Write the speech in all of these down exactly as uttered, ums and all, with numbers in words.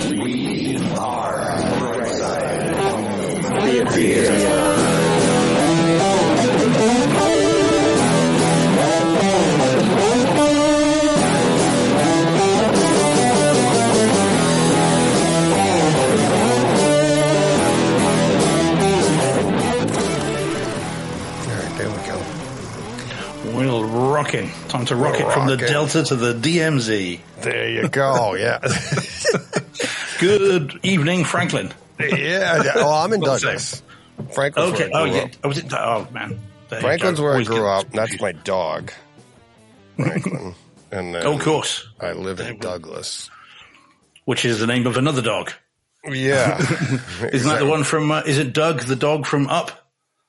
We are Brightside. We'll rocking. Time to rock We'll it from rock the it. Delta to the D M Z. There you go. Yeah. Good evening, Franklin. yeah. yeah. Oh, I'm in What's Douglas. Franklin's Okay. where I Oh, grew yeah. up. Oh, was it? Oh, man. There you Franklin's go. where I Always grew get up. That's confused. my dog, Franklin. And then Oh, of course. I live in Douglas. Which is the name of another dog. Yeah. Isn't that the one from, uh, is it Doug, the dog from Up?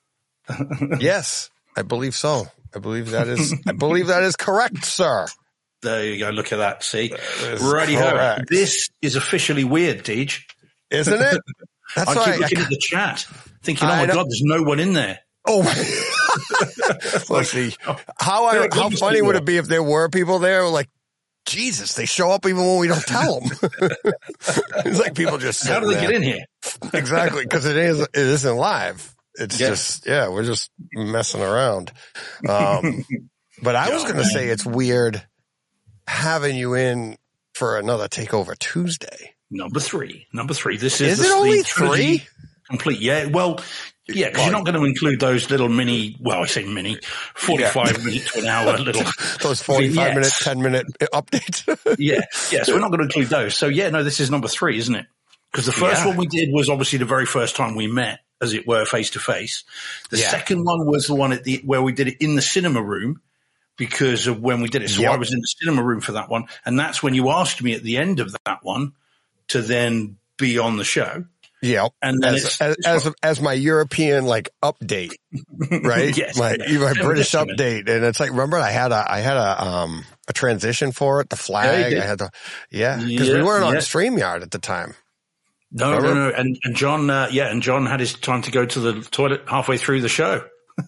Yes, I believe so. I believe that is, I believe that is correct, sir. There you go. Look at that. See? That is Righty ho. correct. This is officially weird, Deej. Isn't it? That's I why keep looking at the chat, thinking, oh I my know. God, there's no one in there. Oh, let's see. How I, how funny would it be if there were people there? Like, Jesus, they show up even when we don't tell them. It's like people just How do they sitting get there. in here? Exactly, because it is it isn't live. It's Yeah. just yeah, we're just messing around. Um, but I was Oh, going to man. say it's weird having you in for another Takeover Tuesday. Number three. Number three. This is, Is the, it only the trilogy three? Complete. Yeah. Well, yeah, because Well, you're not going to include those little mini, well, I say mini, forty-five minute to an hour little. Those forty-five minute, vignettes. ten minute updates. Yeah. Yeah. So we're not going to include those. So yeah, no, this is number three, isn't it? Because the first Yeah. one we did was obviously the very first time we met, as it were, face to face. The Yeah. second one was the one at the, where we did it in the cinema room because of when we did it. So Yep. I was in the cinema room for that one. And that's when you asked me at the end of that one to then be on the show. Yeah, And then as it's- as, it's as as my European like update, right? Yes. my Yeah. my Yeah, British definitely. update, and it's like remember I had a I had a um a transition for it, the Yeah, flag. you did. I had the yeah because Yeah, we weren't on yeah. StreamYard at the time. No, no, Remember? no. And, and John, uh, yeah, and John had his time to go to the toilet halfway through the show.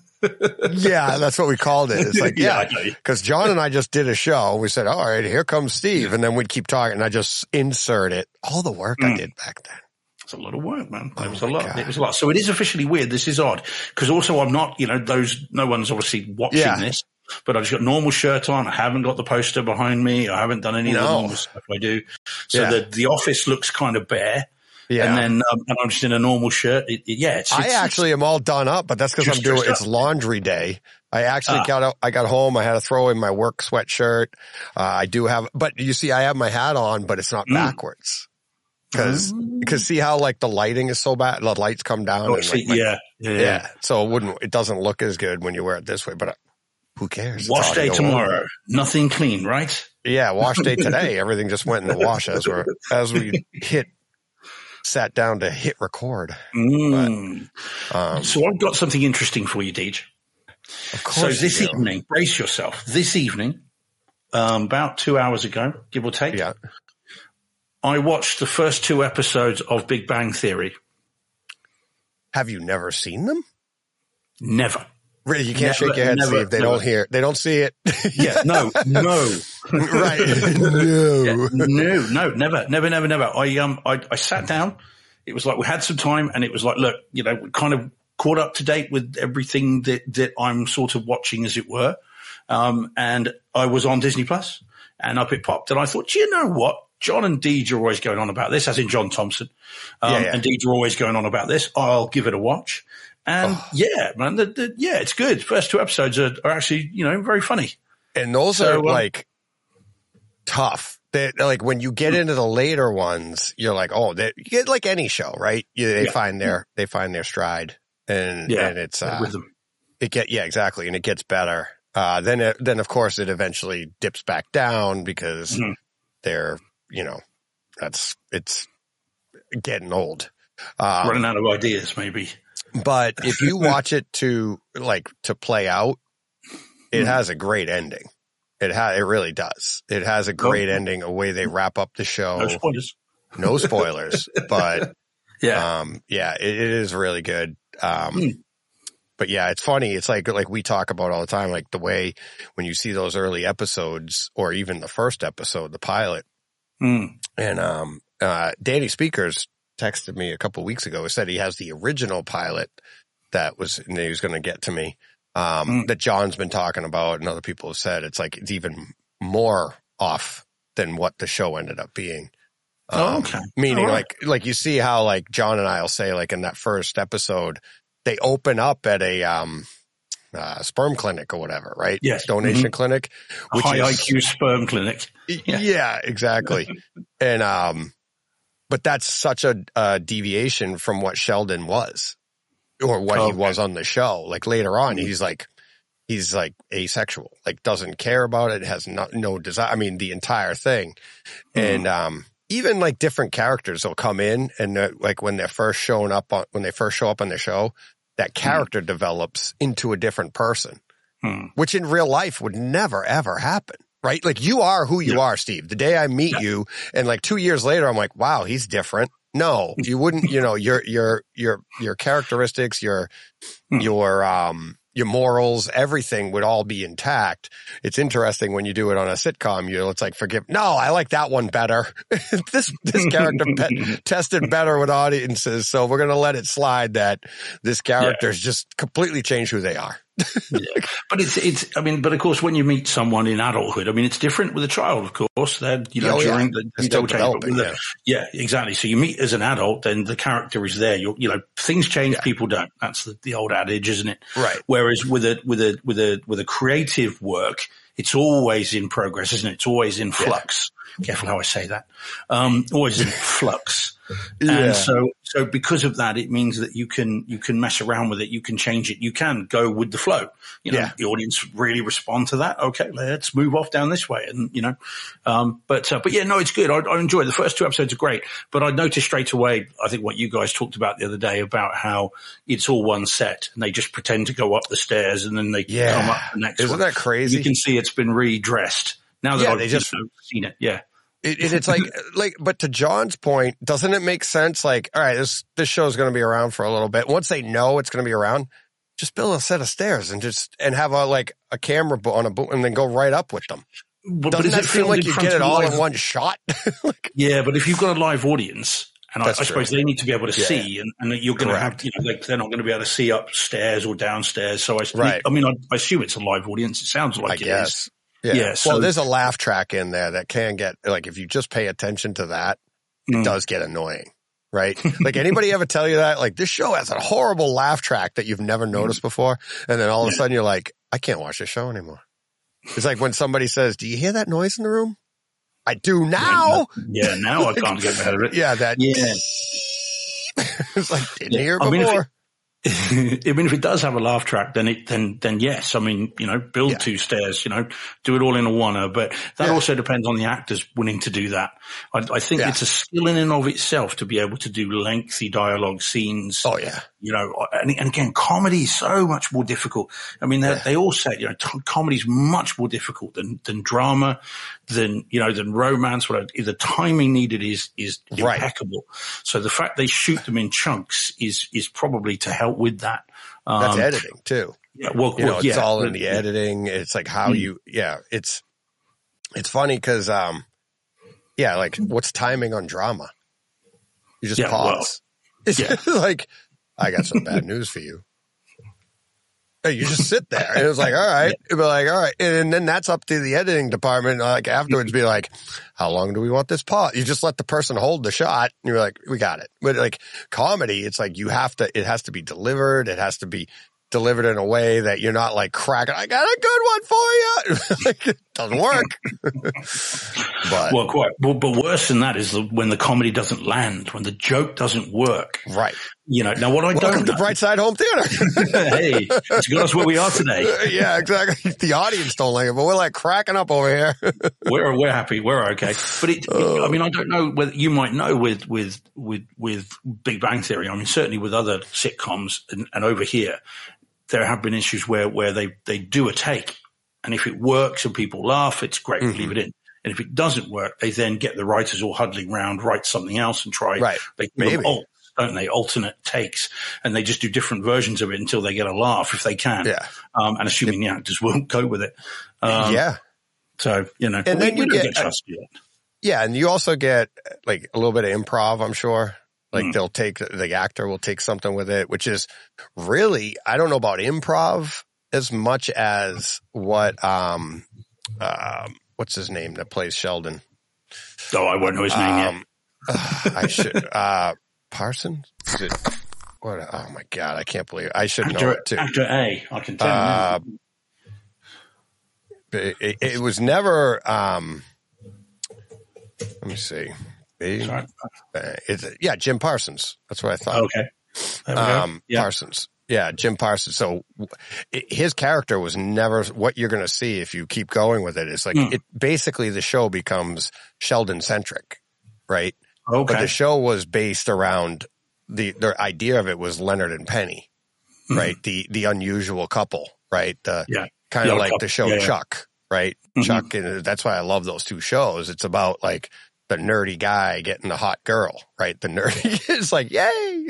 Yeah, that's what we called it. It's like Yeah, yeah, I know. because John and I just did a show. We said, all right, here comes Steve, and then we'd keep talking, and I just insert it. All the work I Mm. did back then. It's a lot of work, man. It Oh was a my lot. God. It was a lot. So it is officially weird. This is odd because also I'm not, you know, those, no one's obviously watching Yeah. this, but I've just got normal shirt on. I haven't got the poster behind me. I haven't done any of the No. normal stuff I do. So Yeah. the, the office looks kind of bare. Yeah, And then, um, and I'm just in a normal shirt. It, it- yeah, it's, I it's, actually am all done up, but that's because Just I'm doing dressed it's laundry day. I actually Ah. got out, I got home. I had to throw in my work sweatshirt. Uh, I do have, but you see, I have my hat on, but it's not Mm. backwards. Cause, cause see how like the lighting is so bad. The lights come down. Oh, and, see, like, my- yeah, yeah, yeah. yeah. So it wouldn't, it doesn't look as good when you wear it this way, but uh, who cares? It's Wash day audio tomorrow. only. Nothing clean, right? Yeah. Wash day today. Everything just went in the wash as we're, as we hit, sat down to hit record. Mm. Um, So I've got something interesting for you, Deej. of So course this you do. evening, brace yourself. This evening, um, about two hours ago, give or take, Yeah. I watched the first two episodes of Big Bang Theory. Have you never seen them? Never. Really, you can't Never, shake your head, never, Steve. They never. don't hear. They don't see it. Yeah, no, no, right. No. Yeah, no, no, never, never, never, never. I um, I, I sat down. It was like we had some time, and it was like, look, you know, we kind of caught up to date with everything that that I'm sort of watching, as it were. Um, and I was on Disney Plus, and up it popped, and I thought, do you know what? John and Deej are always going on about this, as in John Thompson. Um, Yeah, yeah. and Deej are always going on about this. I'll give it a watch. And Oh. yeah, man, the, the, yeah, it's good. First two episodes are, are actually, you know, very funny. And those So, are um, like tough. They like when you get into the later ones, you're like, oh, they, you get like any show, right? You, they Yeah. find their they find their stride, and Yeah, and it's uh, with them. it get yeah exactly, and it gets better. Uh, then it, then of course it eventually dips back down because Mhm. they're you know that's it's getting old. Um, Running out of ideas, maybe. But if you watch it to like to play out, it Mhm. has a great ending. It ha- it really does. It has a great ending, a way they wrap up the show. No spoilers. No spoilers, but Yeah. um, yeah, it, it is really good. Um, Hmm. but yeah, it's funny. It's like like we talk about all the time, like the way when you see those early episodes, or even the first episode, the pilot, Mm. and um, uh, Danny Speakers texted me a couple of weeks ago and said he has the original pilot that was, and he was going to get to me, um, mm. that John's been talking about and other people have said it's like, it's even more off than what the show ended up being. Um, oh, okay. Meaning right. like, like you see how like John and I will say like in that first episode, they open up at a, um, uh, sperm clinic or whatever, right? Yes. Donation mm-hmm. clinic. Which High is, I Q sperm clinic. Yeah, yeah exactly. and, um, but that's such a, a deviation from what Sheldon was or what okay. he was on the show. Like later on, mm-hmm. he's like, he's like asexual, like doesn't care about it, has no, no desire. I mean, the entire thing. Mm-hmm. And, um, even like different characters will come in and like when they're first showing up on, when they first show up on the show, that character mm. develops into a different person, mm. which in real life would never, ever happen, right? Like you are who you yeah. are, Steve. The day I meet yeah. you and like two years later, I'm like, wow, he's different. No, you wouldn't, you know, your, your, your, your characteristics, your, mm. your, um, your morals, everything would all be intact. It's interesting when you do it on a sitcom, you know, it's like, forgive, no, I like that one better. this, this character pe- tested better with audiences. So we're going to let it slide that this character has yeah. just completely changed who they are. yeah. But it's, it's, I mean, but of course, when you meet someone in adulthood, I mean, it's different with a child, of course. They're, you know, oh, during yeah. the, you still don't developing, change, yeah. yeah, exactly. So you meet as an adult, then the character is there. You're, you know, things change, yeah. people don't. That's the, the old adage, isn't it? Right. Whereas with a, with a, with a, with a creative work, it's always in progress, isn't it? It's always in flux. Yeah. Careful how I say that. Um, always in flux. Yeah. And so, so because of that, it means that you can, you can mess around with it. You can change it. You can go with the flow. You know, yeah. the audience really respond to that. Okay, let's move off down this way. And, you know, um, but, uh, but yeah, no, it's good. I, I enjoy it. The first two episodes are great, but I noticed straight away, I think what you guys talked about the other day about how it's all one set and they just pretend to go up the stairs and then they yeah. come up the next Isn't one. that crazy? You can see it's been redressed now that yeah, I've they just, you know, seen it. Yeah. It, it, it's like, like, but to John's point, doesn't it make sense? Like, all right, this, this show is going to be around for a little bit. Once they know it's going to be around, just build a set of stairs and just, and have a, like a camera on a boot and then go right up with them. But, doesn't but that seem like you get it all live? in one shot? like, yeah, but if you've got a live audience, and I, I suppose they need to be able to yeah. see, and, and you're going to have, you know, like they're not going to be able to see upstairs or downstairs. So I, right. I mean, I, I assume it's a live audience. It sounds like I it guess. is. Yeah. yeah so, well, there's a laugh track in there that can get, like, if you just pay attention to that, it mm. does get annoying, right? Like, anybody ever tell you that? Like, this show has a horrible laugh track that you've never noticed before. And then all of a sudden you're like, I can't watch this show anymore. It's like when somebody says, do you hear that noise in the room? I do now. Yeah, now like, I can't get out of it. Yeah, that. Yeah. It's like, didn't yeah. hear I before. Mean, I mean, if it does have a laugh track, then it, then, then yes. I mean, you know, build yeah. two stairs, you know, do it all in a oneer, but that yeah. also depends on the actors willing to do that. I, I think yeah. it's a skill in and of itself to be able to do lengthy dialogue scenes. Oh yeah. You know, and, and again, comedy is so much more difficult. I mean, yeah. they all say, you know, t- comedy is much more difficult than, than drama, than, you know, than romance. Whatever. The timing needed is, is right. impeccable. So the fact they shoot them in chunks is, is probably to help with that. Um, That's editing too. Yeah. Well, you know, well, it's yeah, all in but, the editing. It's like how mm. you, yeah, it's, it's funny because, um, yeah, like what's timing on drama? You just yeah, pause. Well, yeah. like, I got some bad news for you. Hey, you just sit there and it's like, all right, it'd be like, all right. And then that's up to the editing department. Like afterwards be like, how long do we want this pause? You just let the person hold the shot and you're like, we got it. But like comedy, it's like you have to, it has to be delivered. It has to be delivered in a way that you're not like cracking, I got a good one for you. Like, it doesn't work. but well, quite. But, but worse than that is the, when the comedy doesn't land, when the joke doesn't work. Right. You know, now what I Welcome don't to know. Brightside Home Theater. Hey, it's got us where we are today. Yeah, exactly. The audience don't like it, but we're like cracking up over here. we're we're happy. We're okay. But it, uh, I mean, I don't know whether you might know with with with with Big Bang Theory. I mean, certainly with other sitcoms and, and over here, there have been issues where where they they do a take, and if it works and people laugh, it's great. Mm-hmm. Leave it in. And if it doesn't work, they then get the writers all huddling round, write something else and try. Right. They maybe. Alt, don't they? Alternate takes, and they just do different versions of it until they get a laugh if they can. Yeah. Um, and assuming the actors won't go with it. Um, yeah. So, you know, and we, then we you don't get, get trust yet. Yeah, and you also get like a little bit of improv, I'm sure. Like mm. they'll take, the actor will take something with it, which is really, I don't know about improv as much as what, um, um, what's his name that plays Sheldon? Oh, I won't know his name um, yet. uh, I should, uh, Parsons? Is it, what? Oh my God, I can't believe it. I should actor, know it too. Actor A, I can tell uh, you. It, it, it was never, um, let me see. Uh, it's, yeah, Jim Parsons. That's what I thought. Okay. There we um, go. Yeah. Parsons. Yeah, Jim Parsons. So it, his character was never what you're going to see if you keep going with it. It's like mm. it basically the show becomes Sheldon centric, right? Okay. But the show was based around the the idea of it was Leonard and Penny, mm. right? The the unusual couple, right? The yeah. kind of like couple. the show yeah, Chuck, yeah. right? Mm-hmm. Chuck, and that's why I love those two shows. It's about like the nerdy guy getting the hot girl, right? The nerdy is like, yay.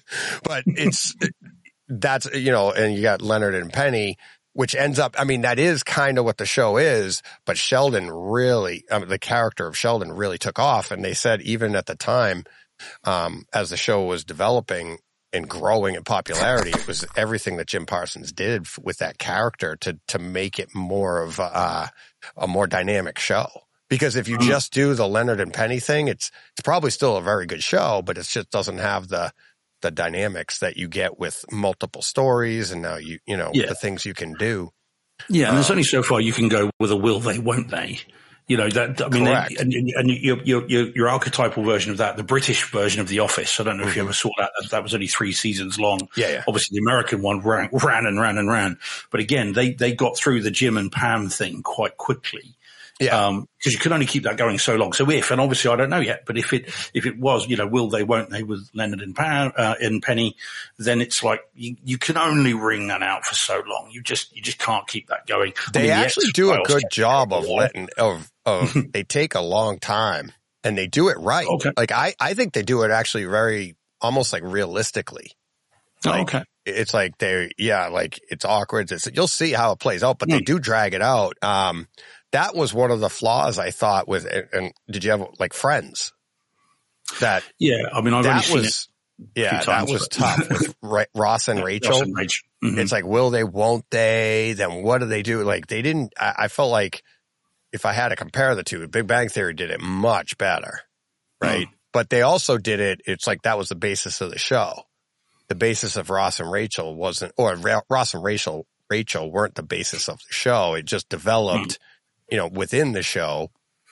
But it's, that's, you know, and you got Leonard and Penny, which ends up, I mean, that is kind of what the show is, but Sheldon really, I mean, the character of Sheldon really took off. And they said even at the time, um, as the show was developing and growing in popularity, it was everything that Jim Parsons did with that character to, to make it more of a, a more dynamic show. Because if you just do the Leonard and Penny thing, it's it's probably still a very good show, but it just doesn't have the the dynamics that you get with multiple stories and now you you know yeah. the things you can do. Yeah, and um, there's only so far you can go with a will they, won't they? You know that I mean, they, and, and your, your your your archetypal version of that, the British version of The Office. I don't know if mm-hmm. you ever saw that. That was only three seasons long. Yeah, yeah. Obviously, the American one ran, ran and ran and ran, but again, they they got through the Jim and Pam thing quite quickly. Yeah. Um, cause you can only keep that going so long. So if, and obviously I don't know yet, but if it, if it was, you know, will they, won't they with Leonard and Pam, uh, and Penny, then it's like you, you can only wring that out for so long. You just, you just can't keep that going. They I mean, actually the do a good job of letting, of, of, Mm-hmm. they take a long time and they do it right. Okay. Like I, I think they do it actually very, almost like realistically. Like, oh, okay. It's like they, yeah, like it's awkward. It's, you'll see how it plays out, but mm. they do drag it out. Um, That was one of the flaws I thought with, and did you have like Friends? That yeah, I mean I've only seen was, it. Yeah, Times, that was but. tough with Ra- Ross and Rachel. Ross and Rachel. Mm-hmm. It's like, will they? Won't they? Then what do they do? Like they didn't. I, I felt like if I had to compare the two, Big Bang Theory did it much better, right? Mm. But they also did it. It's like that was the basis of the show. The basis of Ross and Rachel wasn't, or Ra- Ross and Rachel Rachel weren't the basis of the show. It just developed. Mm. You know, within the show.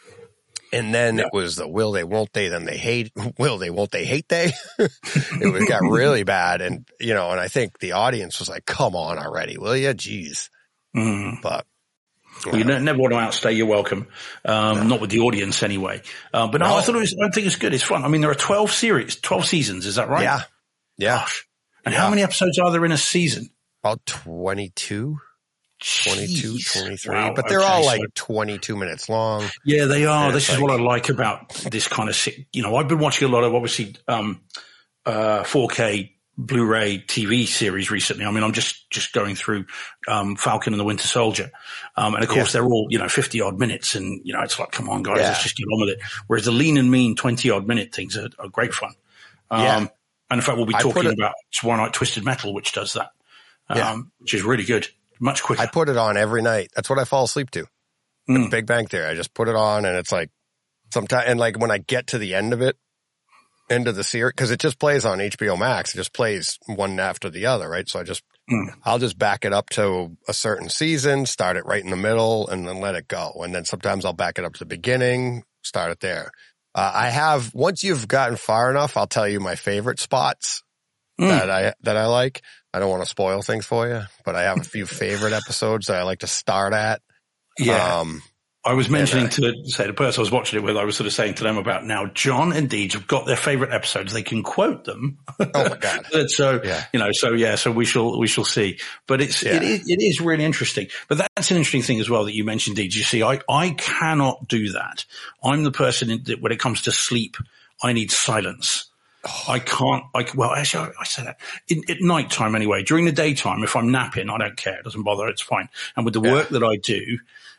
And then yeah. it was the will they, won't they, then they hate, will they, won't they, hate they. It was, got really bad. And, you know, and I think the audience was like, come on already, will you? Jeez. Mm. But. You, well, you know. never want to outstay your welcome. Um, no. Not with the audience anyway. Uh, but no, no, I thought it was, I think it's good. It's fun. I mean, there are twelve series, twelve seasons. Is that right? Yeah. Yeah. Gosh. And yeah. how many episodes are there in a season? About twenty-two. twenty-two, twenty-three, wow, but they're okay, all like so, twenty-two minutes long. Yeah, they are. This is like, what I like about this kind of, you know, I've been watching a lot of obviously, um, uh, four K Blu-ray T V series recently. I mean, I'm just, just going through, um, Falcon and the Winter Soldier. Um, and of course yeah. they're all, you know, fifty odd minutes and, you know, it's like, come on guys, yeah. let's just get on with it. Whereas the lean and mean twenty odd minute things are, are great fun. Um, yeah. and in fact, we'll be talking it, about tomorrow night Twisted Metal, which does that, um, yeah. which is really good. Much quicker. I put it on every night. That's what I fall asleep to. Mm. Big Bang Theory. I just put it on and it's like sometimes, and like when I get to the end of it, end of the series, cause it just plays on H B O Max. It just plays one after the other, right? So I just, mm. I'll just back it up to a certain season, start it right in the middle and then let it go. And then sometimes I'll back it up to the beginning, start it there. Uh, I have, once you've gotten far enough, I'll tell you my favorite spots mm. that I, that I like. I don't want to spoil things for you, but I have a few favorite episodes that I like to start at. Yeah. Um, I was mentioning I, to say the person I was watching it with, I was sort of saying to them about now, John and Deej have got their favorite episodes. They can quote them. Oh my God. so, yeah. you know, so yeah, so we shall, we shall see, but it's, yeah. it is, it is really interesting, but that's an interesting thing as well that you mentioned, Deej. You see, I, I cannot do that. I'm the person that when it comes to sleep, I need silence. I can't, I, well, actually, I, I say that in, at night time anyway. During the daytime, if I'm napping, I don't care. It doesn't bother. It's fine. And with the yeah. work that I do,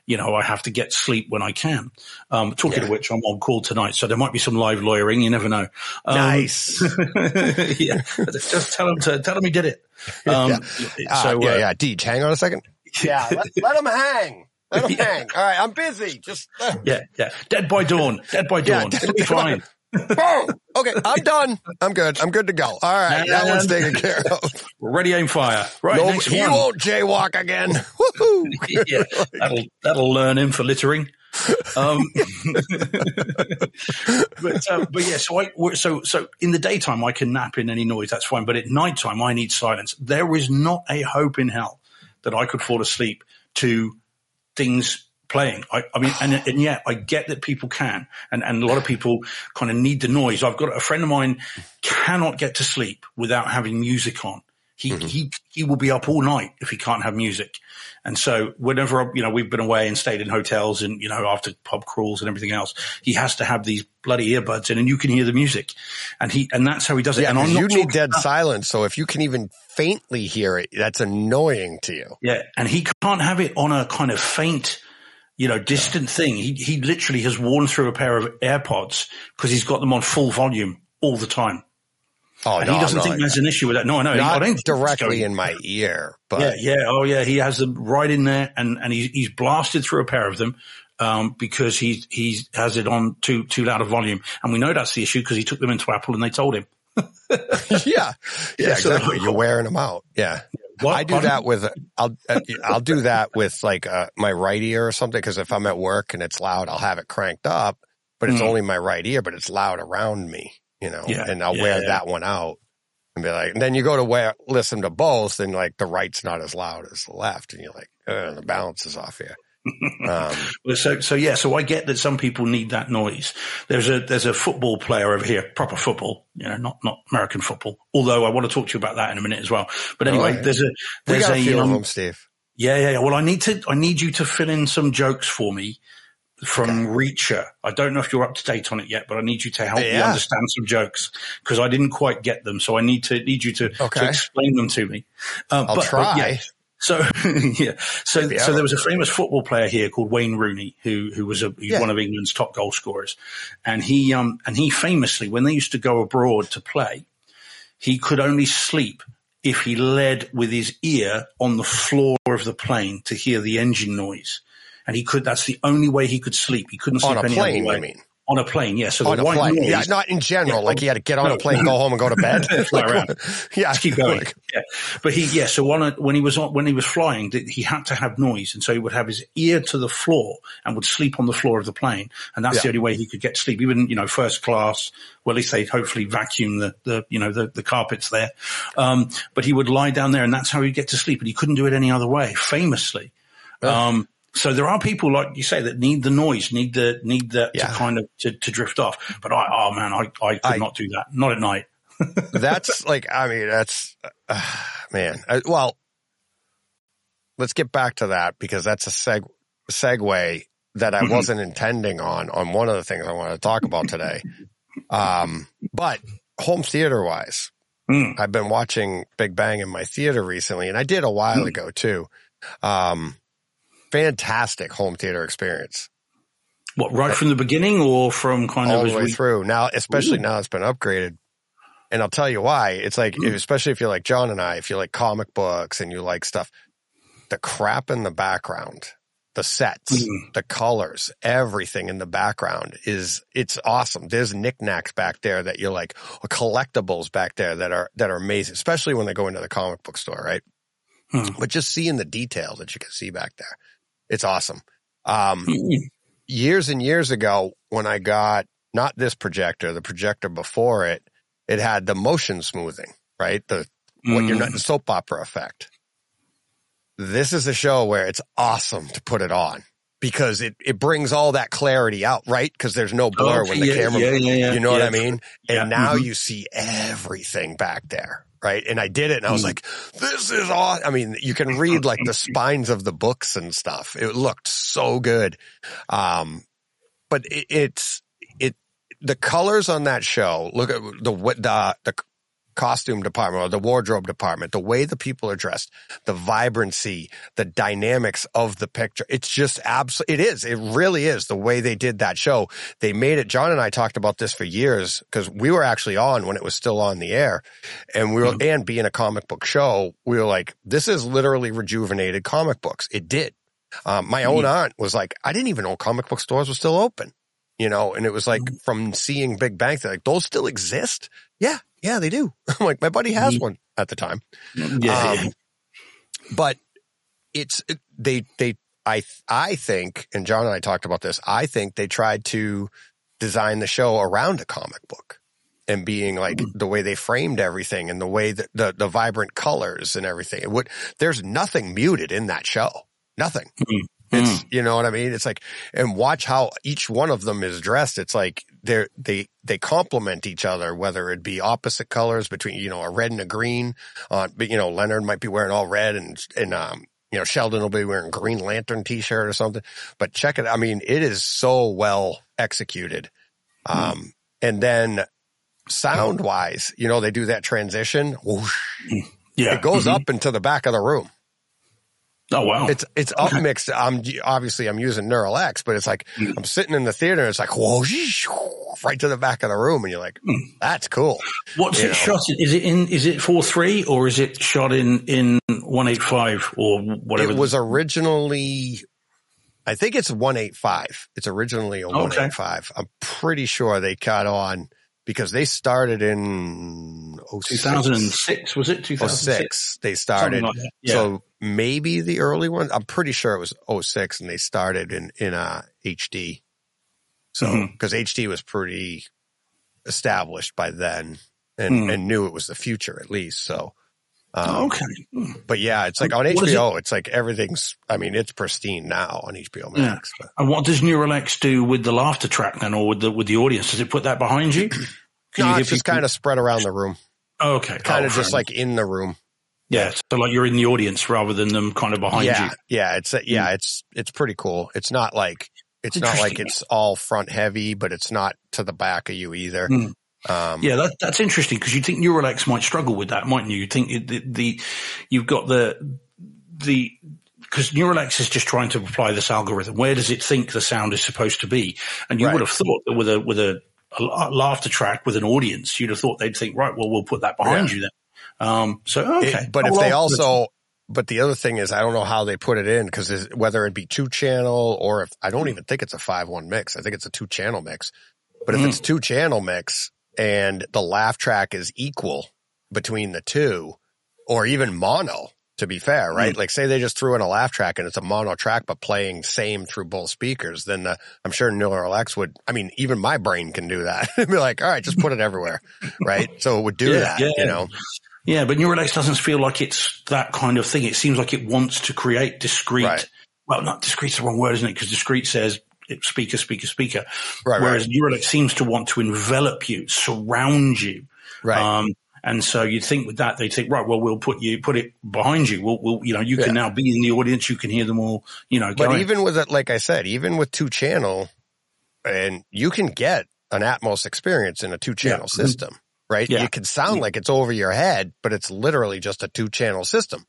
you know, I have to get sleep when I can. Um, talking Yeah. of which, I'm on call tonight, so there might be some live lawyering. You never know. Um, Nice. yeah. Just tell them to, tell them he did it. Um, yeah. so, uh, yeah, uh, yeah. Deej, hang on a second. Yeah. Let, let him hang. Let him Yeah. hang. All right. I'm busy. Just, uh, yeah, yeah. Dead by dawn. Dead by Yeah, dawn. dead It'll be by dawn. fine. boom. Okay. I'm done. I'm good. I'm good to go. All right. And- That one's taken care of. Ready, aim, fire. Right. No, next he one. won't jaywalk again. Woohoo. yeah, that'll that'll learn him for littering. Um, but um, but yeah, so I so so in the daytime I can nap in any noise, that's fine. But at nighttime I need silence. There is not a hope in hell that I could fall asleep to things playing. I, I mean, and and yet I get that people can, and and a lot of people kind of need the noise. I've got a friend of mine cannot get to sleep without having music on. He, mm-hmm. he, he will be up all night if he can't have music. And so whenever, you know, we've been away and stayed in hotels and, you know, after pub crawls and everything else, he has to have these bloody earbuds in and you can hear the music. And he, and that's how he does it. Yeah, and I'm not you need dead about, silence. So if you can even faintly hear it, that's annoying to you. Yeah. And he can't have it on a kind of faint, you know, distant thing. He, he literally has worn through a pair of AirPods because he's got them on full volume all the time. Oh, and no, he doesn't no, think there's an issue with that. No, I know. Not I don't directly in my ear, but yeah, yeah. Oh, yeah. He has them right in there and, and he's, he's blasted through a pair of them, um, because he, he has it on too, too loud a volume. And we know that's the issue because he took them into Apple and they told him. yeah. Yeah, Yeah, so- exactly. You're wearing them out. Yeah. What? I do that with, I'll, I'll do that with like, uh, my right ear or something. Cause if I'm at work and it's loud, I'll have it cranked up, but it's Mm. only my right ear, but it's loud around me, you know, Yeah, and I'll yeah, wear yeah. that one out and be like, and then you go to wear, listen to both and like the right's not as loud as the left. And you're like, uh, the balance is off here. Um, Well, so, so yeah, so I get that some people need that noise. There's a, there's a football player over here, proper football, you know, not, not American football. Although I want to talk to you about that in a minute as well. But anyway, right. there's a, we there's got a few um, of them, Steve. yeah, yeah, yeah. Well, I need to, I need you to fill in some jokes for me from Okay. Reacher. I don't know if you're up to date on it yet, but I need you to help me Yeah. understand some jokes because I didn't quite get them. So I need to, need you to, Okay. to explain them to me. Um, I'll but, try. But yeah. So, yeah. So, Maybe I so will. there was a famous football player here called Wayne Rooney, who, who was a, he's Yeah. one of England's top goal scorers. And he, um, and he famously, when they used to go abroad to play, he could only sleep if he led with his ear on the floor of the plane to hear the engine noise. And he could, that's the only way he could sleep. He couldn't sleep On a any plane, other way. I mean. On a plane, yeah. So On the a white plane. noise. Yeah, not in general. Yeah, like he had to get on no. a plane, go home and go to bed. Fly around. Yeah. Just keep going. Like, Yeah. But he, yeah, so on a, when he was on, when he was flying, th- he had to have noise. And so he would have his ear to the floor and would sleep on the floor of the plane. And that's Yeah. the only way he could get sleep. Even, you know, first class, well, at least they hopefully vacuum the, the, you know, the, the carpets there. Um, but he would lie down there and that's how he'd get to sleep. And he couldn't do it any other way, famously. Yeah. Um, so there are people like you say that need the noise, need the, need the, Yeah. to kind of, to, to drift off. But I, oh man, I, I could I- not do that. Not at night. that's like, I mean, that's, uh, man. I, well, let's get back to that because that's a seg, segue that I Mhm. wasn't intending on, on one of the things I want to talk about today. Um, but home theater wise, Mm. I've been watching Big Bang in my theater recently and I did a while Mm. ago too. Um, fantastic home theater experience. What, right from the beginning or from kind all of the as way we, through. Now, especially Ooh. now it's been upgraded. And I'll tell you why. It's like, Mm. especially if you're like John and I, if you like comic books and you like stuff, the crap in the background, the sets, Mm. the colors, everything in the background is, it's awesome. There's knickknacks back there that you're like, or collectibles back there that are, that are amazing, especially when they go into the comic book store, right? Mm. But just seeing the detail that you can see back there, it's awesome. Um, Mm. years and years ago when I got not this projector, the projector before it, it had the motion smoothing, right? The, what you're not, the soap opera effect. This is a show where it's awesome to put it on because it, it brings all that clarity out, right? Because there's no blur Oh, when the yeah, camera, yeah, yeah, yeah. you know what Yeah. I mean? Yeah. And now Mhm. you see everything back there. Right. And I did it and I was Mm. like, this is awesome. I mean, you can read like the spines of the books and stuff. It looked so good. Um, but it, it's, it, the colors on that show, look at the, the, the, costume department or the wardrobe department, the way the people are dressed, the vibrancy, the dynamics of the picture. It's just absolutely, it is, it really is the way they did that show. They made it, John and I talked about this for years because we were actually on when it was still on the air, and we were, mm-hmm. and being a comic book show, we were like, this is literally rejuvenated comic books. It did. Um, my own aunt was like, I didn't even know comic book stores were still open, you know, and it was like from seeing Big Bang, they're like, those still exist? Yeah, yeah, they do. I'm like, my buddy has one at the time. Yeah, um, yeah. But it's, it, they, they, I, I think, and John and I talked about this, I think they tried to design the show around a comic book and being like mm-hmm. the way they framed everything and the way that the, the vibrant colors and everything. It would, there's nothing muted in that show. Nothing. Mm-hmm. It's, you know what I mean? It's like, and watch how each one of them is dressed. It's like they're, they, they complement each other, whether it be opposite colors between, you know, a red and a green. Uh, but, you know, Leonard might be wearing all red and, and, um, you know, Sheldon will be wearing a Green Lantern t-shirt or something, but check it. I mean, it is so well executed. Um, mm-hmm. and then sound wise, you know, they do that transition. Whoosh, yeah. It goes mm-hmm. up into the back of the room. Oh, wow. It's, it's upmixed. I'm obviously I'm using Neural X, but it's like, mm. I'm sitting in the theater and it's like, whoa, right to the back of the room. And you're like, mm. that's cool. What's you it know? shot in? Is it in, is it four three or is it shot in, in one eighty-five or whatever? It was originally, I think it's one eighty-five. It's originally a one eighty-five. Okay. I'm pretty sure they cut on because they started in oh six. two thousand six, was it? two thousand six? oh six, they started. Like yeah. So maybe the early one, I'm pretty sure it was oh six and they started in, in uh, H D. So, mm-hmm. cause H D was pretty established by then and, mm. and knew it was the future at least. So, um, okay. But yeah, it's like on H B O, it? it's like everything's, I mean, it's pristine now on H B O Max. Yeah. And what does Neural X do with the laughter track then or with the, with the audience? Does it put that behind you? No, you it's just kind of spread around the room. Oh, okay. Kind oh, of just like in the room. Yeah. So like you're in the audience rather than them kind of behind yeah, you. Yeah. It's, yeah, it's, it's pretty cool. It's not like, it's not like it's all front heavy, but it's not to the back of you either. Mm. Um, yeah, that, that's interesting because you think Neural X might struggle with that, mightn't you? You think it, the, the, you've got the, the, because Neural X is just trying to apply this algorithm. Where does it think the sound is supposed to be? And you right. would have thought that with a, with a, a laughter track with an audience, you'd have thought they'd think, right, well, we'll put that behind yeah. you then. Um, so, okay. It, but I'll if they also, but the other thing is, I don't know how they put it in because whether it be two channel or if I don't even think it's a five one mix. I think it's a two channel mix. But if mm. it's two channel mix and the laugh track is equal between the two or even mono, to be fair, right? Mm. Like say they just threw in a laugh track and it's a mono track, but playing same through both speakers, then the, I'm sure Neural X would, I mean, even my brain can do that. It'd be like, all right, just put it everywhere. Right. So it would do yeah, that, yeah. you know? Yeah, but Neural X doesn't feel like it's that kind of thing. It seems like it wants to create discrete. Right. Well, not discrete's the wrong word, isn't it? Because discrete says it's speaker, speaker, speaker. Right, Whereas right. Neural X seems to want to envelop you, surround you. Right. Um, and so you'd think with that, they'd think, right, well, we'll put you, put it behind you. We'll, we'll you know, you yeah. can now be in the audience. You can hear them all, you know. But going. even with it, like I said, even with two channel, and you can get an Atmos experience in a two channel yeah. system. Right? Yeah. It can sound like it's over your head, but it's literally just a two channel system.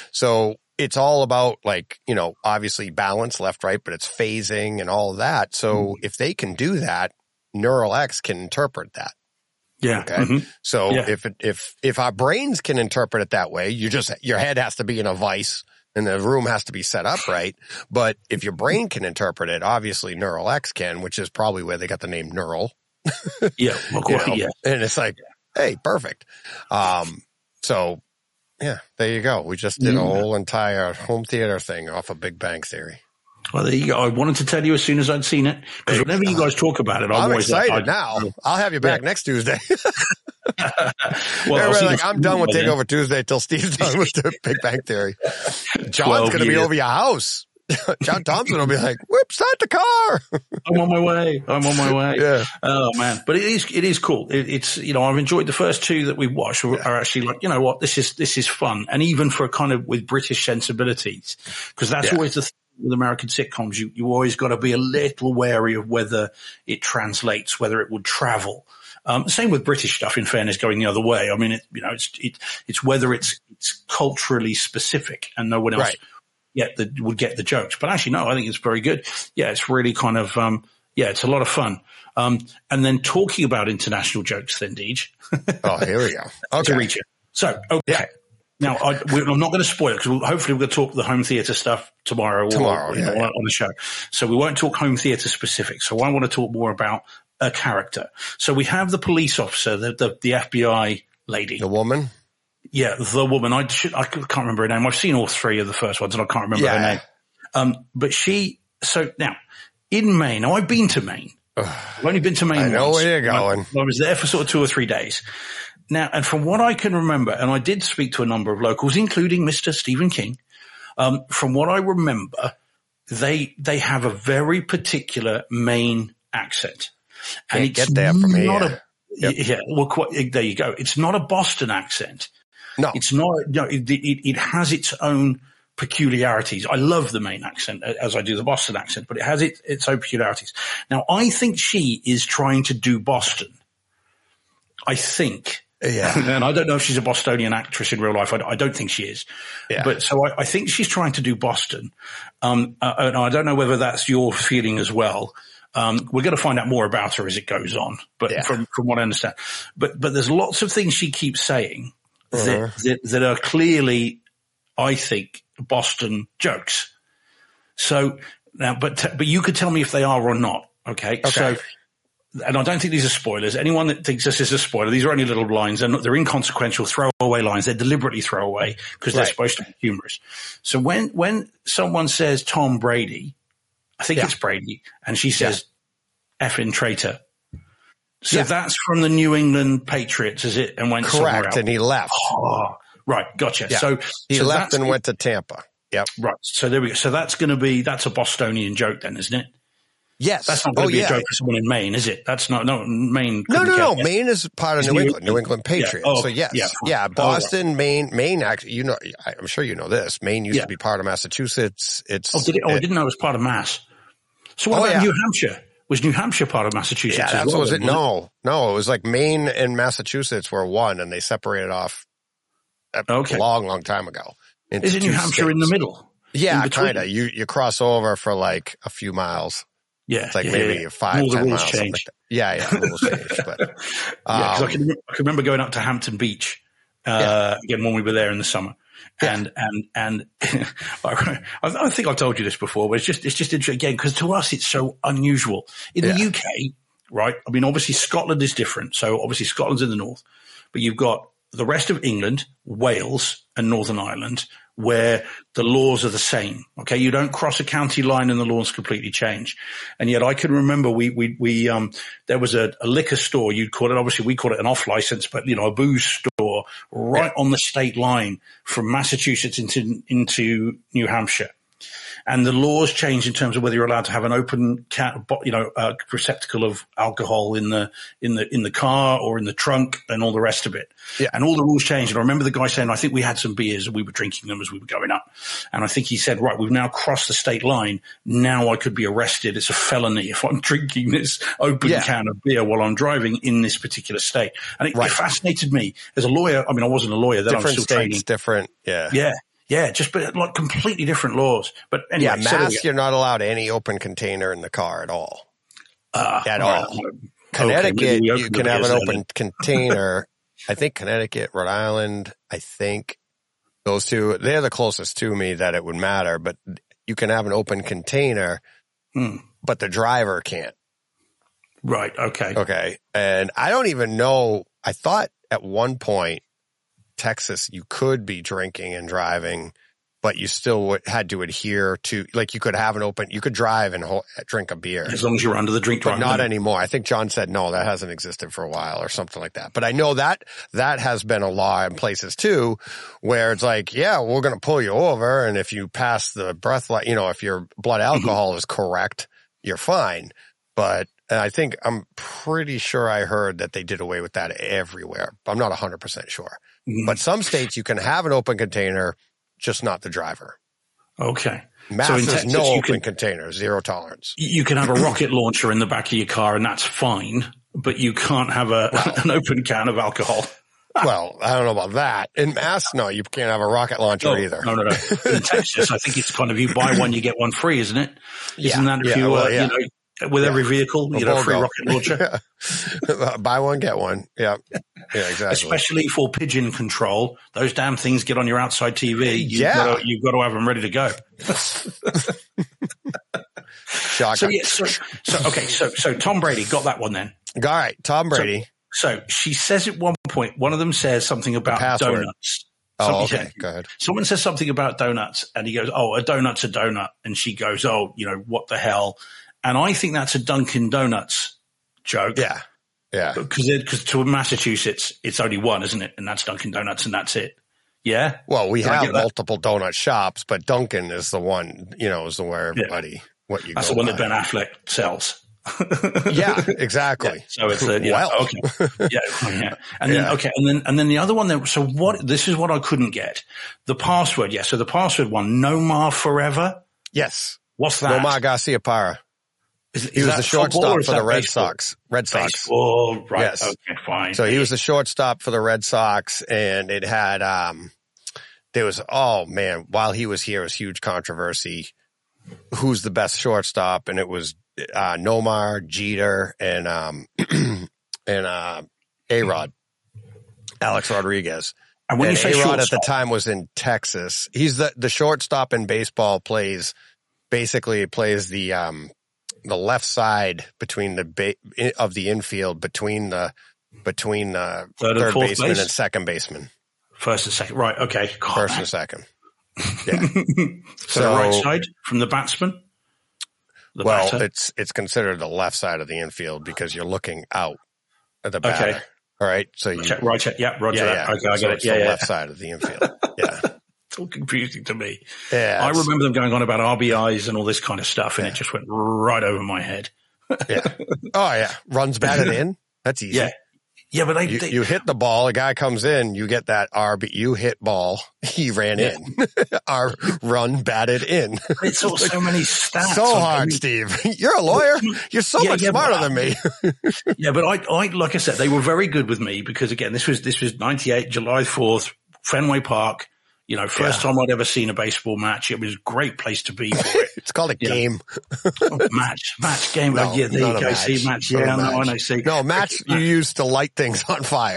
So it's all about like, you know, obviously balance left, right, but it's phasing and all of that. So mm. if they can do that, Neural X can interpret that. Yeah. Okay. Mm-hmm. So yeah. if it, if, if our brains can interpret it that way, you just, your head has to be in a vice and the room has to be set up right. But if your brain can interpret it, obviously Neural X can, which is probably where they got the name neural. yeah. Of course, you know? Yeah. And it's like, hey, perfect. Um, so yeah, there you go. We just did a whole entire home theater thing off of Big Bang Theory. Well, there you go. I wanted to tell you as soon as I'd seen it because whenever you guys talk about it, I'm, I'm always excited like, now. I'll have you back yeah. next Tuesday. well, like, I'm done with Takeover Tuesday till Steve's done with the Big Bang Theory. John's going to be over your house. John Thompson will be like, "Whip, start the car." I'm on my way. I'm on my way. Yeah. Oh man, but it is it is cool. It, it's you know I've enjoyed the first two that we watched. Are, are actually like you know what this is this is fun, and even for kind of with British sensibilities, because that's yeah. always the thing with American sitcoms. You you always got to be a little wary of whether it translates, whether it would travel. Um, same with British stuff, in fairness, going the other way. I mean, it, you know, it's, it, it's whether it's, it's culturally specific and no one else Right. yet the, would get the jokes. But actually, no, I think it's very good. Yeah, it's really kind of, um, yeah, it's a lot of fun. Um, and then talking about international jokes, then, Deej. Oh, here we go. To Okay. reach it. So, okay. Yeah. Now, I, we're, I'm not going to spoil it because we'll, hopefully we're going to talk the home theater stuff tomorrow, or, Tomorrow, you yeah, know, yeah. on the show. So we won't talk home theater specific. So I want to talk more about a character. So we have the police officer, the, the, the F B I lady. The woman? Yeah, the woman. I should, I can't remember her name. I've seen all three of the first ones and I can't remember Yeah. her name. Um, but she, so now in Maine, now I've been to Maine. I've only been to Maine I know once. where you're going. I, I was there for sort of two or three days. Now, and from what I can remember, and I did speak to a number of locals, including Mister Stephen King, um, from what I remember, they, they have a very particular Maine accent. And Can't get that from here. not a, Yep. yeah, well, quite, there you go. It's not a Boston accent. No. It's not, no, it, it, it has its own peculiarities. I love the Maine accent as I do the Boston accent, but it has it, its own peculiarities. Now, I think she is trying to do Boston. I think. Yeah. And I don't know if she's a Bostonian actress in real life. I, I don't think she is. Yeah. But so I, I think she's trying to do Boston. Um, uh, and I don't know whether that's your feeling as well. Um, we're going to find out more about her as it goes on, but Yeah. from, from what I understand, but, but there's lots of things she keeps saying Uh-huh. that, that, that are clearly, I think, Boston jokes. So now, but, t- but you could tell me if they are or not. Okay. Okay. So, and I don't think these are spoilers. Anyone that thinks this is a spoiler, these are only little lines. They're, not, they're inconsequential throwaway lines. They're deliberately throwaway because they're Right. supposed to be humorous. So when, when someone says Tom Brady, I think Yeah. it's Brady, and she says effing traitor. So Yeah. that's from the New England Patriots, is it? And went somewhere Correct. else. And he left. Oh, right. Gotcha. Yeah. So He so left that's- and went to Tampa. Yep. Right. So there we go. So that's going to be, that's a Bostonian joke then, isn't it? Yes. That's not going oh, to be yeah. a joke for someone in Maine, is it? That's not, no, Maine. No, couldn't no, no. care. Maine is part of It's New New England, England. New England Patriots. Yeah. Oh, so yes, yeah, yeah, fine. Boston, Maine, Maine. Actually, you know, I'm sure you know this. Maine used Yeah. to be part of Massachusetts. It's Oh, did it? Oh, I it- didn't know it was part of Mass. So what Oh, about yeah. New Hampshire? Was New Hampshire part of Massachusetts yeah, as that's well? what was it. then, wasn't No, no, it was like Maine and Massachusetts were one, and they separated off a Okay. long, long time ago. into Is it New two Hampshire in the states. middle? Yeah, In between? kind of. You you cross over for like a few miles. Yeah. It's like yeah, maybe yeah. five, All the ten rules miles. something change. Like that. Yeah, yeah, rules change. But Yeah, because um, I, can, remember- I can remember going up to Hampton Beach uh, again when we were there in the summer, and and and I, I think I told you this before, but it's just it's just interesting again because to us it's so unusual in Yeah. the U K, right? I mean, obviously Scotland is different, so obviously Scotland's in the north, but you've got the rest of England, Wales, and Northern Ireland, where the laws are the same. Okay. You don't cross a county line and the laws completely change. And yet I can remember we, we, we, um, there was a, a liquor store, you'd call it, obviously we call it an off license, but you know, a booze store right on the state line from Massachusetts into, into New Hampshire. And the laws change in terms of whether you're allowed to have an open, ca- you know, uh, receptacle of alcohol in the in the in the car or in the trunk and all the rest of it. Yeah. And all the rules changed. And I remember the guy saying, "I think we had some beers and we were drinking them as we were going up." And I think he said, "Right, we've now crossed the state line. Now I could be arrested. It's a felony if I'm drinking this open Yeah. can of beer while I'm driving in this particular state." And it, Right. it fascinated me as a lawyer. I mean, I wasn't a lawyer then; I was different still states, training. different. Yeah. Yeah. Yeah, just but like completely different laws. But anyway, Yeah, so there we Mass, go. you're not allowed any open container in the car at all. Uh, At right. all. Okay, Connecticut, maybe we you opened can the have an beers open then. container. I think Connecticut, Rhode Island, I think those two, they're the closest to me that it would matter, but you can have an open container, Hmm. but the driver can't. Right. Okay. Okay. And I don't even know. I thought at one point, Texas, you could be drinking and driving, but you still would, had to adhere to, like you could have an open, you could drive and ho- drink a beer. As long as you're under the drink But driving not limit. anymore. I think John said, no, that hasn't existed for a while or something like that. But I know that that has been a law in places too, where it's like, yeah, we're going to pull you over. And if you pass the breath, like, you know, if your blood alcohol mm-hmm. is correct, you're fine. But and I think I'm pretty sure I heard that they did away with that everywhere. I'm not one hundred percent sure. Mm-hmm. But some states you can have an open container, just not the driver. Okay. Mass so in is Texas, no you open can, container, zero tolerance. you can have a rocket launcher in the back of your car and that's fine. but you can't have a Well, an open can of alcohol. well, I don't know about that. In Mass, no, you can't have a rocket launcher No, either. no, no, no. In Texas, I think it's kind of you buy one, you get one free, isn't it? Isn't Yeah, that if yeah, you, well, uh, yeah. you know, with every vehicle, you know, free BOGO. rocket launcher? Yeah. Buy one, get one. Yeah. Yeah, exactly. Especially for pigeon control. Those damn things get on your outside T V. You've Yeah. got to, you've got to have them ready to go. Shotgun. So, yeah, so, so, okay. So, so Tom Brady got that one then. All right. Tom Brady. So she says at one point, one of them says something about password. donuts. Oh, Somebody okay. Go ahead. Someone says something about donuts and he goes, oh, a donut's a donut. And she goes, oh, you know, what the hell? And I think that's a Dunkin' Donuts joke. Yeah. Yeah. Because because to Massachusetts, it's only one, isn't it? And that's Dunkin' Donuts and that's it. Yeah. Well, we Did I have get that? multiple donut shops, but Dunkin' is the one, you know, is the where everybody, what you That's go the one by. that Ben Affleck sells. Yeah, exactly. Yeah, so it's a, you Well. know, okay. Yeah, yeah. And then, Yeah. okay. And then, and then the other one there. So what, this is what I couldn't get. The password. Yeah. So the password one, Nomar Forever. Yes. What's that? Nomar Garciaparra. Is, is He was that the football or shortstop is for the that Red baseball? Sox. Red Sox. Baseball. Right. Yes. Okay, fine. So he was the shortstop for the Red Sox, and it had, um, there was, oh man, while he was here, it was huge controversy. Who's the best shortstop? And it was, uh, Nomar, Jeter, and, um, and, uh, A-Rod, Alex Rodriguez. and when And you say A-Rod at shortstop, the time was in Texas. He's the, the shortstop in baseball plays, basically plays the, um, the left side between the ba- of the infield between the, between the Third third, and fourth baseman base? and second baseman. first and second. Right. Okay. God, First man. and second. Yeah. So, the right side from the batsman. The well, batter? it's, it's considered the left side of the infield because you're looking out at the Okay. batter. All right. So you, Check, right. Check. Yeah. Roger yeah, that. yeah. Okay. I So get it's it. Yeah. the Yeah. left side of the infield. Yeah. It's all confusing to me. Yeah. I it's- remember them going on about R B Is and all this kind of stuff, and it just went right over my head. Yeah. Oh yeah. Runs batted in. That's easy. Yeah. Yeah, but they, You, they you hit the ball, a guy comes in, you get that R B, you hit ball, he ran Yeah. in. Our run batted in. it's all so many stats. So on- hard, Steve. You're a lawyer. You're so Yeah, much yeah, smarter but- than me. Yeah, but I, I, like I said, they were very good with me because again, this was, this was ninety-eight, July fourth, Fenway Park. You know, first Yeah. time I'd ever seen a baseball match. It was a great place to be for it. It's called a Yeah. game. Oh, match, match game. No, Oh, yeah, there not you a go. match. See, match. Not a Yeah, no, I match. know. See, No, match you use to light things on fire.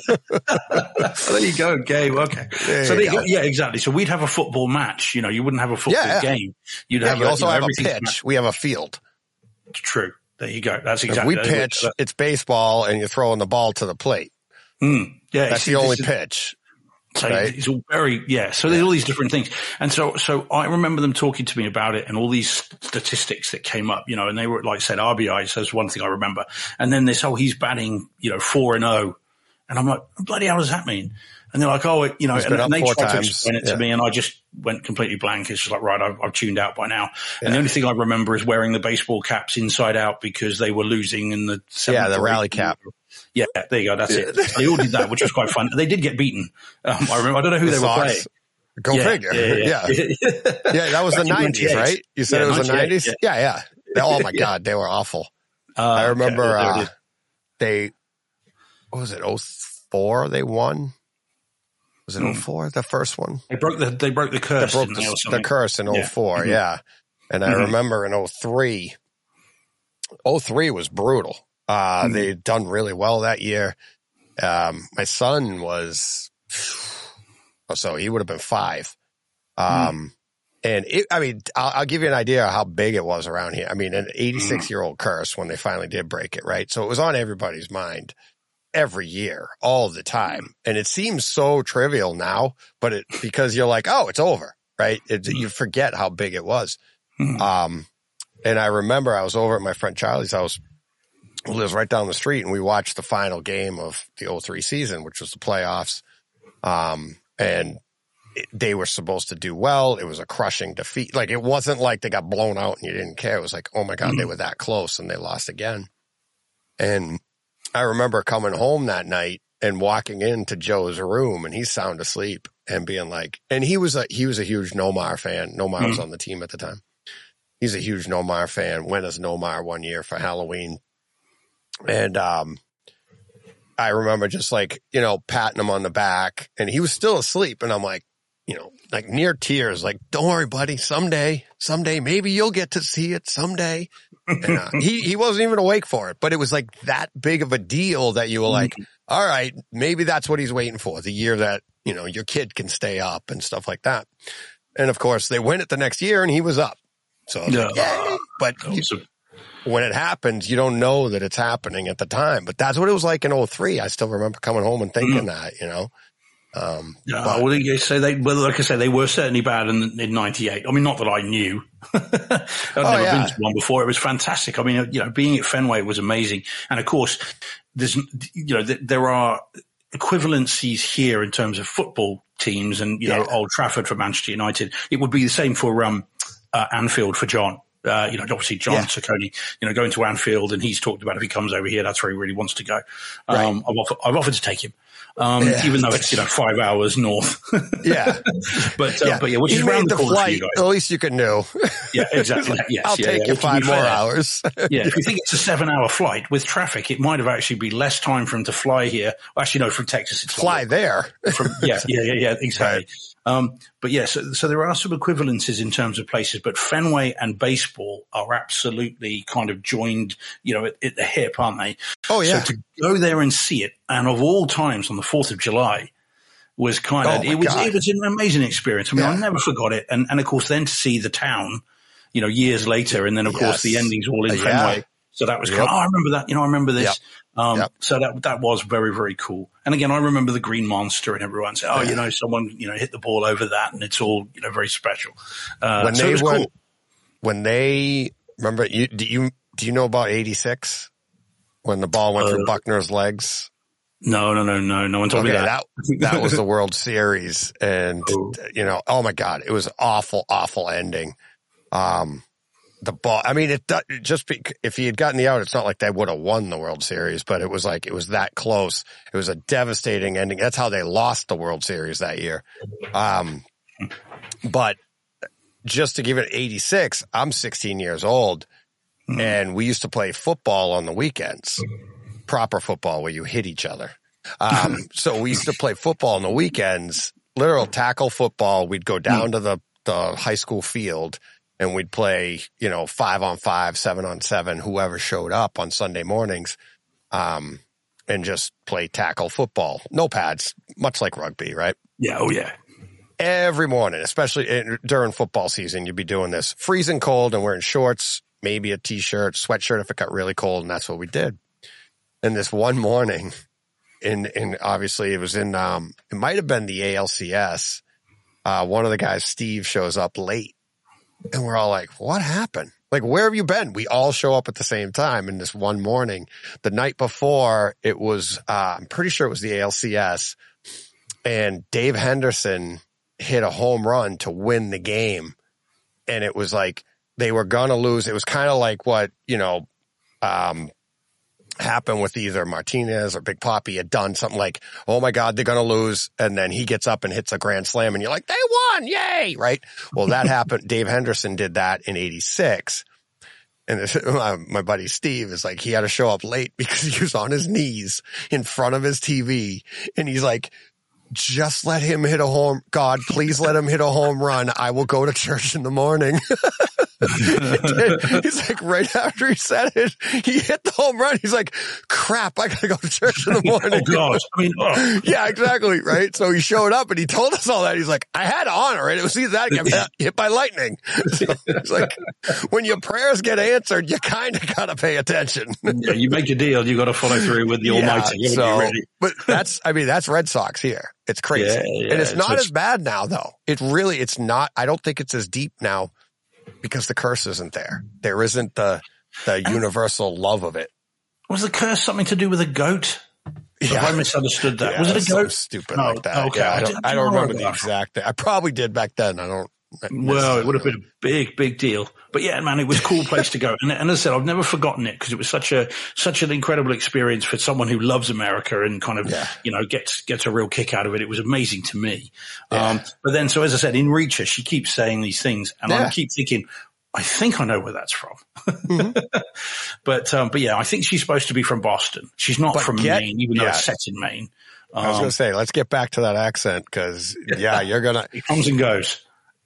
there you go. Game. Okay. There so you there you go. go. Yeah, exactly. So we'd have a football match. You know, you wouldn't have a football Yeah, yeah. game. You'd Yeah, have you a, also you know, have a everything's pitch. We have a field. ma- True. There you go. That's If exactly. we pitch, it's baseball and you're throwing the ball to the plate. Mm, yeah, That's see, the only this is- pitch. So right? it's all very, yeah. So there's all these different things. And so, so I remember them talking to me about it and all these statistics that came up, you know, and they were, like I said, R B Is. That's one thing I remember. And then this, oh, he's batting, you know, four and oh. And I'm like, what bloody hell does that mean? And they're like, oh, it, you know, He's and, been and up they four tried to times. explain it to Yeah. me and I just went completely blank. It's just like, right, I've, I've tuned out by now. Yeah. And the only thing I remember is wearing the baseball caps inside out because they were losing in the Yeah, seventh the or rally eighth. cap. Yeah, there you go. That's it. They all did that, which was quite fun. They did get beaten. Um, I remember. I don't know who The they were Sox. playing. Go Yeah, figure. Yeah, Yeah. yeah, Yeah, yeah. that was the Back in nineties, ninety-eight. right? You said Yeah, it was the ninety-eight, nineties? yeah. Yeah, yeah. Oh my God, they were awful. Uh, I remember okay, there it uh, is. they, what was it, oh four they won? Was it Hmm. oh four, the first one? They broke the they broke the They curse. broke didn't they, or the, the something? curse in Yeah. oh four, Mhm. yeah. And I Mhm. remember in oh three, oh three was brutal. Uh, Mhm. They'd done really well that year. Um, my son was, oh, so he would have been five. Um, and it, I mean, I'll, I'll give you an idea of how big it was around here. I mean, an eighty-six year old curse when they finally did break it, right? So it was on everybody's mind every year, all the time. And it seems so trivial now, but it, because you're like, oh, it's over, right? It, you forget how big it was. Mhm. Um, and I remember I was over at my friend Charlie's house, who lives right down the street, and we watched the final game of the oh three season, which was the playoffs. Um, and it, they were supposed to do well. It was a crushing defeat. Like, it wasn't like they got blown out and you didn't care. It was like, oh my God, they were that close and they lost again. And I remember coming home that night and walking into Joe's room, and he's sound asleep and being like, and he was a, he was a huge Nomar fan. Nomar was on the team at the time. He's a huge Nomar fan. Went as Nomar one year for Halloween. And, um, I remember just like, you know, patting him on the back, and he was still asleep. And I'm like, you know, like near tears, like, don't worry, buddy. Someday, someday, maybe you'll get to see it someday. And, uh, he, he wasn't even awake for it, but it was like that big of a deal that you were like, all right, maybe that's what he's waiting for, the year that, you know, your kid can stay up and stuff like that. And of course they win it the next year and he was up. So, I was yeah. like, yay. But you, when it happens, you don't know that it's happening at the time, but that's what it was like in oh three. I still remember coming home and thinking mm. that, you know. Um, yeah, but, well, you say they, well, like I said, they were certainly bad in, in ninety-eight. I mean, not that I knew. I'd oh, never yeah. been to one before. It was fantastic. I mean, you know, being at Fenway was amazing. And of course, there's, you know, there are equivalencies here in terms of football teams and, you know, yeah. Old Trafford for Manchester United. It would be the same for, um, uh, Anfield for John. Uh, you know, obviously John yeah. Ciccone, you know, going to Anfield, and he's talked about if he comes over here, that's where he really wants to go. Um, right. I've offered, I've offered to take him. Um, yeah. even though it's, you know, five hours north. yeah. But, uh, yeah. but yeah, which he is around the the corner flight. for you guys. At least you can know. Yeah, exactly. Yes. I'll yeah, take yeah. you five more fair, hours. yeah. If you think it's a seven hour flight with traffic, it might have actually been less time for him to fly here. Actually, no, from Texas, it's fly there. From, yeah, yeah, yeah, yeah, exactly. Right. Um, but yeah, so, so there are some equivalences in terms of places, but Fenway and baseball are absolutely kind of joined, you know, at, at the hip, aren't they? Oh, yeah. So to go there and see it, and of all times on the fourth of July, was kind of, oh it was, God. it was an amazing experience. I mean, yeah. I never forgot it. And, and of course, then to see the town, you know, years later, and then of yes. course the endings all in uh, Fenway. Yeah. So that was yep. kind of, oh, I remember that, you know, I remember this. Yep. Um, yep. So that, that was very, very cool. And again, I remember the Green Monster, and everyone said, oh, yeah. you know, someone, you know, hit the ball over that, and it's all, you know, very special. Uh, when so they it was went, cool. when they, remember, you, do you, do you know about eighty-six? When the ball went uh, through Buckner's legs? No, no, no, no, no one told okay, me that. that. That was the World Series, and, oh. you know, oh my God, it was awful, awful ending. Um, The ball, I mean, it just be, if he had gotten the out, it's not like they would have won the World Series, but it was like, it was that close. It was a devastating ending. That's how they lost the World Series that year. Um, but just to give it eighty-six, I'm sixteen years old, and we used to play football on the weekends, proper football where you hit each other. Um, so we used to play football on the weekends, literal tackle football. We'd go down to the, the high school field, and we'd play, you know, five on five, seven on seven, whoever showed up on Sunday mornings, um, and just play tackle football. No pads, much like rugby, right? Yeah. Oh, yeah. Every morning, especially in, during football season, you'd be doing this. Freezing cold and wearing shorts, maybe a t-shirt, sweatshirt if it got really cold, and that's what we did. And this one morning, in, in obviously it was in, um, it might have been the A L C S. Uh, one of the guys, Steve, shows up late. And we're all like, what happened? Like, where have you been? We all show up at the same time. And this one morning, the night before, it was, uh, I'm pretty sure it was the A L C S. And Dave Henderson hit a home run to win the game. And it was like, they were going to lose. It was kind of like what, you know, um, happened with either Martinez or Big Papi had done something like, oh my God, they're going to lose. And then he gets up and hits a grand slam and you're like, they won. Yay. Right. Well, that happened. Dave Henderson did that in eighty-six. And this, my, my buddy Steve is like, he had to show up late because he was on his knees in front of his T V. And he's like, just let him hit a home. God, please let him hit a home run. I will go to church in the morning. He's like, right after he said it, he hit the home run. He's like, crap, I gotta go to church in the morning. Oh gosh. I mean, oh. Yeah, exactly. Right. So he showed up and he told us all that. He's like, I had to honor it. It was either that or get hit, hit by lightning. So it's like, when your prayers get answered, you kind of gotta pay attention. Yeah, you make a deal, you gotta follow through with the yeah, Almighty. So, really. But that's, I mean, that's Red Sox here. It's crazy. Yeah, yeah, and it's not it's, as bad now though. It really, it's not, I don't think it's as deep now because the curse isn't there. There isn't the, the universal love of it. Was the curse something to do with a goat? Yeah. I misunderstood that. Yeah, was it a goat? Stupid oh, like that. Okay. Yeah, I I don't, didn't I don't remember the that. exact thing. I probably did back then. I don't. Well, it would have been a big, big deal. But yeah, man, it was a cool place to go. And, and as I said, I've never forgotten it because it was such a, such an incredible experience for someone who loves America and kind of, yeah. you know, gets, gets a real kick out of it. It was amazing to me. Yeah. Um, but then, so as I said, in Reacher, she keeps saying these things and yeah. I keep thinking, I think I know where that's from. Mm-hmm. but, um, but yeah, I think she's supposed to be from Boston. She's not But from get, Maine, even though yeah. it's set in Maine. Um, I was going to say, let's get back to that accent because, yeah, you're going to. It comes and goes.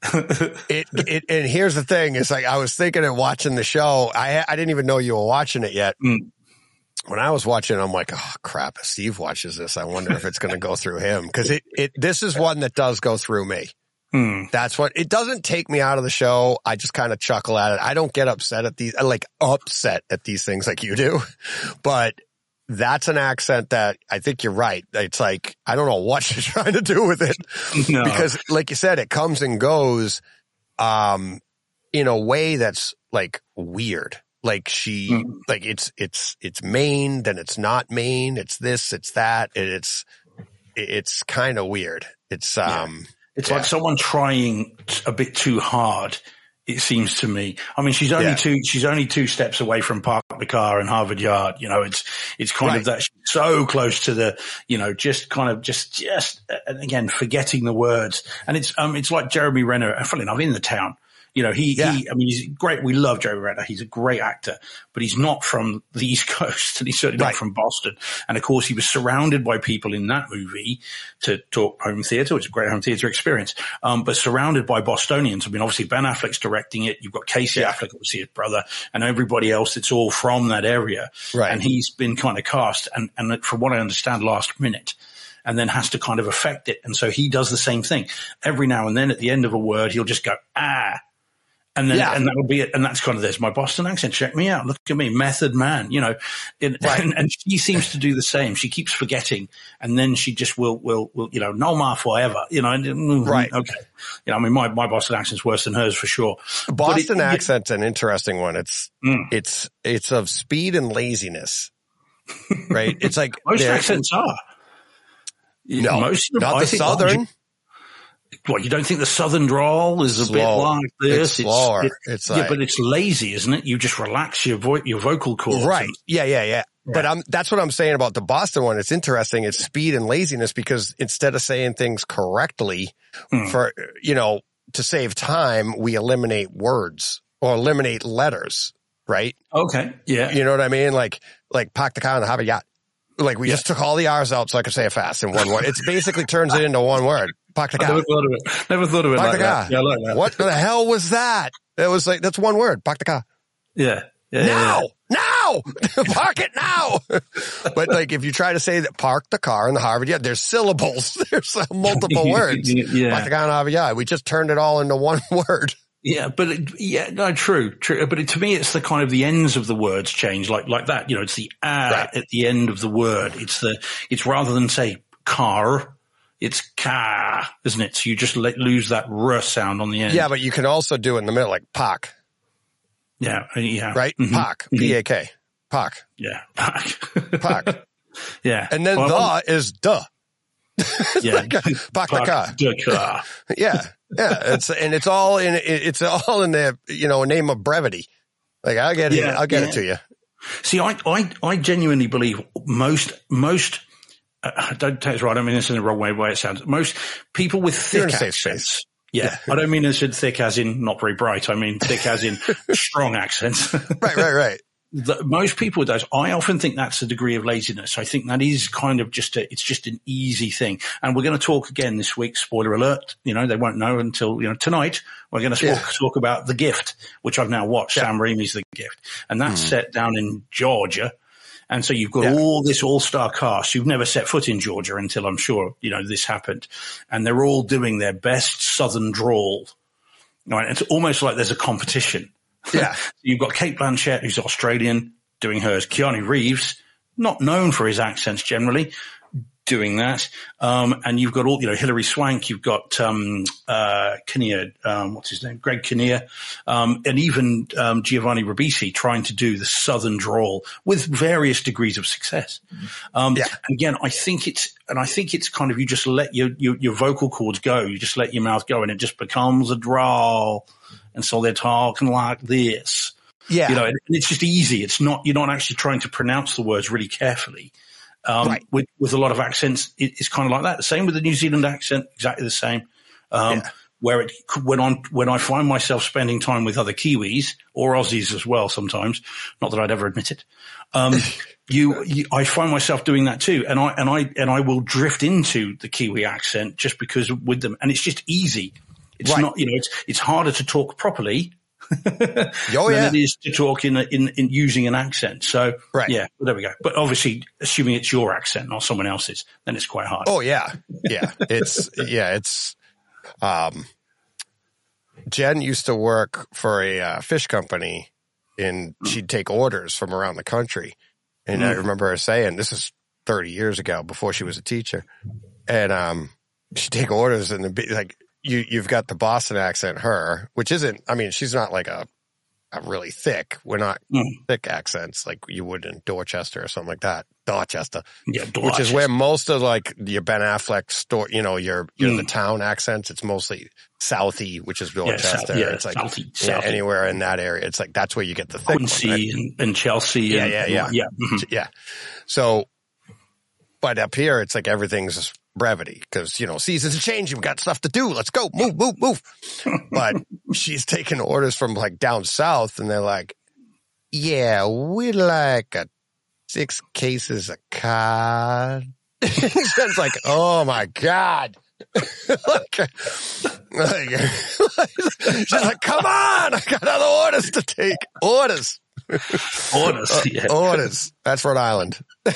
it, it, and here's the thing. It's like I was thinking of watching the show. I I didn't even know you were watching it yet. Mm. When I was watching, I'm like, oh, crap. If Steve watches this, I wonder if it's going to go through him because it, it, this is one that does go through me. Mm. That's what it doesn't take me out of the show. I just kind of chuckle at it. I don't get upset at these, like upset at these things like you do, but that's an accent that I think you're right. It's like, I don't know what she's trying to do with it No. because like you said, it comes and goes, um, in a way that's like weird. Like she, mm. like it's, it's, it's Maine, then it's not Maine. It's this, it's that. And it's, it's kind of weird. It's, um, yeah. It's yeah. like someone trying a bit too hard, it seems to me. I mean, she's only yeah. two, she's only two steps away from Park the Car and Harvard Yard. You know, it's, it's kind right. of that she's so close to the, you know, just kind of just, just, and again, forgetting the words. And it's, um, it's like Jeremy Renner, funny enough, in The Town. You know, he, yeah. he, I mean, he's great. We love Jeremy Renner. He's a great actor, but he's not from the East Coast and he's certainly right. not from Boston. And of course, he was surrounded by people in that movie to talk home theater, which is a great home theater experience. Um, but surrounded by Bostonians. I mean, obviously Ben Affleck's directing it. You've got Casey yeah. Affleck, obviously his brother, and everybody else. It's all from that area. Right. And he's been kind of cast and, and from what I understand, last minute. And then has to kind of affect it. And so he does the same thing. Every now and then at the end of a word, he'll just go, ah. And then, yeah. and that'll be it. And that's kind of this, my Boston accent. Check me out. Look at me. Method man, you know, it, right. and, and she seems to do the same. She keeps forgetting and then she just will, will, will, you know, no more forever, you know, and, right. Okay. You know, I mean, my, my Boston accent's worse than hers for sure. Boston it, accent's it, an interesting one. It's, mm. it's, it's of speed and laziness, right? It's like most accents are. No, most of them, not I the think, Southern. What, you don't think the Southern drawl is a Slow. bit like this? It's slower. It's, it's yeah, like, but it's lazy, isn't it? You just relax your vo- your vocal cords. Right. And, yeah, yeah, yeah, yeah. But I'm, that's what I'm saying about the Boston one. It's interesting. It's speed and laziness because instead of saying things correctly hmm. for, you know, to save time, we eliminate words or eliminate letters, right? Okay. Yeah. You know what I mean? Like, like park the car and have a yacht. Like we yeah. just took all the R's out so I could say it fast in one word. It basically turns it into one word. Park the car. I never thought of it. Never thought of it Park like the car. that. Yeah, I like that. What the hell was that? It was like, that's one word. Park the car. Yeah. yeah now, yeah. now, park it now. But like, if you try to say that park the car in the Harvard, yeah, there's syllables. There's uh, multiple words. yeah. Park the car in Harvard, yeah. We just turned it all into one word. Yeah, but it, yeah, no, true, true. But it, to me, it's the kind of the ends of the words change, like like that. You know, it's the ah right. at the end of the word. It's the it's rather than say car, it's car, isn't it? So you just let, lose that r sound on the end. Yeah, but you can also do it in the middle, like park. Yeah, yeah, right. Mm-hmm. Park, P A K, park. Yeah, park, park. Yeah, and then well, the is duh. Yeah, like, park, park the car. The car. Yeah. Yeah, it's and it's all in it's all in the you know name of brevity. Like I'll get yeah, it, I'll get yeah. it to you. See, I I I genuinely believe most most uh, don't take this right. I don't mean this in the wrong way. Way it sounds. Most people with thick accents. Yeah, I don't mean this in thick as in not very bright. I mean thick as in strong accents. Right, right, right. The, most people with those, I often think that's a degree of laziness. I think that is kind of just a, it's just an easy thing. And we're going to talk again this week, spoiler alert, you know, they won't know until, you know, tonight we're going to yeah. talk, talk about The Gift, which I've now watched, yeah. Sam Raimi's The Gift. And that's mm. set down in Georgia. And so you've got yeah. all this all-star cast. You've never set foot in Georgia until I'm sure, you know, this happened. And they're all doing their best Southern drawl. Right? It's almost like there's a competition. Yeah. You've got Cate Blanchett, who's Australian, doing hers. Keanu Reeves, not known for his accents generally, doing that. Um, and you've got all, you know, Hilary Swank, you've got, um, uh, Kinnear, um, what's his name? Greg Kinnear, um, and even, um, Giovanni Ribisi trying to do the Southern drawl with various degrees of success. Um, yeah. again, I think it's, and I think it's kind of, you just let your, your, your vocal cords go. You just let your mouth go and it just becomes a drawl. And so they're talking like this. Yeah. You know, and it's just easy. It's not, you're not actually trying to pronounce the words really carefully. Um, right. with, with a lot of accents, it, it's kind of like that. The same with the New Zealand accent, exactly the same. Um, yeah. where it, when I'm, when I find myself spending time with other Kiwis or Aussies as well sometimes, not that I'd ever admit it, um, you, you, I find myself doing that too. And I, and I, and I will drift into the Kiwi accent just because with them, and it's just easy. It's right. not, you know, it's, it's harder to talk properly oh, yeah. than it is to talk in, a, in, in using an accent. So right. yeah, well, there we go. But obviously assuming it's your accent, not someone else's, then it's quite hard. Oh yeah. Yeah. It's, yeah, it's, um, Jen used to work for a uh, fish company and she'd take orders from around the country. And mm. I remember her saying, this is thirty years ago before she was a teacher. And, um, she'd take orders and it'd be like, you, you've got the Boston accent, her, which isn't, I mean, she's not like a, a really thick, we're not mm. thick accents like you would in Dorchester or something like that. Dorchester. Yeah, Dorchester. Which is where most of like your Ben Affleck store, you know, your, your mm. the town accents, it's mostly Southie, which is Dorchester. Yeah, yeah, it's like Southie, yeah, Southie. Anywhere in that area. It's like, that's where you get the thick Quincy one, right? and, and Chelsea. Yeah, and, yeah, yeah. Yeah. Mm-hmm. Yeah. So, but up here, it's like everything's brevity because, you know, seasons are changing. We've got stuff to do. Let's go. Move, move, move. But she's taking orders from like down south and they're like, yeah, we like a six cases of cod. It's like, oh my God. like, like, she's like, come on. I got other orders to take. Orders. Orders, uh, yeah. Orders. That's Rhode Island. oh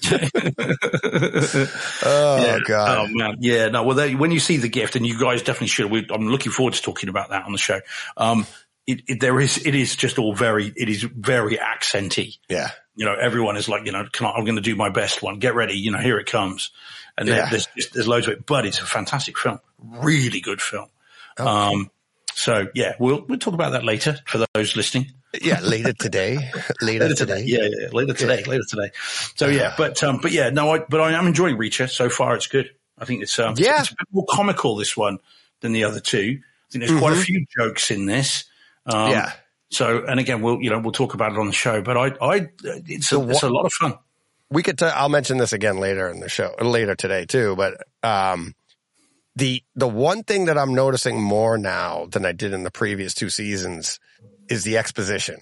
yeah. God! Oh man, yeah. No, well, they, when you see the gift, and you guys definitely should. We, I'm looking forward to talking about that on the show. Um, it, it, there is, it is just all very, it is very accenty. Yeah. You know, everyone is like, you know, can I, I'm going to do my best one. Get ready. You know, here it comes. And yeah. there, there's just, there's loads of it, but it's a fantastic film. Really good film. Okay. Um, so yeah, we'll, we'll talk about that later for those listening. Yeah, later today. Later, later today. today. Yeah, yeah, later today. Yeah. Later today. So yeah, but um, but yeah, no, I, but I am enjoying Reacher so far. It's good. I think it's um, yeah. it's, it's a bit more comical this one than the other two. I think there's mm-hmm. quite a few jokes in this. Um, yeah. So and again, we'll you know we'll talk about it on the show. But I I it's a, it's a lot of fun. We could. T- I'll mention this again later in the show, later today too. But um, the the one thing that I'm noticing more now than I did in the previous two seasons is the exposition.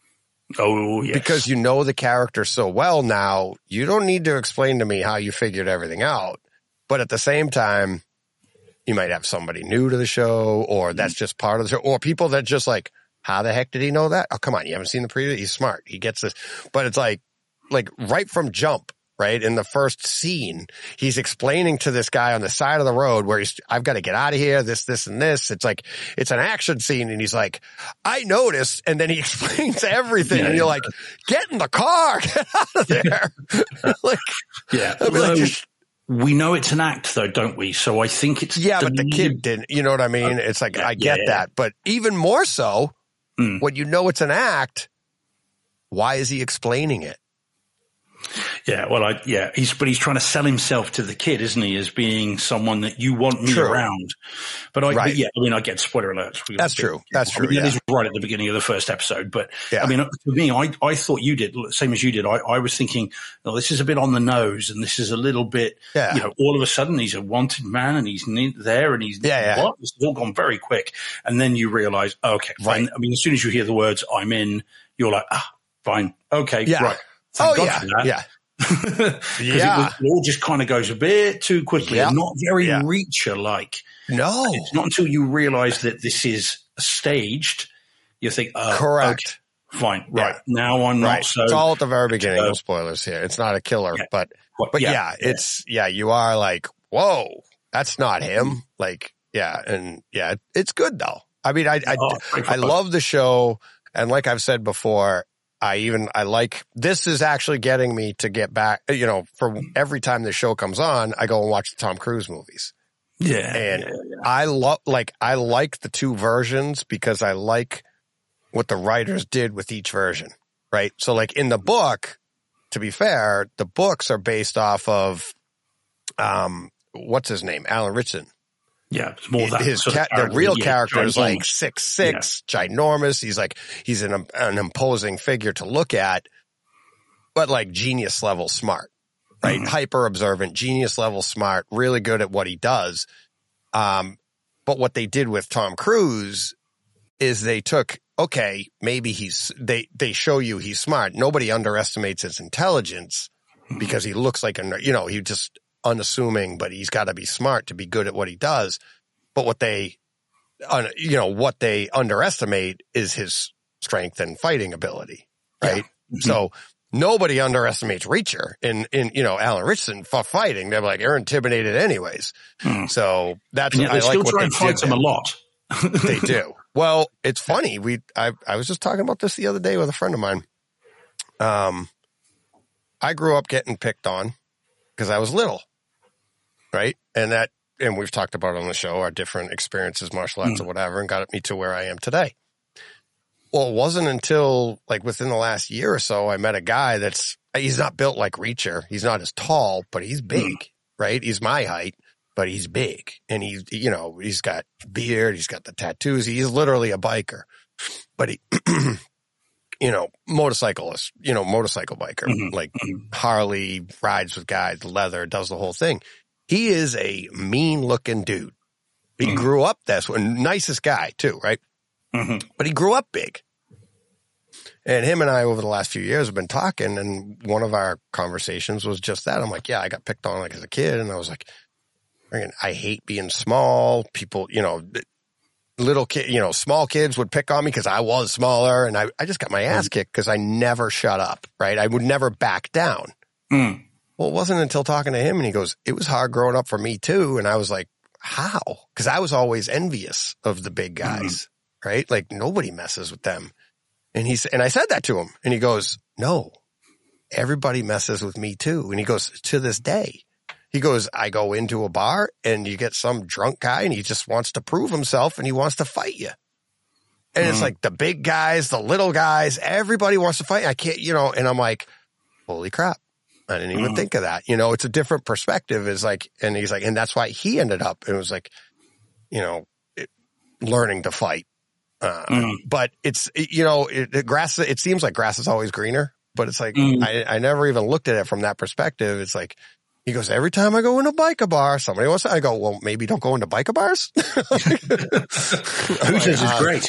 Oh, yes. Because you know the character so well now, you don't need to explain to me how you figured everything out. But at the same time, you might have somebody new to the show, or that's just part of the show, or people that just like, how the heck did he know that? Oh, come on, you haven't seen the preview? He's smart. He gets this. But it's like, like right from jump, right? In the first scene, he's explaining to this guy on the side of the road where he's, I've got to get out of here, this, this, and this. It's like, it's an action scene. And he's like, I noticed. And then he explains everything. Yeah, and you're like, get in the car, get out of there. like, yeah. I mean, Although, like just, we know it's an act though, don't we? So I think it's, yeah, the but the kid didn't, you know what I mean? It's like, yeah, I get yeah, that. But even more so, mm. when you know it's an act, why is he explaining it? Yeah, well, I, yeah, he's, but he's trying to sell himself to the kid, isn't he, as being someone that you want me true. around. But I, right. but yeah, I mean, I get spoiler alerts. That's true. That's true. I mean, yeah. That is right at the beginning of the first episode. But yeah. I mean, for me, I, I thought you did, same as you did. I, I was thinking, oh, this is a bit on the nose and this is a little bit, yeah. you know, all of a sudden he's a wanted man and he's there and he's, yeah, yeah. what? This has all gone very quick. And then you realize, okay, fine. Right. I mean, as soon as you hear the words, I'm in, you're like, ah, fine. Okay, yeah. right. Thank oh, God yeah. For that. Yeah. yeah, it, was, it all just kind of goes a bit too quickly. Yeah. Not very yeah. Reacher-like. No, and it's not until you realize that this is staged, you think, oh, correct, okay, fine, right. Yeah. Now I'm right. not so. It's all at the very beginning. Uh, no spoilers here. It's not a killer, yeah. but but yeah, yeah, it's yeah. You are like, whoa, that's not him. Like, yeah, and yeah, it's good though. I mean, I I, oh, I love the show, and like I've said before. I even, I like, this is actually getting me to get back, you know, for every time the show comes on, I go and watch the Tom Cruise movies. Yeah. And yeah, yeah. I love, like, I like the two versions because I like what the writers did with each version, right? So like in the book, to be fair, the books are based off of, um, what's his name? Alan Ritchson. Yeah, it's more that his sort ca- of the real yeah, character is ginormous. like six six, yeah. ginormous. He's like he's an an imposing figure to look at, but like genius level smart, right? Mm-hmm. Hyper observant, genius level smart, really good at what he does. Um, But what they did with Tom Cruise is they took, okay, maybe he's, they, they show you he's smart. Nobody underestimates his intelligence because he looks like a, you know, he just unassuming, but he's got to be smart to be good at what he does. But what they, you know, what they underestimate is his strength and fighting ability, right? Yeah. Mm-hmm. So nobody underestimates Reacher in, in, you know, Alan Richardson for fighting. They're like, they're intimidated anyways. Mm. So that's, yeah, I they like still what try they and fight did him a lot. They do. Well, it's funny. We, I, I was just talking about this the other day with a friend of mine. Um, I grew up getting picked on because I was little, right? And that, and we've talked about it on the show, our different experiences, martial arts mm. or whatever, and got me to where I am today. Well, it wasn't until like within the last year or so, I met a guy that's, he's not built like Reacher. He's not as tall, but he's big, mm. right? He's my height, but he's big. And he's, you know, he's got beard, he's got the tattoos. He's literally a biker, but he, you know, motorcyclist, you know, motorcycle biker, mm-hmm. like mm-hmm. Harley, rides with guys, leather, does the whole thing. He is a mean looking dude. He mm-hmm. grew up this one, nicest guy too, right? Mm-hmm. But he grew up big. And him and I over the last few years have been talking, and one of our conversations was just that. I'm like, yeah, I got picked on like as a kid, and I was like, I hate being small. People, you know, little kid, you know, small kids would pick on me because I was smaller, and I, I just got my ass kicked because I never shut up, right? I would never back down. Mm. Well, it wasn't until talking to him, and he goes, it was hard growing up for me too. And I was like, how? Because I was always envious of the big guys. Mm. Right? Like nobody messes with them. And he's, and I said that to him, and he goes, no, everybody messes with me too. And he goes, to this day, he goes, I go into a bar and you get some drunk guy and he just wants to prove himself and he wants to fight you. And mm-hmm. it's like the big guys, the little guys, everybody wants to fight. I can't, you know, and I'm like, holy crap. I didn't even mm-hmm. think of that. You know, it's a different perspective. Is like, and he's like, and that's why he ended up, it was like, you know, it, learning to fight. Uh, mm. But it's, you know, it, it grass, it seems like grass is always greener, but it's like, mm. I, I never even looked at it from that perspective. It's like, he goes, every time I go into a biker bar, somebody wants to, I go, well, maybe don't go into biker bars. Who says it's great?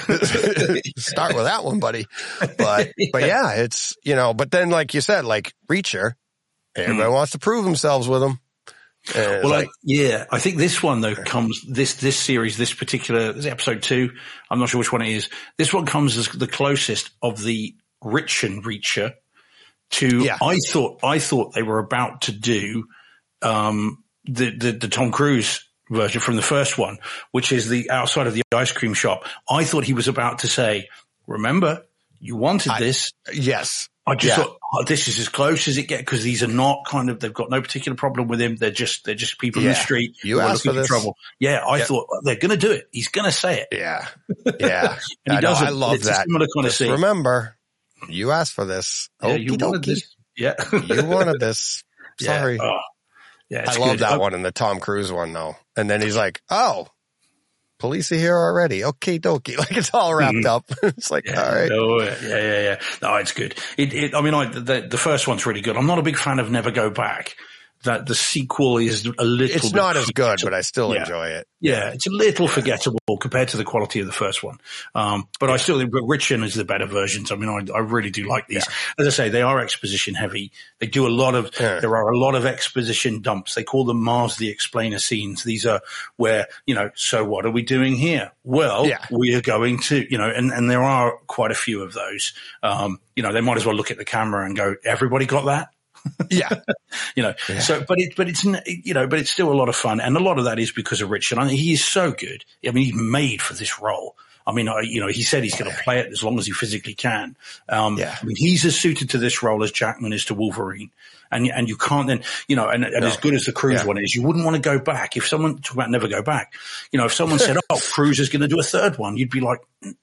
Start with that one, buddy. But, yeah. but yeah, it's, you know, but then like you said, like Reacher, everybody mm. wants to prove themselves with him. Uh, well, like, I, yeah, I think this one though comes, this, this series, this particular, this is episode two. I'm not sure which one it is. This one comes as the closest of the Rich and Reacher to, yeah. I thought, I thought they were about to do, um, the, the, the Tom Cruise version from the first one, which is the outside of the ice cream shop. I thought he was about to say, remember, you wanted I, this. Yes. I just yeah. thought, oh, this is as close as it gets because these are not kind of, they've got no particular problem with him. They're just, they're just people yeah. in the street you who are asked looking for for trouble. Yeah. I yep. thought, well, they're going to do it. He's going to say it. Yeah. Yeah. and he I doesn't. I love it's that. A similar kind just of scene. Remember, you asked for this. Yeah, you wanted dokey. this. Yeah. You wanted this. Sorry. Yeah. Oh. Yeah, I good. love that oh. one and the Tom Cruise one though. And then he's like, oh, police are here already. Okay, dokie. Like it's all wrapped mm-hmm. up. It's like, yeah, all right. No, yeah, yeah, yeah. No, it's good. It, it, I mean, I, the, the first one's really good. I'm not a big fan of Never Go Back. That the sequel is a little It's bit not as good, but I still yeah. enjoy it. Yeah, it's a little forgettable compared to the quality of the first one. Um, but I still think Richard is the better versions. I mean, I, I really do like these. Yeah. As I say, they are exposition heavy. They do a lot of, yeah. there are a lot of exposition dumps. They call them Mars the Explainer scenes. These are where, you know, so what are we doing here? Well, yeah. we are going to, you know, and, and there are quite a few of those. Um, you know, they might as well look at the camera and go, everybody got that? Yeah. you know, yeah. so, but it, but it's, you know, but it's still a lot of fun. And a lot of that is because of Richard. I mean, he is so good. I mean, he's made for this role. I mean, I, you know, he said he's going to play it as long as he physically can. Um, yeah. I mean, he's as suited to this role as Jackman is to Wolverine. And, and you can't then, you know, and, and no. as good as the Cruise yeah. one is, you wouldn't want to go back. If someone, talk about Never Go Back, you know, if someone said, oh, Cruise is going to do a third one, you'd be like,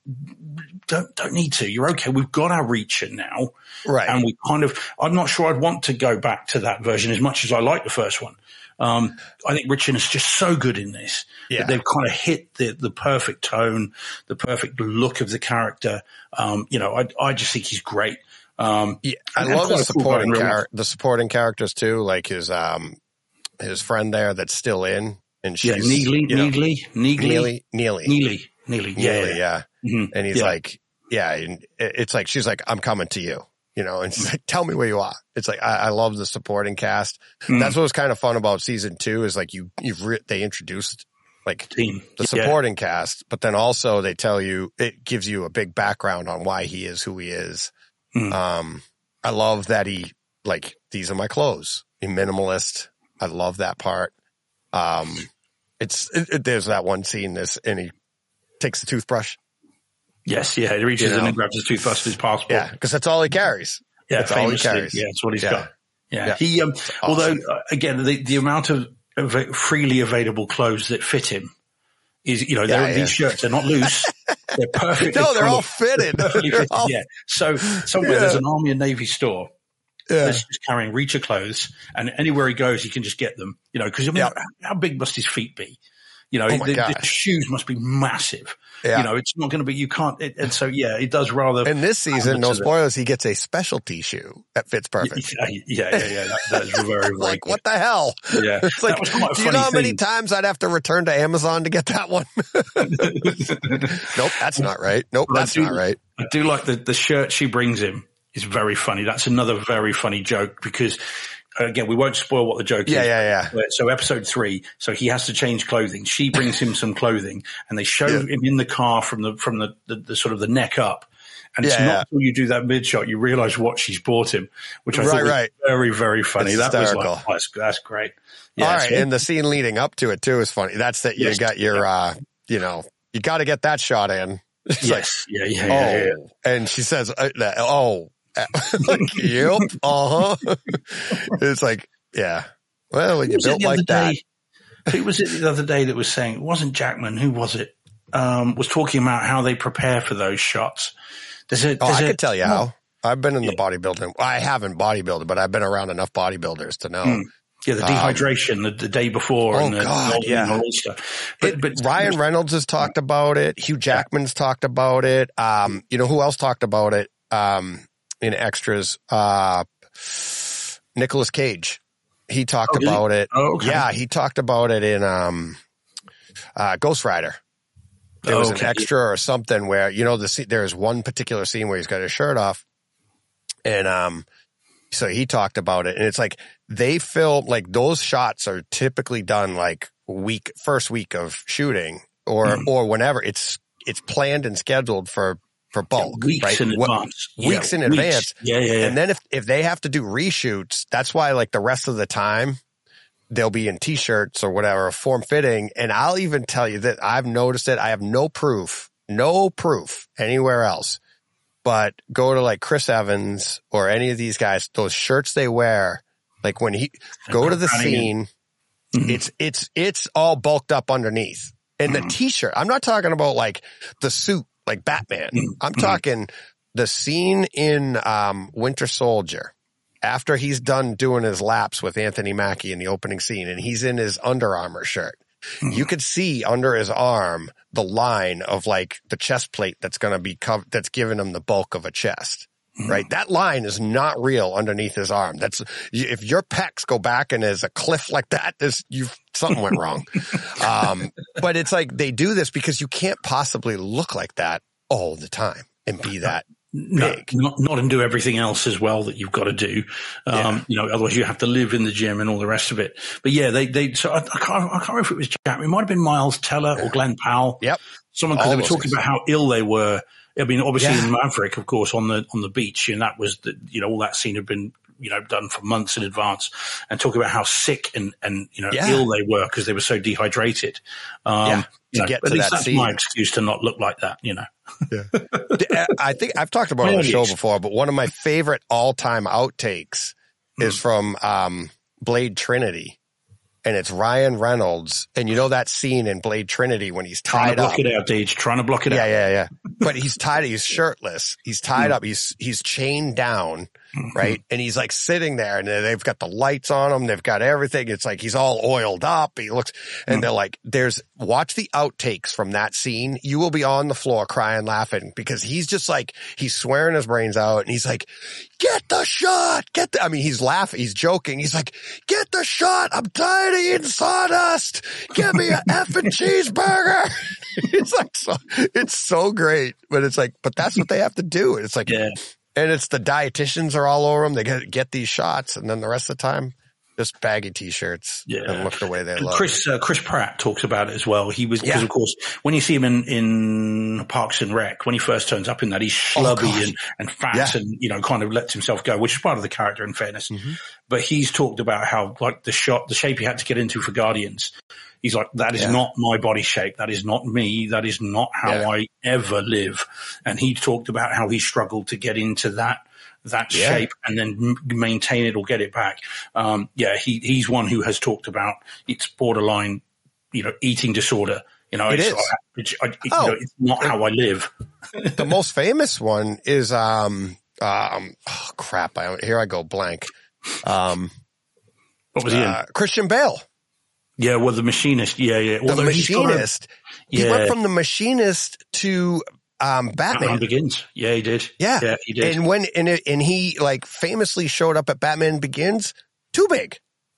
don't, don't need to. You're okay. We've got our Reacher now. Right. And we kind of, I'm not sure I'd want to go back to that version as much as I like the first one. Um, I think Richard is just so good in this yeah. that they've kind of hit the, the perfect tone, the perfect look of the character. Um, you know, I, I just think he's great. Um, yeah, I love the supporting char- the supporting characters too, like his, um, his friend there that's still in, and she's yeah, Neely, you know, Neely, Neely, Neely, Neely, Neely, Neely, yeah, Neely, yeah. Mm-hmm. And he's yeah. like, yeah, and it's like she's like, I'm coming to you, you know, and she's like, tell me where you are. It's like I, I love the supporting cast. Mm. That's what was kind of fun about season two is like you you've re- they introduced like Team. the supporting yeah. cast, but then also they tell you it gives you a big background on why he is who he is. Mm. Um, I love that he like these are my clothes. He minimalist. I love that part. Um, it's it, it, there's that one scene this and he takes the toothbrush. Yes, yeah, he reaches you know? in and grabs his toothbrush and his passport. Yeah, because that's all he carries. Yeah, that's all he famously, carries. Yeah, that's what he's yeah. got. Yeah, yeah. he. Um, awesome. Although uh, again, the the amount of, of freely available clothes that fit him is, you know, yeah, yeah. these shirts are not loose. They're perfect. No, they're all fitted. They're fitted. all... Yeah. So somewhere yeah. there's an Army and Navy store. Yeah. That's just carrying Reacher clothes, and anywhere he goes, he can just get them. You know, because I mean, yeah. how, how big must his feet be? You know, oh the, the shoes must be massive. Yeah. You know, it's not going to be, you can't, it, and so yeah, it does rather. In this season, no spoilers, he gets a specialty shoe that fits perfect. Yeah, yeah, yeah, yeah. That, that is very, very like, good. what the hell? Yeah. It's like, do you know how thing. many times I'd have to return to Amazon to get that one? Nope, that's not right. Nope, but that's do, not right. I do like the, the shirt she brings him is very funny. That's another very funny joke because, again, we won't spoil what the joke yeah, is. Yeah, yeah, yeah. So episode three, so he has to change clothing. She brings him some clothing and they show yeah. him in the car from the, from the, the, the sort of the neck up. And it's yeah, not yeah. until you do that mid shot, you realize what she's bought him, which I right, thought was right. very, very funny. It's that hysterical. was like, oh, that's, that's great. Yeah, all right. And the scene leading up to it too is funny. That's that you yes. got your, uh, you know, you got to get that shot in. It's yes. Like, yeah, yeah, oh. yeah, yeah. And she says, uh, oh, like, yep, uh-huh. It's like, yeah. Well, when you built like that. Who was it the other day that was saying, it wasn't Jackman, who was it? Um, was talking about how they prepare for those shots. There's a, there's oh, I a, could tell you oh, how. I've been in yeah. the bodybuilding. I haven't bodybuilded, but I've been around enough bodybuilders to know. Mm. Yeah, the dehydration um, the, the day before. Oh, and the, God, and yeah. all that stuff. But, it, but Ryan Reynolds has talked about it. Hugh Jackman's yeah. talked about it. Um, you know who else talked about it um, in extras? Uh, Nicolas Cage. He talked oh, about it. Oh, okay. Yeah, he talked about it in um, uh, Ghost Rider. There was oh, okay. an extra or something where, you know, the there's one particular scene where he's got his shirt off. And um, so he talked about it. And it's like they film, like those shots are typically done like week, first week of shooting or mm. or whenever. It's it's planned and scheduled for, for bulk. Yeah, weeks right? in advance. Weeks yeah, in weeks. advance. Yeah, yeah, yeah. And then if, if they have to do reshoots, that's why like the rest of the time, they'll be in t-shirts or whatever, form fitting. And I'll even tell you that I've noticed it. I have no proof, no proof anywhere else, but go to like Chris Evans or any of these guys, those shirts they wear, like when he go to the scene, mm-hmm. it's, it's, it's all bulked up underneath. And mm-hmm. the t-shirt, I'm not talking about like the suit, like Batman. Mm-hmm. I'm talking the scene in, um, Winter Soldier. After he's done doing his laps with Anthony Mackie in the opening scene and he's in his Under Armour shirt, mm-hmm. you could see under his arm the line of like the chest plate that's going to be covered, that's giving him the bulk of a chest, mm-hmm. right? That line is not real underneath his arm. That's, if your pecs go back and there's a cliff like that, there's, you something went wrong. um, but it's like they do this because you can't possibly look like that all the time and be that. No, not, not and do everything else as well that you've got to do. Um, yeah. You know, otherwise you have to live in the gym and all the rest of it. But yeah, they, they, so I, I can't, I can't remember if it was Jack. It might have been Miles Teller or Glenn Powell. Yep. Someone, cause they were talking things. about how ill they were. I mean, obviously yeah. in Maverick, of course, on the, on the beach, and that was the, you know, all that scene had been, you know, done for months in advance, and talking about how sick and, and, you know, yeah. ill they were because they were so dehydrated. Um, yeah. You know, to get at to least that that's scene. my excuse to not look like that, you know. Yeah. I think I've talked about it on the show before, but one of my favorite all-time outtakes mm. is from um, Blade Trinity, and it's Ryan Reynolds. And you know that scene in Blade Trinity when he's tied trying to block up. it out, Deej. Trying to block it yeah, out. Yeah, yeah, yeah. But he's tied. He's shirtless. He's tied mm. up. He's he's chained down, mm-hmm. right? And he's like sitting there and they've got the lights on him. They've got everything. It's like he's all oiled up. He looks, and mm-hmm. they're like, there's, watch the outtakes from that scene. You will be on the floor crying, laughing because he's just like, he's swearing his brains out and he's like, get the shot, get the, I mean, he's laughing, he's joking. He's like, get the shot. I'm tired of eating sawdust. Give me an effing cheeseburger. It's like, so, it's so great, but it's like, but that's what they have to do. It's like, yeah. And it's the dietitians are all over them. They get, get these shots. And then the rest of the time, just baggy t-shirts yeah. and look the way they and look. Chris, uh, Chris Pratt talks about it as well. He was, because yeah. of course, when you see him in, in Parks and Rec, when he first turns up in that, he's schlubby oh, and, and fat yeah. and, you know, kind of lets himself go, which is part of the character in fairness. Mm-hmm. But he's talked about how, like, the shot, the shape he had to get into for Guardians. He's like, that is yeah. not my body shape. That is not me. That is not how yeah. I ever live. And he talked about how he struggled to get into that, that yeah. shape and then m- maintain it or get it back. Um, yeah, he, he's one who has talked about it's borderline, you know, eating disorder. You know, it it's, is. Like, it's, I, it, oh, you know, it's not how I live. The most famous one is, um, um, oh crap. I, here I go blank. Um, what was he uh, in? Christian Bale. Yeah, well, the Machinist. Yeah, yeah. The Although Machinist. A, yeah. He went from the Machinist to um, Batman. Batman Begins. Yeah, he did. Yeah, yeah, he did. And when and it, and he like famously showed up at Batman Begins too big.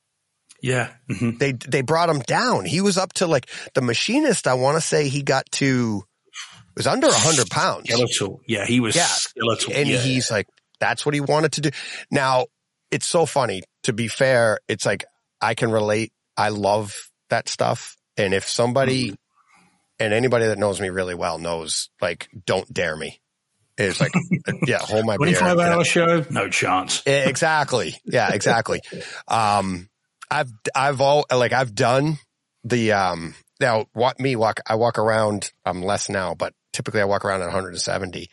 Yeah, mm-hmm. they they brought him down. He was up to like the Machinist. I want to say he got to it was under a hundred pounds. Skeletal. Yeah, he was yeah. skeletal. And yeah. he's like, that's what he wanted to do. Now it's so funny. To be fair, it's like I can relate. I love that stuff. And if somebody, mm-hmm. and anybody that knows me really well knows, like, don't dare me. It's like, yeah, hold my beer. twenty-five hour show? No chance. Exactly. Yeah, exactly. um, I've, I've all, like, I've done the, um, now what me walk, I walk around, I'm less now, but typically I walk around at one hundred seventy.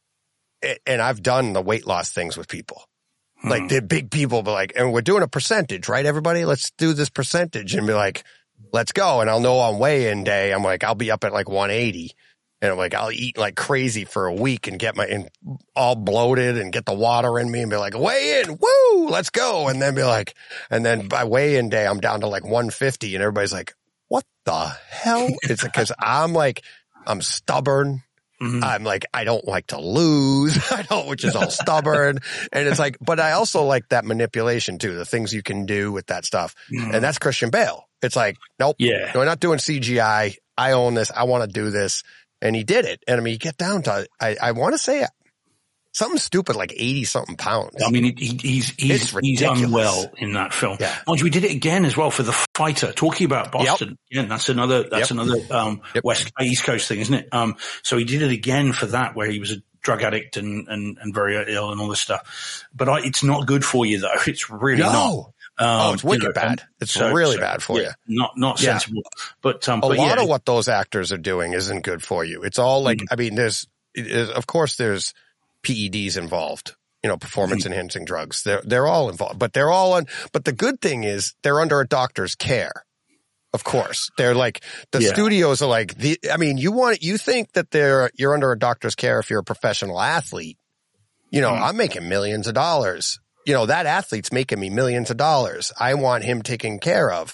And I've done the weight loss things with people. Like hmm. the big people be like, and we're doing a percentage, right? Everybody, let's do this percentage and be like, let's go. And I'll know on weigh-in day, I'm like, I'll be up at like one eighty and I'm like, I'll eat like crazy for a week and get my, and all bloated and get the water in me and be like, weigh in, woo, let's go. And then be like, and then by weigh-in day, I'm down to like one fifty and everybody's like, what the hell? It's because I'm like, I'm stubborn. Mm-hmm. I'm like, I don't like to lose. I don't, which is all stubborn. And it's like, but I also like that manipulation too, the things you can do with that stuff. Mm-hmm. And that's Christian Bale. It's like, nope, yeah, we're not doing C G I. I own this. I want to do this. And he did it. And I mean, you get down to, I, I want to say something stupid like eighty something pounds. I mean, he, he's, he's, he's unwell in that film. Yeah. Mind you, we did it again as well for The Fighter, talking about Boston. Yep. Yeah, that's another, that's yep. another, um, yep. West, East Coast thing, isn't it? Um, so he did it again for that, where he was a drug addict and, and, and very ill and all this stuff. But I, it's not good for you though. It's really no. not. Um, oh, it's wicked you know, bad. It's so, really so, bad for yeah, you. Not, not yeah. sensible. But, um, a but lot yeah. of what those actors are doing isn't good for you. It's all like, mm-hmm. I mean, there's, it, of course there's P E Ds involved, you know, performance mm-hmm. enhancing drugs. They're, they're all involved, but they're all on, but the good thing is they're under a doctor's care. Of course. They're like, the yeah. studios are like, the, I mean, you want, you think that they're, you're under a doctor's care if you're a professional athlete. You know, mm-hmm. I'm making millions of dollars. You know, that athlete's making me millions of dollars. I want him taken care of.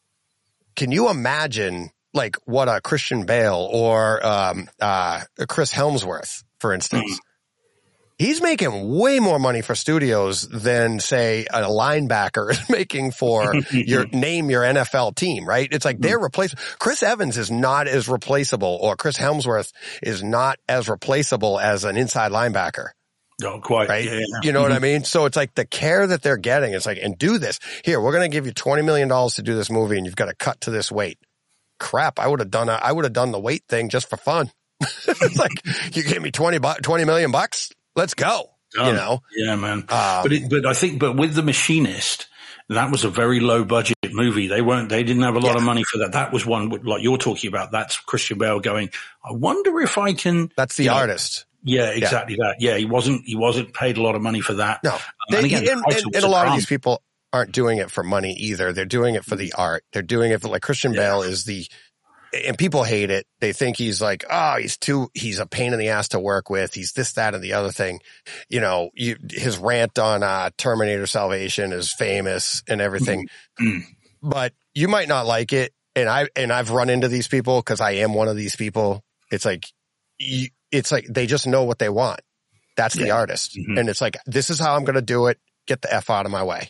Can you imagine like what a Christian Bale or, um, uh, Chris Hemsworth, for instance, mm-hmm. he's making way more money for studios than say a linebacker is making for your name, your N F L team, right? It's like they're replaceable. Chris Evans is not as replaceable, or Chris Hemsworth is not as replaceable as an inside linebacker. No, quite. Right. Yeah, yeah. You know mm-hmm. what I mean? So it's like the care that they're getting. It's like, and do this here. We're going to give you twenty million dollars to do this movie and you've got to cut to this weight. Crap. I would have done, a, I would have done the weight thing just for fun. It's like, you gave me twenty, bu- twenty million bucks. Let's go. Done. You know? Yeah, man. Um, but it, but I think, but with The Machinist, that was a very low budget movie. They weren't, they didn't have a lot yeah. of money for that. That was one like you're talking about. That's Christian Bale going, I wonder if I can. That's the artist. Know, Yeah, exactly yeah. that. Yeah, he wasn't, he wasn't paid a lot of money for that. No. Um, they, and, again, and, and, and a lot of these people aren't doing it for money either. They're doing it for the art. They're doing it for, like, Christian yeah. Bale is the, and people hate it. They think he's like, oh, he's too, he's a pain in the ass to work with. He's this, that, and the other thing. You know, you, his rant on uh, Terminator Salvation is famous and everything, mm-hmm. but you might not like it. And I, and I've run into these people because I am one of these people. It's like, you, it's like they just know what they want. That's the yeah. artist. Mm-hmm. And it's like, this is how I'm going to do it. Get the F out of my way.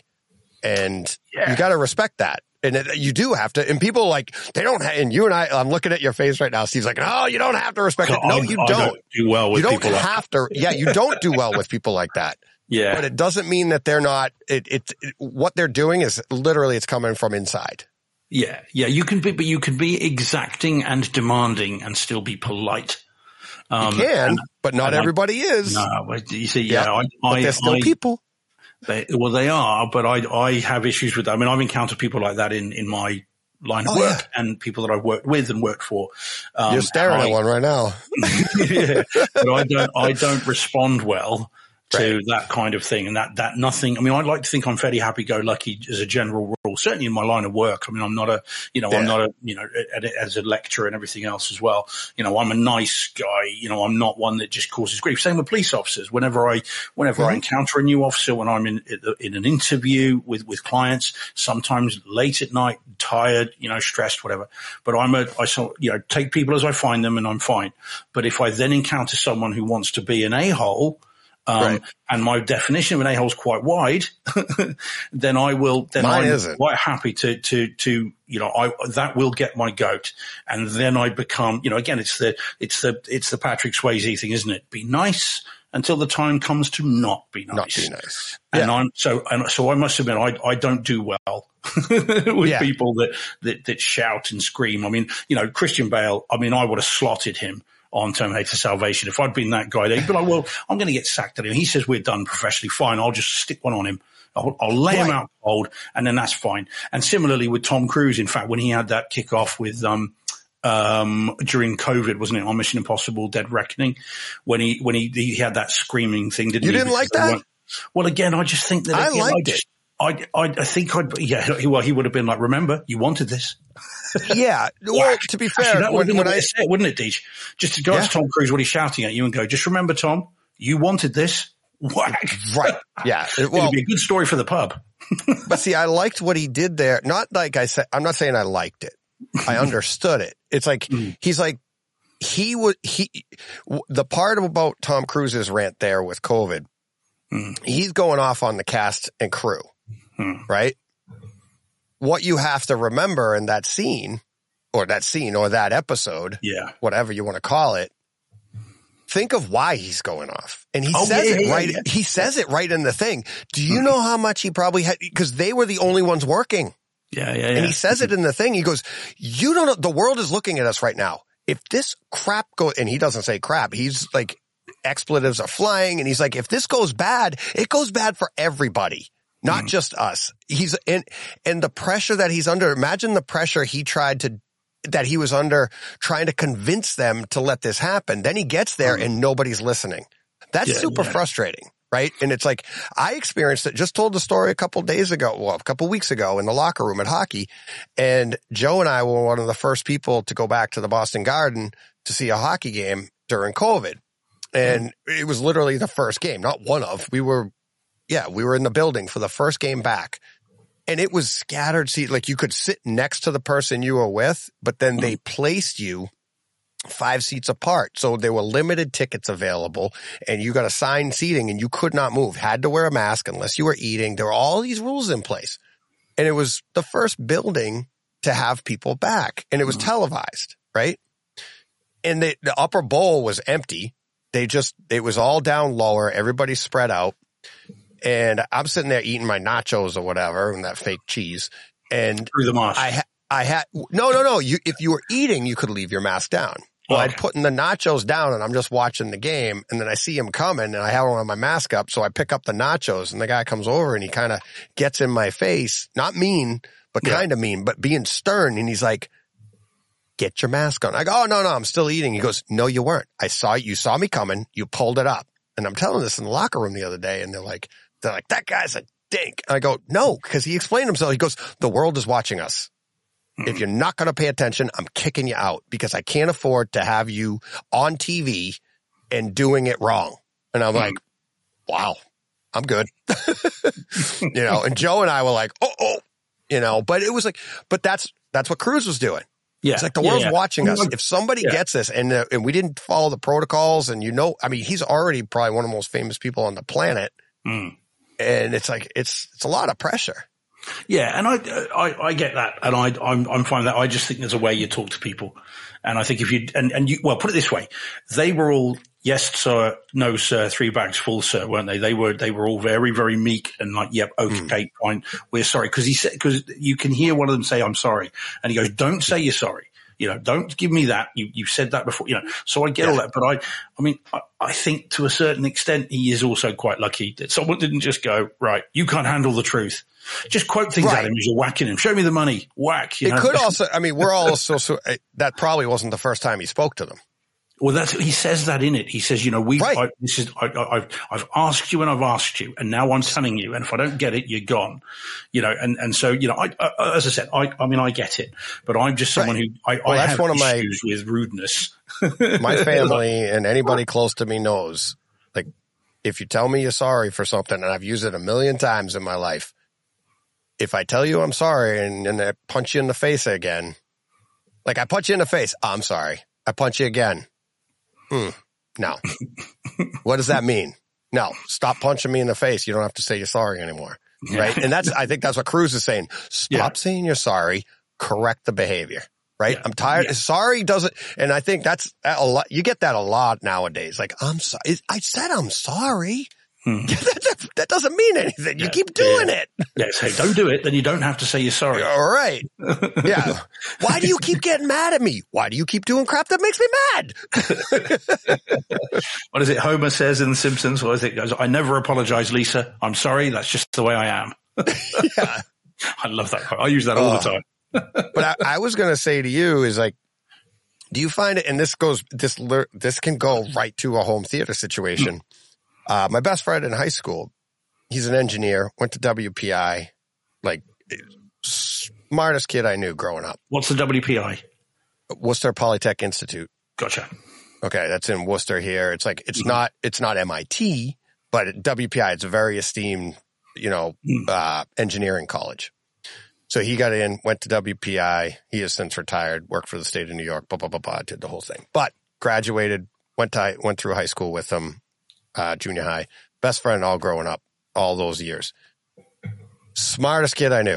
And yeah. you got to respect that. And it, you do have to. And people like, they don't have, and you and I, I'm looking at your face right now. Steve's like, oh, you don't have to respect it. No, I, you I don't. don't do well with you don't people like have to. Yeah, you don't do well with people like that. Yeah. But it doesn't mean that they're not, it, it, it, what they're doing is literally it's coming from inside. Yeah. Yeah. You can be, but you can be exacting and demanding and still be polite. Um, you can, and, but not everybody I, is. No, but you see, yeah, yeah I, but I, they're still I, people. They, well, they are, but I, I have issues with that. I mean, I've encountered people like that in, in my line of oh, work yeah. and people that I've worked with and worked for. Um, You're staring I, at one right now. yeah, but I don't, I don't respond well to right. that kind of thing. And that, that nothing, I mean, I'd like to think I'm fairly happy-go-lucky as a general rule, certainly in my line of work. I mean, I'm not a, you know, yeah. I'm not a, you know, as a lecturer and everything else as well. You know, I'm a nice guy. You know, I'm not one that just causes grief. Same with police officers. Whenever I, whenever mm-hmm. I encounter a new officer, when I'm in, in an interview with, with clients, sometimes late at night, tired, you know, stressed, whatever. But I'm a, I sort you know, take people as I find them and I'm fine. But if I then encounter someone who wants to be an a-hole, Um, right. and my definition of an a-hole is quite wide, then I will, then Mine I'm isn't. quite happy to, to, to, you know, I, that will get my goat. And then I become, you know, again, it's the, it's the, it's the Patrick Swayze thing, isn't it? Be nice until the time comes to not be nice. Not be nice. And yeah. I'm, so, and so I must admit, I, I don't do well with yeah. people that, that, that shout and scream. I mean, you know, Christian Bale, I mean, I would have slotted him on Terminator Salvation. If I'd been that guy, they'd be like, well, I'm going to get sacked at him. He says we're done professionally. Fine. I'll just stick one on him. I'll, I'll lay right. him out cold and then that's fine. And similarly with Tom Cruise, in fact, when he had that kickoff with, um, um, during COVID, wasn't it, on Mission Impossible Dead Reckoning, when he, when he, he had that screaming thing, didn't you he? You didn't like that? Well, again, I just think that I again, liked I just, it. I, I, I think I'd, yeah, well, he would have been like, remember, you wanted this. Yeah. Well, to be fair, Actually, that would when, when I say it, wouldn't it, Deej? Just to go yeah. to Tom Cruise when he's shouting at you and go, just remember, Tom, you wanted this. Whack. Right. Yeah. It well, would be a good story for the pub. But see, I liked what he did there. Not like I said, I'm not saying I liked it. I understood it. It's like, mm. he's like, he would, he, the part about Tom Cruise's rant there with COVID, mm. he's going off on the cast and crew, mm. right? What you have to remember in that scene or that scene or that episode, yeah, whatever you want to call it, think of why he's going off. And he oh, says yeah, it yeah, right. Yeah. He says it right in the thing. Do you know how much he probably had? Because they were the only ones working. Yeah, yeah, yeah. And he says it in the thing. He goes, you don't know, the world is looking at us right now. If this crap goes, and he doesn't say crap, he's like, expletives are flying. And he's like, if this goes bad, it goes bad for everybody. Not mm. just us. He's in, and the pressure that he's under, imagine the pressure he tried to, that he was under trying to convince them to let this happen. Then he gets there mm. and nobody's listening. That's yeah, super yeah. frustrating, right? And it's like, I experienced it, just told the story a couple days ago, well, a couple weeks ago in the locker room at hockey. And Joe and I were one of the first people to go back to the Boston Garden to see a hockey game during COVID. And mm. it was literally the first game, not one of, we were, Yeah, we were in the building for the first game back and it was scattered seats. Like you could sit next to the person you were with, but then they placed you five seats apart. So there were limited tickets available and you got assigned seating and you could not move, had to wear a mask unless you were eating. There were all these rules in place. And it was the first building to have people back and it was televised, right? And the, the upper bowl was empty. They just, it was all down lower. Everybody spread out. And I'm sitting there eating my nachos or whatever and that fake cheese. And through the mosh. I had, I had, no, no, no. You, if you were eating, you could leave your mask down. Well, okay. I'd put the nachos down and I'm just watching the game and then I see him coming and I have my mask up. So I pick up the nachos and the guy comes over and he kind of gets in my face, not mean, but yeah. kind of mean, but being stern. And he's like, get your mask on. I go, oh, no, no, I'm still eating. He goes, no, you weren't. I saw you, saw me coming. You pulled it up. And I'm telling this in the locker room the other day and they're like, They're like, that guy's a dink. And I go, no, because he explained himself. He goes, the world is watching us. Mm. If you're not going to pay attention, I'm kicking you out because I can't afford to have you on T V and doing it wrong. And I'm mm. like, wow, I'm good. You know, and Joe and I were like, oh, oh, you know, but it was like, but that's, that's what Cruz was doing. Yeah. It's like the world's yeah, yeah. watching us. If somebody yeah. gets this and uh, and we didn't follow the protocols and you know, I mean, he's already probably one of the most famous people on the planet. Mm. And it's like, it's, it's a lot of pressure. Yeah. And I, I, I get that. And I, I'm, I'm fine with that. I just think there's a way you talk to people. And I think if you, and, and you, well, put it this way, they were all, yes, sir, no, sir, three bags full, sir, weren't they? They were, they were all very, very meek and like, yep, okay, mm. fine, we're sorry. Cause he said, cause you can hear one of them say, I'm sorry. And he goes, don't say you're sorry. You know, don't give me that. You, you've said that before, you know, so I get yeah. all that. But I, I mean, I, I think to a certain extent, he is also quite lucky that someone didn't just go, right, you can't handle the truth. Just quote things right. at him as you're whacking him. Show me the money. Whack. You it know? could also, I mean, we're all also, so, that probably wasn't the first time he spoke to them. Well, that's, he says that in it. He says, you know, we, right. I, this is, I, I, I've, I've asked you and I've asked you and now I'm telling you. And if I don't get it, you're gone, you know, and, and so, you know, I, I as I said, I, I mean, I get it, but I'm just someone right. who, I, well, I that's have one of issues my, with rudeness. My family and anybody close to me knows, like, if you tell me you're sorry for something, and I've used it a million times in my life, if I tell you I'm sorry and, and I punch you in the face again, like I punch you in the face, I'm sorry. I punch you again. Hmm. No. What does that mean? No. Stop punching me in the face. You don't have to say you're sorry anymore. Yeah. Right. And that's, I think that's what Cruz is saying. Stop yeah. saying you're sorry. Correct the behavior. Right. Yeah. I'm tired. Yeah. Sorry doesn't, and I think that's a lot. You get that a lot nowadays. Like, I'm sorry. I said I'm sorry. Hmm. that, that doesn't mean anything. You yeah, keep doing yeah. it. Yeah, say don't do it, then you don't have to say you're sorry. All right. Yeah. Why do you keep getting mad at me? Why do you keep doing crap that makes me mad? What is it Homer says in The Simpsons? What is it? Goes, I never apologize, Lisa. I'm sorry. That's just the way I am. Yeah. I love that. I use that all uh, the time. But I, I was going to say to you is like, do you find it, and this goes, this, this can go right to a home theater situation. Uh, my best friend in high school, he's an engineer, went to W P I, like smartest kid I knew growing up. What's the W P I? Worcester Polytech Institute. Gotcha. Okay. That's in Worcester here. It's like, it's mm-hmm. not, it's not M I T, but at W P I, it's a very esteemed, you know, mm. uh, engineering college. So he got in, went to W P I. He has since retired, worked for the state of New York, blah, blah, blah, blah, did the whole thing, but graduated, went to, went through high school with him. Uh, junior high, best friend all growing up, all those years. Smartest kid I knew.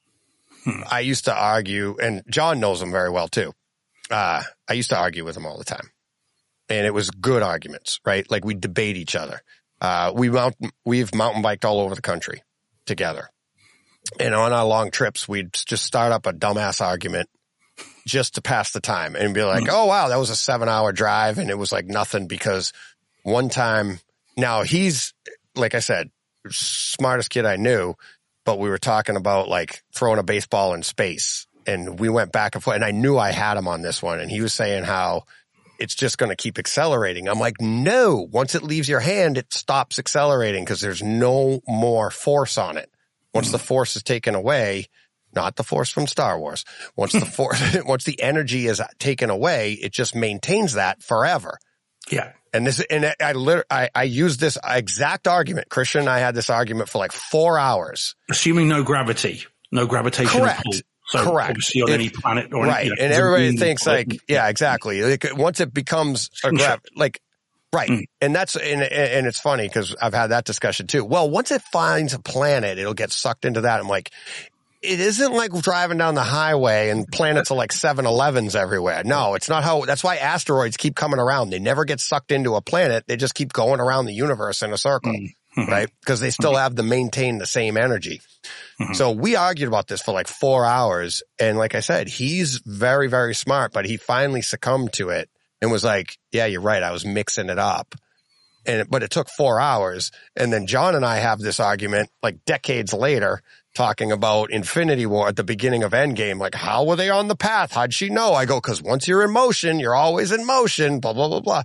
Hmm. I used to argue, and John knows him very well too. Uh, I used to argue with him all the time. And it was good arguments, right? Like we'd debate each other. Uh, we mount, we've mountain biked all over the country together. And on our long trips, we'd just start up a dumbass argument just to pass the time and be like, hmm. oh wow, that was a seven hour drive. And it was like nothing because one time, now he's, like I said, smartest kid I knew, but we were talking about like throwing a baseball in space and we went back and forth and I knew I had him on this one and he was saying how it's just going to keep accelerating. I'm like, no, once it leaves your hand, it stops accelerating because there's no more force on it. Once the force is taken away, not the force from Star Wars, once the force, once the energy is taken away, it just maintains that forever. Yeah. And this, and I, literally, I, I used this exact argument. Christian and I had this argument for like four hours. Assuming no gravity, no gravitational Correct. pull. So Correct. Obviously on if, any planet or right. Any, you know, and everybody thinks like, yeah, exactly. Like once it becomes a grav, like, right. Mm. And that's, and, and it's funny because I've had that discussion too. Well, once it finds a planet, it'll get sucked into that. I'm like, it isn't like driving down the highway and planets are like seven elevens everywhere. No, it's not how, that's why asteroids keep coming around. They never get sucked into a planet. They just keep going around the universe in a circle, mm-hmm. right? Because they still have to maintain the same energy. Mm-hmm. So we argued about this for like four hours. And like I said, he's very, very smart, but he finally succumbed to it and was like, yeah, you're right. I was mixing it up. And, but it took four hours. And then John and I have this argument like decades later talking about Infinity War at the beginning of Endgame. Like, how were they on the path? How'd she know? I go, cause once you're in motion, you're always in motion, blah, blah, blah, blah.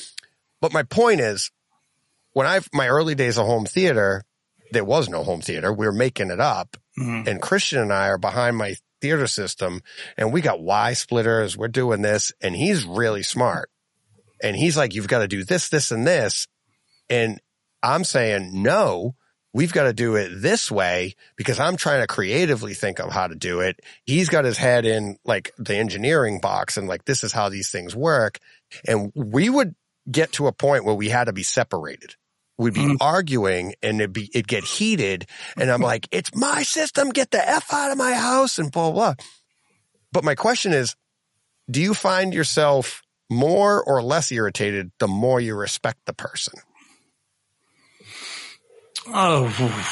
But my point is when I, my early days of home theater, there was no home theater. We were making it up. Mm-hmm. And Christian and I are behind my theater system and we got Y splitters. We're doing this. And he's really smart. And he's like, you've got to do this, this, and this. And I'm saying, no, we've got to do it this way because I'm trying to creatively think of how to do it. He's got his head in like the engineering box and like, this is how these things work. And we would get to a point where we had to be separated. We'd be mm-hmm. arguing and it'd be, it'd get heated. And I'm like, it's my system. Get the F out of my house and blah, blah. But my question is, do you find yourself more or less irritated the more you respect the person? Oh,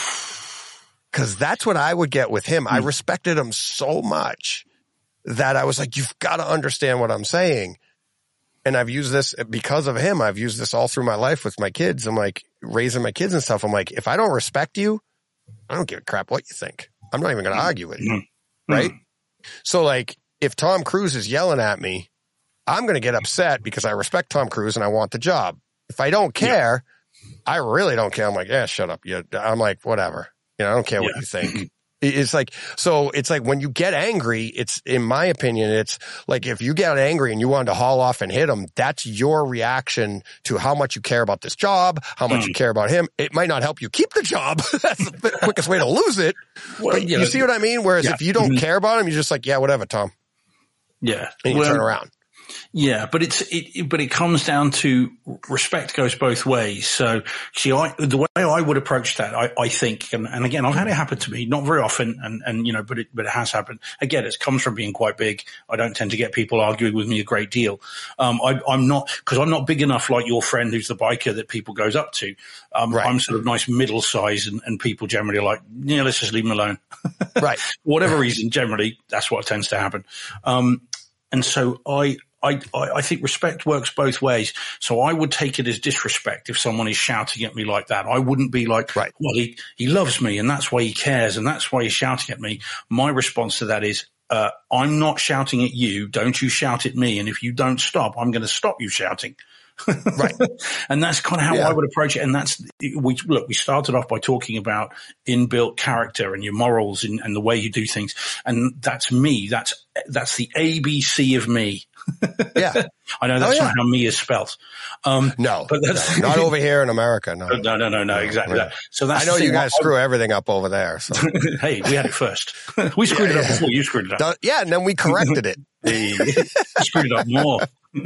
because that's what I would get with him. Mm. I respected him so much that I was like, you've got to understand what I'm saying. And I've used this because of him. I've used this all through my life with my kids. I'm like raising my kids and stuff. I'm like, if I don't respect you, I don't give a crap what you think. I'm not even going to argue with you. Mm. Right. Mm. So like if Tom Cruise is yelling at me, I'm going to get upset because I respect Tom Cruise and I want the job. If I don't care, yeah. I really don't care. I'm like, yeah, shut up. Yeah. I'm like, whatever. You know, I don't care yeah. what you think. It's like, so it's like when you get angry, it's, in my opinion, it's like if you get angry and you want to haul off and hit him, that's your reaction to how much you care about this job, how much mm. you care about him. It might not help you keep the job. That's the quickest way to lose it. Well, but yeah. you see what I mean? Whereas yeah. if you don't mm-hmm. care about him, you're just like, yeah, whatever, Tom. Yeah. And you well, turn around. Yeah, but it's it, but it comes down to respect goes both ways. So, see, I, the way I would approach that, I, I think, and, and again, I've had it happen to me, not very often, and, and you know, but it but it has happened. Again, it comes from being quite big. I don't tend to get people arguing with me a great deal. Um, I, I'm not because I'm not big enough like your friend who's the biker that people goes up to. Um, right. I'm sort of nice middle size, and, and people generally are like, yeah, let's just leave him alone. Right. For whatever reason, generally, that's what tends to happen. Um, and so I. I, I think respect works both ways. So I would take it as disrespect if someone is shouting at me like that. I wouldn't be like, right. well, he, he loves me and that's why he cares and that's why he's shouting at me. My response to that is, uh, I'm not shouting at you. Don't you shout at me. And if you don't stop, I'm going to stop you shouting. Right. And that's kind of how yeah. I would approach it. And that's, we, look, we started off by talking about inbuilt character and your morals and, and the way you do things. And that's me. That's, that's the A B C of me. Yeah. I know that's oh, yeah. not how me is spelt. Um, no, but that's no, not over here in America. No, no, no, no, no exactly. No. That. So that's I know you guys I, screw everything up over there. So. Hey, we had it first. We screwed yeah, it up yeah. before you screwed it up. Yeah. And then we corrected it. We screwed it up more.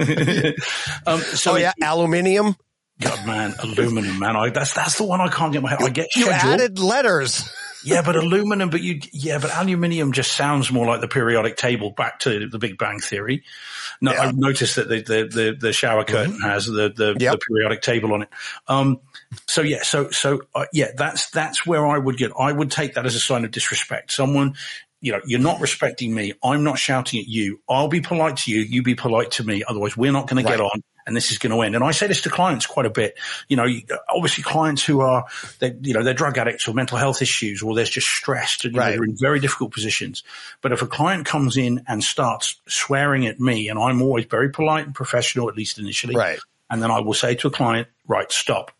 um, so oh yeah. Aluminium. God, man, aluminum, man. I, that's, that's the one I can't get my head. You, I get you schedule. added letters. Yeah, but aluminum, but you, yeah, but aluminium just sounds more like the periodic table back to the Big Bang Theory. No, yeah. I've noticed that the, the, the, the shower curtain mm-hmm. has the, the, yep. the periodic table on it. Um, so yeah, so, so, uh, yeah, that's, that's where I would get, I would take that as a sign of disrespect. Someone, you know, you're not respecting me. I'm not shouting at you. I'll be polite to you. You be polite to me. Otherwise we're not going right. to get on. And this is going to end. And I say this to clients quite a bit. You know, obviously clients who are, they, you know, they're drug addicts or mental health issues, or they're just stressed and right. know, they're in very difficult positions. But if a client comes in and starts swearing at me, and I'm always very polite and professional, at least initially, right. and then I will say to a client, right, stop.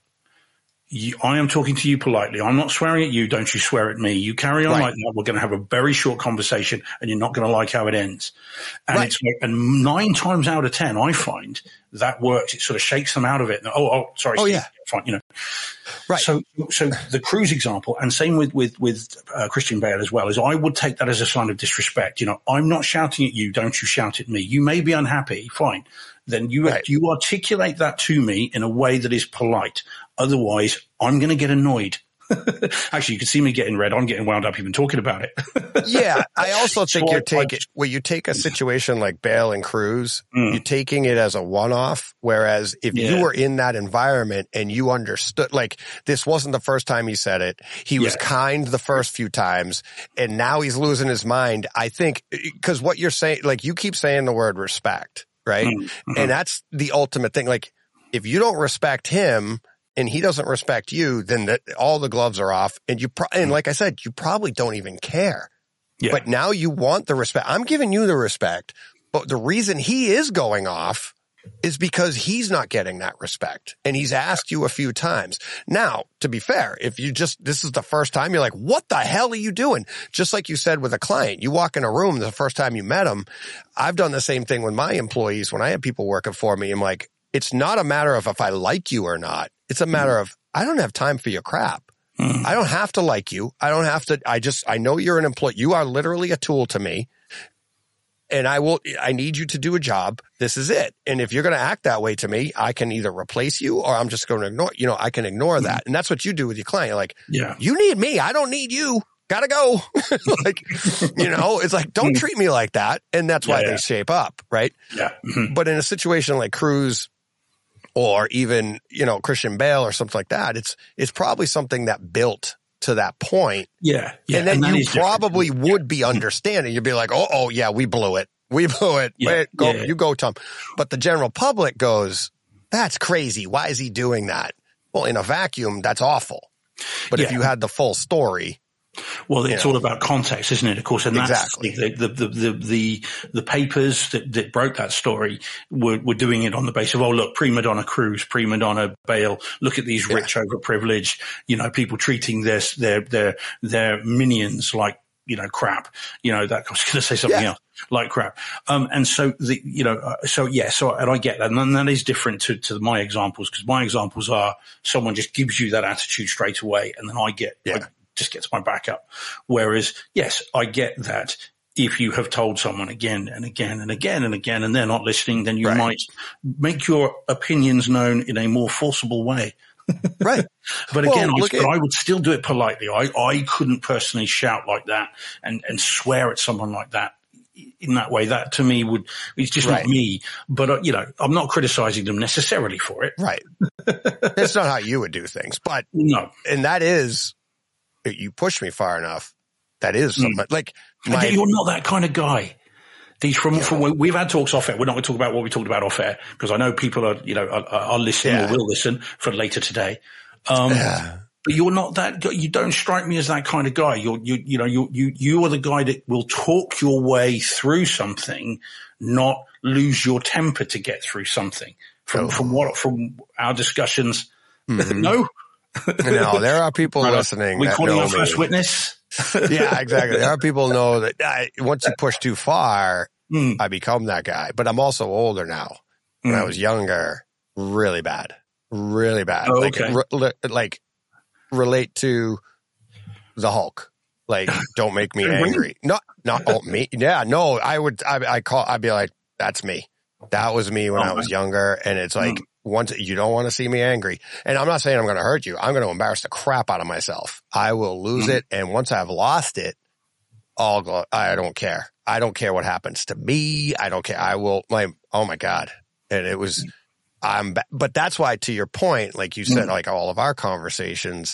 You, I am talking to you politely. I'm not swearing at you. Don't you swear at me. You carry on right. like that. We're going to have a very short conversation and you're not going to like how it ends. And right. it's like, and nine times out of ten, I find that works. It sort of shakes them out of it. Oh, oh, sorry. Oh, Steve, yeah. Fine, you know. Right. So, so the Cruise example, and same with, with, with, uh, Christian Bale as well, is I would take that as a sign of disrespect. You know, I'm not shouting at you. Don't you shout at me. You may be unhappy. Fine. Then you, right. you articulate that to me in a way that is polite. Otherwise, I'm going to get annoyed. Actually, you can see me getting red. I'm getting wound up even talking about it. Yeah. I also think so you're taking, well, you take a situation like Bale and Cruise, mm. you're taking it as a one-off. Whereas if yeah. you were in that environment and you understood, like this wasn't the first time he said it. He was yeah. kind the first few times and now he's losing his mind. I think, cause what you're saying, like you keep saying the word respect, right? Mm-hmm. And that's the ultimate thing. Like if you don't respect him, and he doesn't respect you, then the, all the gloves are off. And you, pro- and like I said, you probably don't even care. Yeah. But now you want the respect. I'm giving you the respect, but the reason he is going off is because he's not getting that respect. And he's asked you a few times. Now, to be fair, if you just, this is the first time, you're like, what the hell are you doing? Just like you said with a client, you walk in a room the first time you met him. I've done the same thing with my employees. When I have people working for me, I'm like, it's not a matter of if I like you or not. It's a matter of, I don't have time for your crap. Mm. I don't have to like you. I don't have to, I just, I know you're an employee. You are literally a tool to me. And I will, I need you to do a job. This is it. And if you're going to act that way to me, I can either replace you or I'm just going to ignore, you know, I can ignore mm. that. And that's what you do with your client. You're like, yeah, you need me. I don't need you. Gotta go. Like, you know, it's like, don't treat me like that. And that's why yeah, yeah. they shape up. Right. Yeah. Mm-hmm. But in a situation like Cruz or even, you know, Christian Bale or something like that, it's, it's probably something that built to that point. Yeah. yeah. And then and you probably different. would be understanding. You'd be like, oh, oh, yeah, we blew it. We blew it. Yeah. Wait, go, yeah. you go, Tom. But the general public goes, that's crazy. Why is he doing that? Well, in a vacuum, that's awful. But yeah. if you had the full story. Well, it's all about context, isn't it? Of course, and that's exactly. the, the, the, the, the, the papers that, that broke that story were, were doing it on the basis of, oh, look, prima donna Cruz, prima donna Bale, look at these rich, yeah. overprivileged, you know, people treating their, their, their, their minions like, you know, crap, you know, that I was going to say something yeah. else, like crap. Um, and so the, you know, uh, so yeah, so, and I get that. And then that is different to, to my examples, because my examples are someone just gives you that attitude straight away. And then I get, yeah. I, just gets my back up. Whereas, yes, I get that if you have told someone again and again and again and again and they're not listening, then you right. might make your opinions known in a more forcible way. Right. But again, well, I, but I would still do it politely. I, I couldn't personally shout like that and, and swear at someone like that in that way. That to me would, it's just right. not me. But, uh, you know, I'm not criticizing them necessarily for it. Right. That's not how you would do things. But no. And that is, you push me far enough. That is something mm. like my, you're not that kind of guy. These from, yeah. from we've had talks off air. We're not going to talk about what we talked about off air because I know people are, you know, are, are listening yeah. or will listen for later today. Um, yeah. But you're not that. You don't strike me as that kind of guy. You're, you, you know, you, you, you are the guy that will talk your way through something, not lose your temper to get through something. From, oh. from what, from our discussions, mm-hmm. no. No, there are people right. listening. We calling our me. first witness. Yeah, exactly. There are people who know that I, once you push too far, mm. I become that guy. But I'm also older now. When mm. I was younger, really bad, really bad. Oh, like, okay. re, like relate to the Hulk. Like, don't make me angry. Not, not oh, me. Yeah, no. I would. I, I call. I'd be like, that's me. That was me when oh, I was younger. And it's like. Mm. Once you don't want to see me angry, and I'm not saying I'm going to hurt you. I'm going to embarrass the crap out of myself. I will lose mm-hmm. it. And once I've lost it, I'll go, I don't care. I don't care what happens to me. I don't care. I will my, oh my God. And it was, I'm, but that's why to your point, like you said, mm-hmm. like all of our conversations,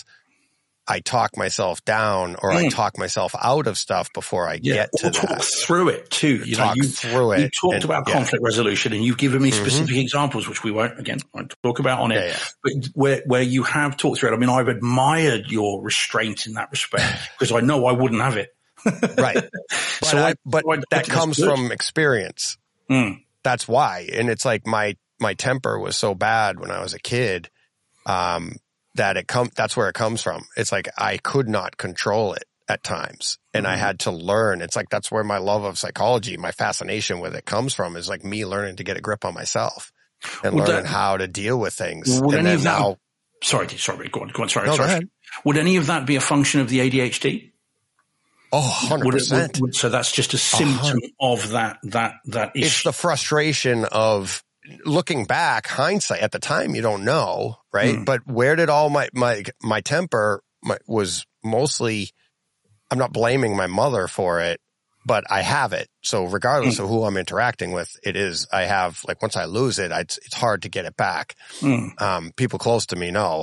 I talk myself down or mm. I talk myself out of stuff before I yeah, get to or talk that. through it too. You talk know, you, through it. You talked and, about yeah. conflict resolution and you've given me specific mm-hmm. examples, which we won't, again, won't talk about on it, yeah, yeah. but where, where you have talked through it. I mean, I've admired your restraint in that respect because I know I wouldn't have it. Right. But, so I, I, but I, that comes good. from experience. Mm. That's why. And it's like my, my temper was so bad when I was a kid. Um, that it come, that's where it comes from. It's like I could not control it at times and mm-hmm. I had to learn. It's like, that's where my love of psychology, my fascination with it comes from is like me learning to get a grip on myself and well, learning that, how to deal with things. Would and any then of that, now, sorry, sorry, go on, go on, sorry, no, sorry. Go ahead. Would any of that be a function of the A D H D? Oh, one hundred percent. Would it, would, so that's just a symptom of that, that, that issue. It's the frustration of, looking back, hindsight at the time, you don't know, right? Mm. But where did all my, my, my temper my, was mostly, I'm not blaming my mother for it, but I have it. So regardless mm. of who I'm interacting with, it is, I have, like, once I lose it, I, it's, it's hard to get it back. Mm. Um, people close to me know,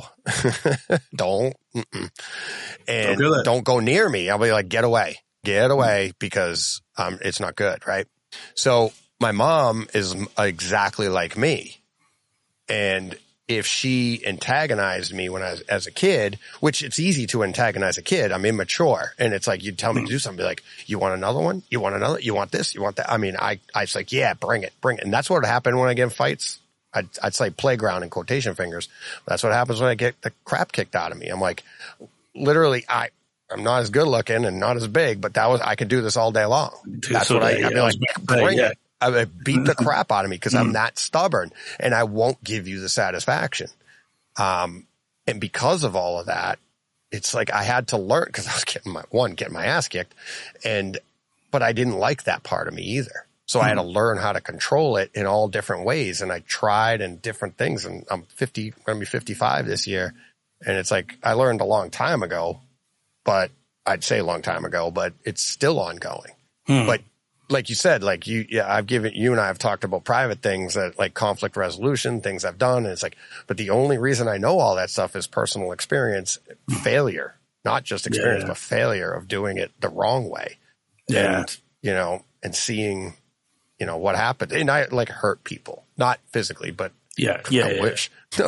don't, mm-mm. and don't, don't go near me. I'll be like, get away, get away mm. because, um, it's not good. Right. So, my mom is exactly like me. And if she antagonized me when I was as a kid, which it's easy to antagonize a kid. I'm immature. And it's like, you'd tell me to do something, be like, you want another one? You want another? You want this? You want that? I mean, I, I was like, yeah, bring it, bring it. And that's what happened when I get in fights. I'd, I'd say playground and quotation fingers. That's what happens when I get the crap kicked out of me. I'm like, literally, I, I'm not as good looking and not as big, but that was, I could do this all day long. That's what I, I'd be like, bring it. I would beat the crap out of me because mm. I'm that stubborn and I won't give you the satisfaction. Um, and because of all of that, it's like I had to learn because I was getting my one, getting my ass kicked and, but I didn't like that part of me either. So mm. I had to learn how to control it in all different ways. And I tried and different things. And I'm fifty, going to be fifty-five this year. And it's like, I learned a long time ago, but I'd say a long time ago, but it's still ongoing. Mm. But like you said, like you, yeah, I've given, you and I have talked about private things that like conflict resolution, things I've done. And it's like, but the only reason I know all that stuff is personal experience, failure, not just experience, yeah. but failure of doing it the wrong way. Yeah. And, you know, and seeing, you know, what happened. And I like hurt people, not physically, but yeah, yeah, I yeah. wish. I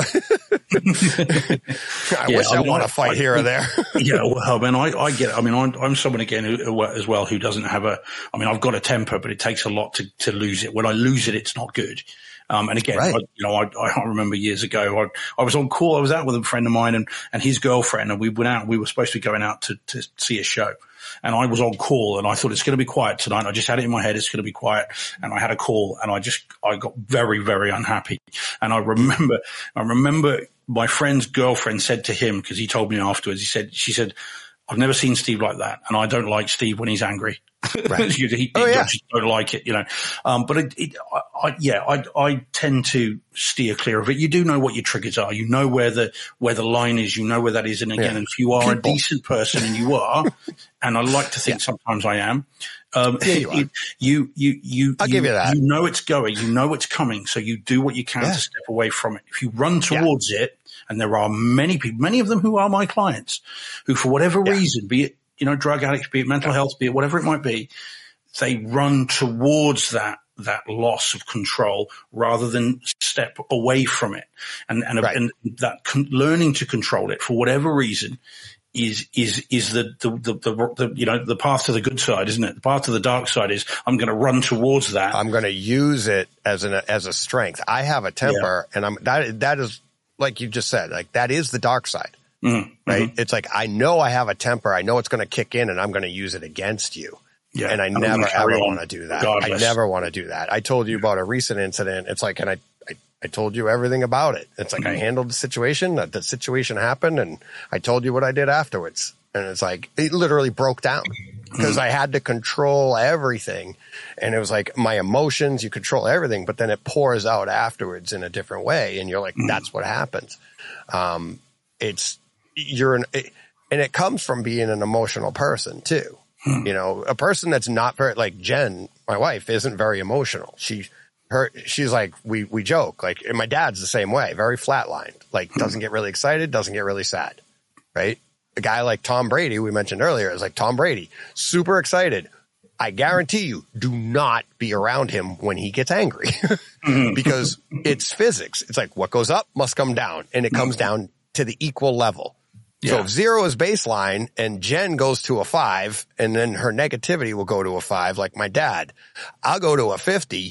yeah, wish I, I mean, want I, to fight I, here or there. yeah, well, I mean, I, I get it. I mean, I'm, I'm someone again who, who, as well who doesn't have a. I mean, I've got a temper, but it takes a lot to to lose it. When I lose it, it's not good. Um, and again, right. I, you know, I, I remember years ago, I, I was on call. I was out with a friend of mine and and his girlfriend, and we went out. We were supposed to be going out to to see a show. And I was on call and I thought it's going to be quiet tonight. I just had it in my head. It's going to be quiet. And I had a call and I just, I got very, very unhappy. And I remember, I remember my friend's girlfriend said to him, because he told me afterwards, he said, she said, I've never seen Steve like that. And I don't like Steve when he's angry. Right. he, he, oh, yeah. I just don't like it, you know. Um, but it, it, I, I, yeah, I, I tend to steer clear of it. You do know what your triggers are. You know where the, where the line is. You know where that is. And again, yeah. if you are People. a decent person, and you are, and I like to think yeah. sometimes I am, um, yeah, you, it, you, you, you, I'll you, give you that. You know it's going, you know it's coming. So you do what you can yeah. to step away from it. If you run towards yeah. it, and there are many people, many of them who are my clients, who for whatever yeah. reason, be it, you know, drug addicts, be it mental health, be it whatever it might be, they run towards that, that loss of control rather than step away from it. And, and, right. and that con- learning to control it for whatever reason is, is, is the, the, the, the, the, you know, the path to the good side, isn't it? The path to the dark side is I'm going to run towards that. I'm going to use it as an, as a strength. I have a temper yeah. and I'm, that, that is, like you just said, like that is the dark side. Mm-hmm. Right. Mm-hmm. It's like, I know I have a temper. I know it's going to kick in and I'm going to use it against you. Yeah. And I I'm never ever want to do that. Regardless. I never want to do that. I told you about a recent incident. It's like, and I, I, I told you everything about it. It's like, mm-hmm. I handled the situation, that the situation happened and I told you what I did afterwards. And it's like, it literally broke down because mm-hmm. I had to control everything. And it was like my emotions, you control everything, but then it pours out afterwards in a different way. And you're like, mm-hmm. that's what happens. Um, it's, you're an, it, and it comes from being an emotional person too. Hmm. You know, a person that's not very, like Jen, my wife, isn't very emotional. She, her, she's like, we, we joke, like, and my dad's the same way, very flatlined, like hmm. doesn't get really excited, doesn't get really sad, right? A guy like Tom Brady, we mentioned earlier, is like Tom Brady, super excited. I guarantee you, do not be around him when he gets angry because it's physics. It's like what goes up must come down, and it comes down to the equal level. Yeah. So if zero is baseline and Jen goes to a five and then her negativity will go to a five, like my dad, I'll go to a fifty.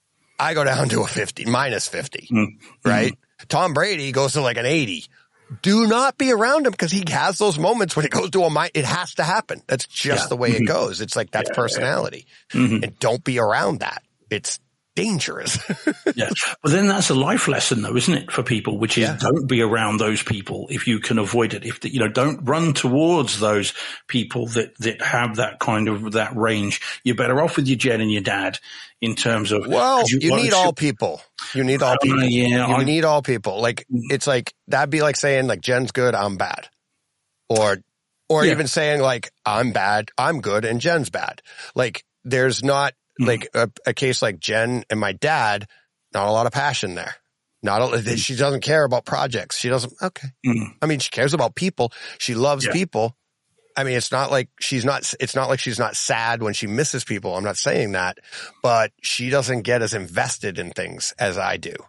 I go down to a fifty, minus fifty, mm-hmm. right? Tom Brady goes to like an eighty. Do not be around him because he has those moments when it goes to a mind. It has to happen. That's just yeah. the way it goes. It's like that's yeah, personality. Yeah. Mm-hmm. And don't be around that. It's dangerous. yeah. But then that's a life lesson though, isn't it, for people, which is yeah. don't be around those people if you can avoid it. If the, you know, don't run towards those people that, that have that kind of, that range. You're better off with your Jen and your dad in terms of, well, you, you need all people. You need all people. Uh, yeah, you I, need all people. Like, it's like, that'd be like saying like Jen's good, I'm bad. Or, or yeah. even saying like, I'm bad, I'm good, and Jen's bad. Like, there's not, like a, a case like Jen and my dad, not a lot of passion there. Not a, she doesn't care about projects. She doesn't. Okay. Mm. I mean, she cares about people. She loves yeah. people. I mean, it's not like she's not, it's not like she's not sad when she misses people. I'm not saying that, but she doesn't get as invested in things as I do.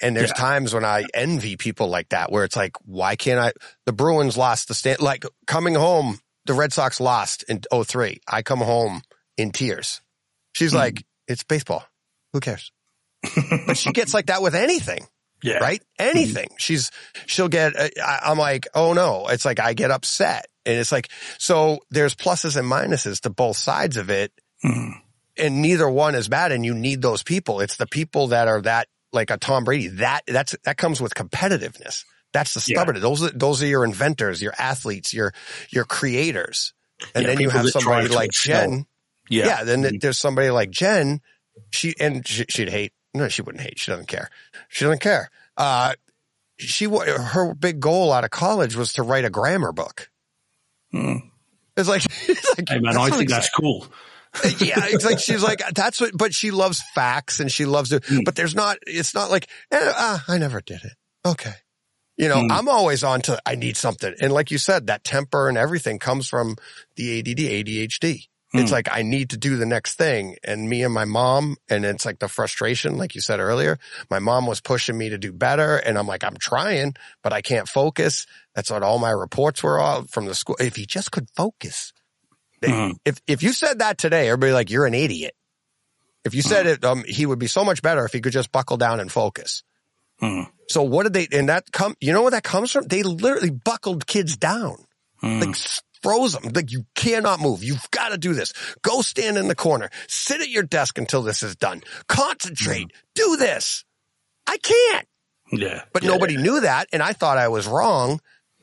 And there's Yeah. times when I envy people like that, where it's like, why can't I? The Bruins lost the stand. Like coming home, the Red Sox lost in oh three. I come home in tears. She's Mm. like, it's baseball. Who cares? But she gets like that with anything. Yeah. Right? Anything. Mm-hmm. She's, she'll get, I, I'm like, oh no. It's like, I get upset. And it's like, so there's pluses and minuses to both sides of it. Mm. And neither one is bad. And you need those people. It's the people that are that, like a Tom Brady, that, that's, that comes with competitiveness. That's the stubbornness. Yeah. Those are, those are your inventors, your athletes, your, your creators. And yeah, then you have somebody like Jen. Yeah. Yeah. Then mm-hmm. there's somebody like Jen. She, and she, she'd hate, no, she wouldn't hate. She doesn't care. She doesn't care. Uh, she, her big goal out of college was to write a grammar book. Mm. It's like, it's like hey man, I think that's cool. Yeah, it's like, she's like, that's what, but she loves facts and she loves it, mm. but there's not, it's not like, eh, ah, I never did it. Okay. You know, mm. I'm always on to, I need something. And like you said, that temper and everything comes from the A D D, A D H D. It's mm. like, I need to do the next thing. And me and my mom, and it's like the frustration, like you said earlier, my mom was pushing me to do better. And I'm like, I'm trying, but I can't focus. That's what all my reports were all from the school. If you just could focus. Mm. If, if you said that today, everybody like, you're an idiot. If you said mm. it, um, he would be so much better if he could just buckle down and focus. Mm. So what did they, and that come, you know where that comes from? They literally buckled kids down. Mm. Like, froze them. Like, you cannot move. You've got to do this. Go stand in the corner. Sit at your desk until this is done. Concentrate. Mm. Do this. I can't. Yeah. But yeah. nobody knew that, and I thought I was wrong.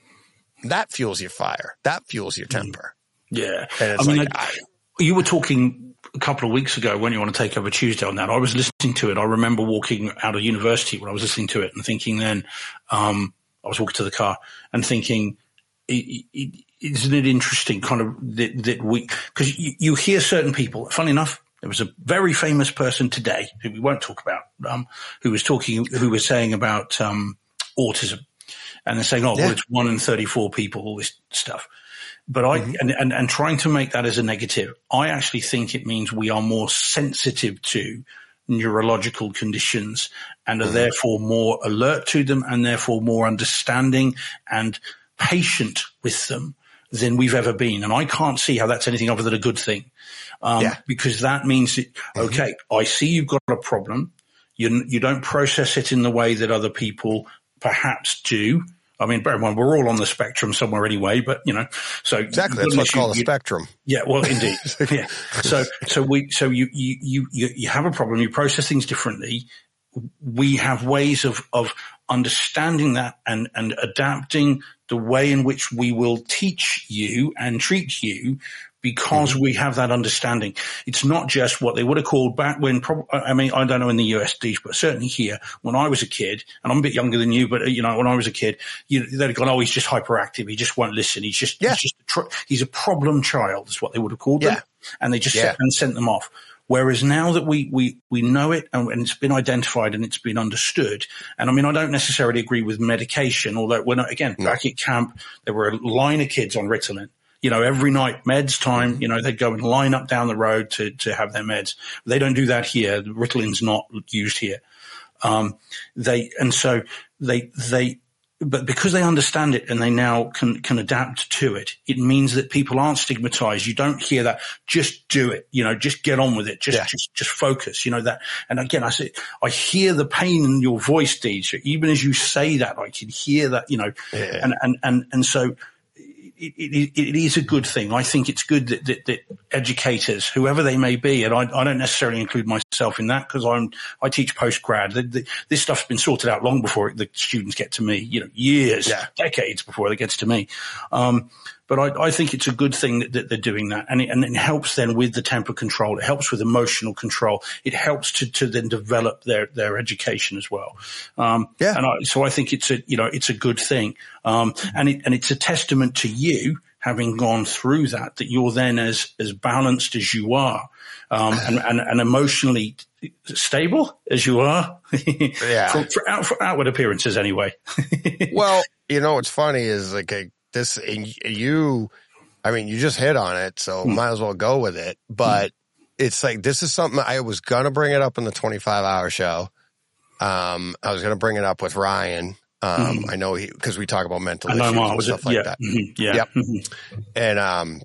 That fuels your fire. That fuels your temper. Yeah. And it's I mean, like, I, you were talking a couple of weeks ago when you want to take over Tuesday on that. I was listening to it. I remember walking out of university when I was listening to it and thinking then, um, I was walking to the car and thinking, it, it, isn't it interesting kind of that, that we, because you, you hear certain people, funny enough, there was a very famous person today who we won't talk about, um, who was talking, who was saying about, um, autism, and they're saying, oh, yeah. well, it's one in thirty-four people, all this stuff. But I, mm-hmm. and, and, and trying to make that as a negative, I actually think it means we are more sensitive to neurological conditions and are mm-hmm. therefore more alert to them and therefore more understanding and patient with them than we've ever been. And I can't see how that's anything other than a good thing. Um, yeah. because that means that, okay, mm-hmm. I see you've got a problem. You, you don't process it in the way that other people perhaps do. I mean, bear in mind, we're all on the spectrum somewhere anyway, but you know, so exactly. That's what's called a spectrum. Yeah. Well, indeed. yeah. So, so we, so you, you, you, you have a problem. You process things differently. We have ways of, of understanding that and, and adapting the way in which we will teach you and treat you because mm-hmm. we have that understanding. It's not just what they would have called back when, prob- I mean, I don't know in the U S, but certainly here, when I was a kid, and I'm a bit younger than you, but you know, when I was a kid, you, they'd have gone, oh, he's just hyperactive. He just won't listen. He's just, yeah. he's just, a tr- he's a problem child is what they would have called yeah. them. And they just yeah. set and sent them off. Whereas now that we, we, we know it and, and it's been identified and it's been understood. And I mean, I don't necessarily agree with medication, although when, again, no. back at camp, there were a line of kids on Ritalin. You know, every night, meds time, you know, they'd go and line up down the road to, to have their meds. They don't do that here. Ritalin's not used here. Um, they, and so they, they, but because they understand it and they now can, can adapt to it, it means that people aren't stigmatized. You don't hear that. Just do it. You know, just get on with it. Just, yeah. just, just focus, you know, that. And again, I say, I hear the pain in your voice, Deej. Even as you say that, I can hear that, you know, yeah. and, and, and, and so, It, it, it is a good thing. I think it's good that, that, that educators, whoever they may be, and I, I don't necessarily include myself in that because I'm I teach postgrad. The, the, this stuff's been sorted out long before the students get to me. You know, years, yeah. decades before it gets to me. Um, but I, I think it's a good thing that, that they're doing that, and it, and it helps then with the temper control. It helps with emotional control. It helps to, to then develop their, their education as well. Um, yeah. And I, so I think it's a you know it's a good thing, um, and it and it's a testament to you having gone through that that you're then as as balanced as you are, um, and, and and emotionally stable as you are. yeah. For, for, out, for outward appearances, anyway. Well, you know what's funny is like a. This, and you, I mean, you just hit on it, so mm. might as well go with it. But mm. it's like, this is something I was going to bring it up in the twenty-five hour show. Um, I was going to bring it up with Ryan. Um, mm-hmm. I know he, cause we talk about mental issues Mark, and stuff it? like yeah. that. Mm-hmm. Yeah. Yep. Mm-hmm. And, um,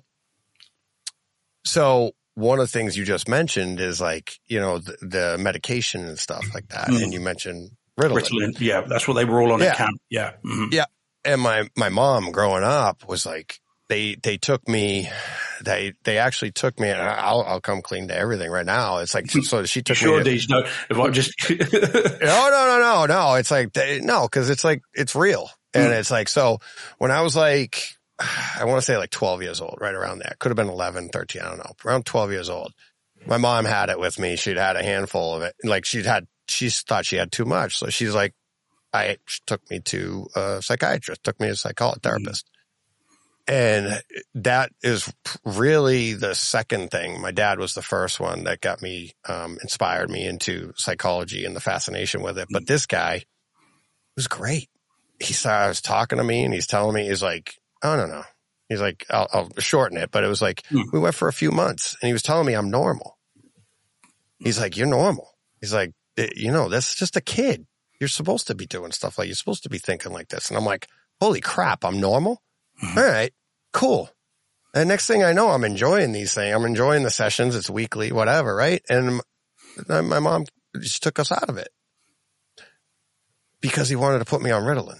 so one of the things you just mentioned is like, you know, the, the medication and stuff like that. Mm-hmm. And you mentioned Ritalin. Ritalin. Yeah. That's what they were all on yeah. at camp. Yeah. Mm-hmm. Yeah. And my, my mom growing up was like, they, they took me, they, they actually took me, and I'll, I'll come clean to everything right now. It's like, so she took sure, me. Sure, no, if I just. no, no, no, no, no. It's like, they, no, cause it's like, it's real. And mm. it's like, so when I was like, I want to say like twelve years old, right around there, could have been eleven, thirteen. I don't know, around twelve years old. My mom had it with me. She'd had a handful of it. Like she'd had, she thought she had too much. So she's like, I she took me to a psychiatrist, took me to a psychologist therapist. Mm. And that is really the second thing. My dad was the first one that got me, um, inspired me into psychology and the fascination with it. But this guy was great. He saw, I was talking to me and he's telling me, he's like, oh, no, no. He's like, I'll, I'll shorten it. But it was like, hmm. we went for a few months and he was telling me I'm normal. He's like, you're normal. He's like, you know, that's just a kid. You're supposed to be doing stuff like, you're supposed to be thinking like this. And I'm like, holy crap, I'm normal. Mm-hmm. All right, cool. And next thing I know, I'm enjoying these things. I'm enjoying the sessions. It's weekly, whatever, right? And my mom just took us out of it because he wanted to put me on Ritalin.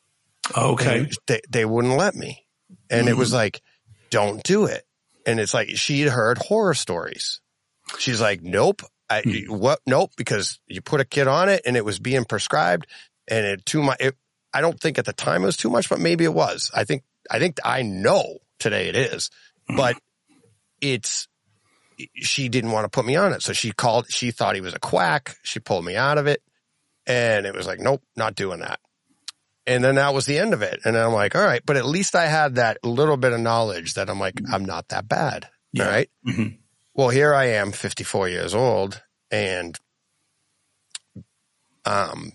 Okay. And they, they wouldn't let me. And mm-hmm. it was like, don't do it. And it's like, she'd heard horror stories. She's like, nope. I, mm-hmm. what? Nope. Because you put a kid on it and it was being prescribed and it too much. It, I don't think at the time it was too much, but maybe it was. I think, I think I know today it is, mm-hmm. but it's, she didn't want to put me on it. So she called, she thought he was a quack. She pulled me out of it and it was like, nope, not doing that. And then that was the end of it. And I'm like, all right, but at least I had that little bit of knowledge that I'm like, mm-hmm. I'm not that bad. Yeah. All right. Mm-hmm. Well, here I am, fifty-four years old and, um,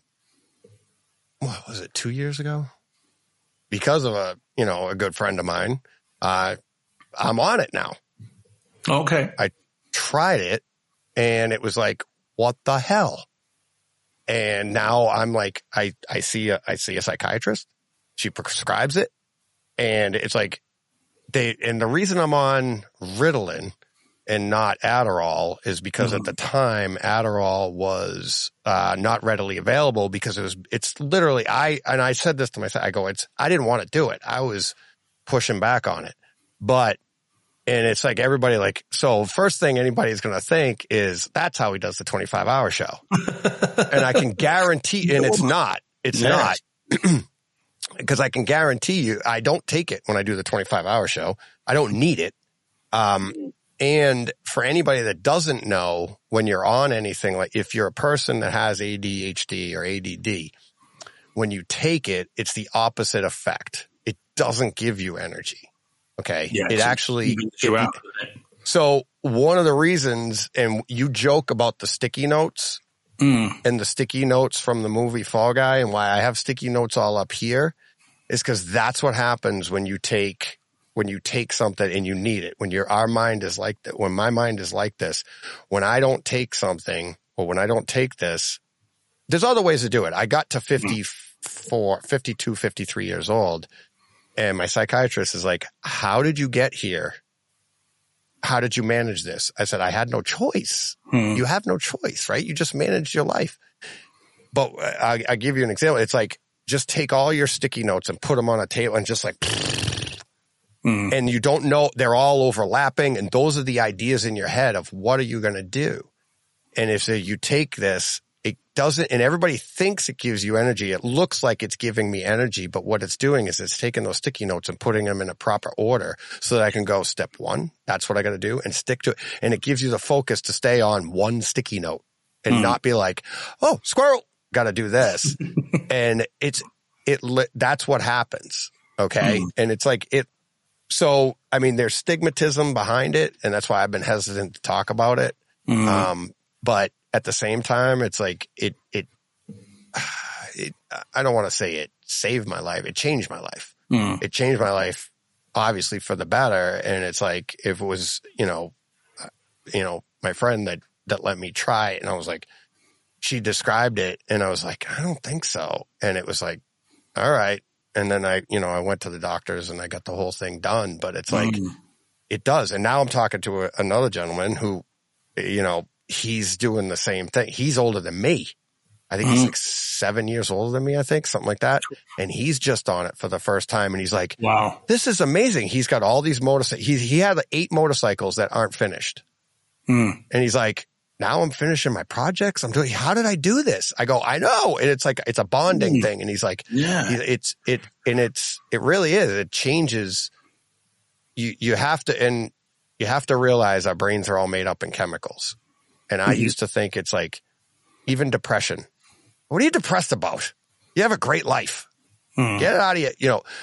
what was it, two years ago? Because of a, you know, a good friend of mine, uh, I'm on it now. Okay. I tried it and it was like, what the hell? And now I'm like, I, I see a, I see a psychiatrist. She prescribes it and it's like they, and the reason I'm on Ritalin and not Adderall is because mm-hmm. at the time Adderall was uh, not readily available because it was, it's literally, I, and I said this to myself, I go, it's, I didn't want to do it. I was pushing back on it, but, and it's like everybody like, so first thing anybody's going to think is that's how he does the twenty-five hour show. And I can guarantee, and it's not, it's yes. not because I can guarantee you, I don't take it when I do the twenty-five hour show. I don't need it. Um, And for anybody that doesn't know, when you're on anything, like if you're a person that has A D H D or A D D, when you take it, it's the opposite effect. It doesn't give you energy. Okay. Yeah, it so actually, you it, so one of the reasons, and you joke about the sticky notes mm. and the sticky notes from the movie Fall Guy and why I have sticky notes all up here is because that's what happens when you take when you take something and you need it, when your, our mind is like that, when my mind is like this, when I don't take something or when I don't take this, there's other ways to do it. I got to fifty-four, fifty-two, fifty-three years old and my psychiatrist is like, how did you get here? How did you manage this? I said, I had no choice. Hmm. You have no choice, right? You just manage your life. But I, I give you an example. It's like, just take all your sticky notes and put them on a table and just like, Mm. and you don't know, they're all overlapping. And those are the ideas in your head of what are you going to do? And if so you take this, it doesn't, and everybody thinks it gives you energy. It looks like it's giving me energy, but what it's doing is it's taking those sticky notes and putting them in a proper order so that I can go step one. That's what I got to do and stick to it. And it gives you the focus to stay on one sticky note and mm. not be like, oh, squirrel, got to do this. And it's, it, that's what happens. Okay. Mm. And it's like, it, So, I mean, there's stigmatism behind it, and that's why I've been hesitant to talk about it. Mm-hmm. Um, but at the same time, it's like it, it, it I don't want to say it saved my life. It changed my life. Mm. It changed my life, obviously, for the better. And it's like, if it was, you know, you know, my friend that, that let me try it, and I was like, she described it and I was like, I don't think so. And it was like, all right. And then I, you know, I went to the doctors and I got the whole thing done, but it's like, mm. it does. And now I'm talking to a, another gentleman who, you know, he's doing the same thing. He's older than me. I think mm. he's like seven years older than me, I think, something like that. And he's just on it for the first time. And he's like, wow, this is amazing. He's got all these motorcycles. He, he had eight motorcycles that aren't finished. Mm. And he's like, now I'm finishing my projects. I'm doing, how did I do this? I go, I know. And it's like, it's a bonding mm. thing. And he's like, yeah, it's, it, and it's, it really is. It changes. You, you have to, and you have to realize our brains are all made up in chemicals. And I mm-hmm. used to think it's like, even depression. What are you depressed about? You have a great life. Mm. Get it out of you, you know,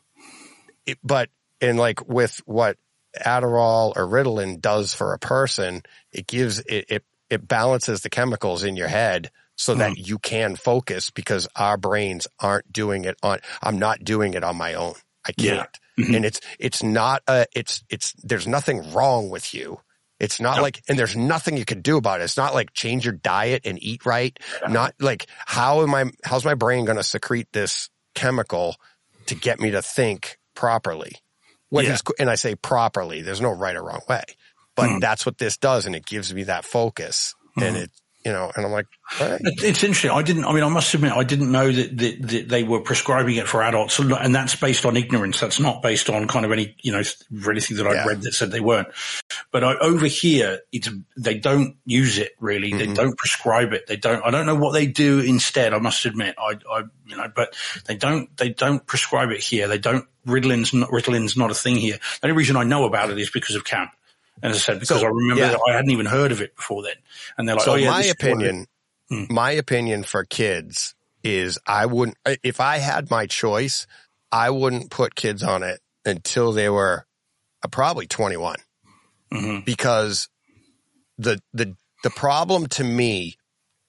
it, but in like with what Adderall or Ritalin does for a person, it gives, it, it, it balances the chemicals in your head so mm. that you can focus because our brains aren't doing it on, I'm not doing it on my own. I can't. Yeah. Mm-hmm. And it's, it's not a, it's, it's, there's nothing wrong with you. It's not nope. like, and there's nothing you can do about it. It's not like change your diet and eat right. Yeah. Not like, how am I, how's my brain going to secrete this chemical to get me to think properly? When yeah. he's, and I say properly, there's no right or wrong way, but mm. that's what this does. And it gives me that focus mm. and it, you know, and I'm like, all right. It's interesting. I didn't, I mean, I must admit, I didn't know that, that, that they were prescribing it for adults, and that's based on ignorance. That's not based on kind of any, you know, anything that I've yeah. read that said they weren't. But I, over here, it's, they don't use it really. Mm-hmm. They don't prescribe it. They don't, I don't know what they do instead. I must admit, I, I, you know, but they don't, they don't prescribe it here. They don't, Ritalin's not, Ritalin's not a thing here. The only reason I know about it is because of camp. And as I said, because so, I remember yeah. that I hadn't even heard of it before then. And they're like, so oh yeah. my opinion, hmm. my opinion for kids is I wouldn't, if I had my choice, I wouldn't put kids on it until they were uh, probably twenty-one. Mm-hmm. Because the, the, the problem to me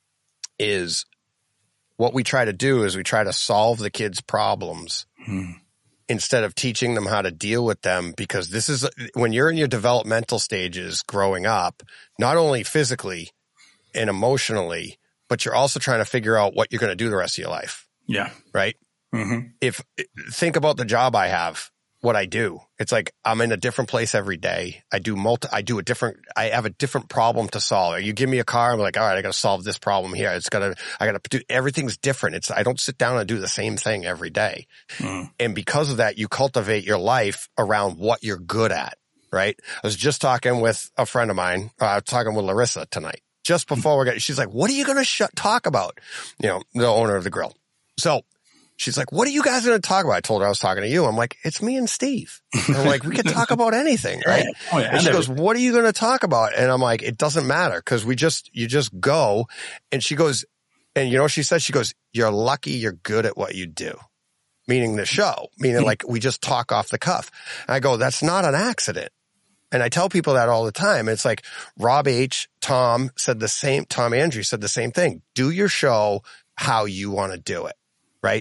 is what we try to do is we try to solve the kids' problems. Hmm. instead of teaching them how to deal with them, because this is when you're in your developmental stages growing up, not only physically and emotionally, but you're also trying to figure out what you're going to do the rest of your life. Yeah. Right. Mm-hmm. If think about the job I have, what I do, it's like I'm in a different place every day. I do multi, I do a different, I have a different problem to solve. You give me a car, I'm like, all right, I got to solve this problem here. It's got to, I got to do, everything's different. It's, I don't sit down and do the same thing every day. Mm. And because of that, you cultivate your life around what you're good at, right? I was just talking with a friend of mine, uh, I was talking with Larissa tonight, just before we got, she's like, what are you going to sh- talk about? You know, the owner of the grill. So, she's like, what are you guys going to talk about? I told her I was talking to you. I'm like, it's me and Steve. And I'm like, we can talk about anything, right? Oh, yeah, and she goes, what are you going to talk about? And I'm like, it doesn't matter because we just, you just go. And she goes, and you know what she said? She goes, you're lucky you're good at what you do. Meaning the show, meaning like we just talk off the cuff. And I go, that's not an accident. And I tell people that all the time. It's like Rob H., Tom said the same, Tom Andrew said the same thing. Do your show how you want to do it, right?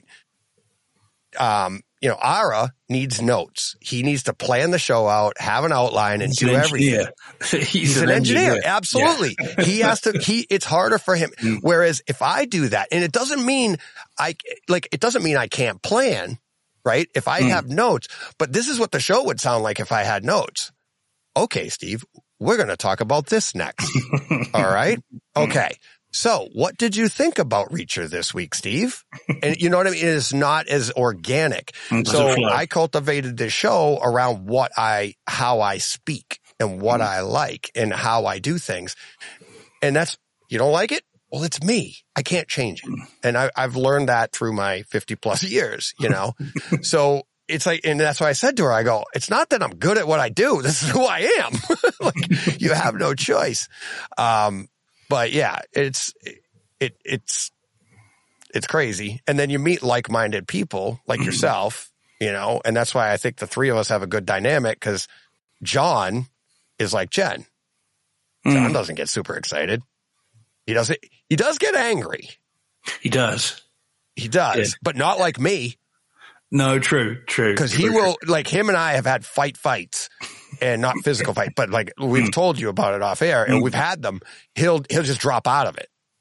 Um, you know, Ara needs notes. He needs to plan the show out, have an outline, and He's do an everything. He's, He's an, an engineer. engineer. Absolutely. Yeah. He has to, he, it's harder for him. Mm. Whereas if I do that, and it doesn't mean I, like, it doesn't mean I can't plan, right? If I mm. have notes, but this is what the show would sound like if I had notes. Okay, Steve, we're going to talk about this next. All right. Okay. So what did you think about Reacher this week, Steve? And you know what I mean? It is not as organic. So I cultivated this show around what I, how I speak and what mm. I like and how I do things. And that's, you don't like it? Well, it's me. I can't change it. And I, I've learned that through my fifty plus years, you know? So it's like, and that's why I said to her, I go, it's not that I'm good at what I do. This is who I am. Like, you have no choice. Um, But yeah, it's, it, it's, it's crazy. And then you meet like-minded people like yourself, you know, and that's why I think the three of us have a good dynamic because John is like Jen. Mm. John doesn't get super excited. He doesn't, he does get angry. He does. He does, yeah. But not like me. No, true, true. Because he will, like him and I have had fight fights. And not physical fight, but like we've told you about it off air and we've had them. He'll, he'll just drop out of it.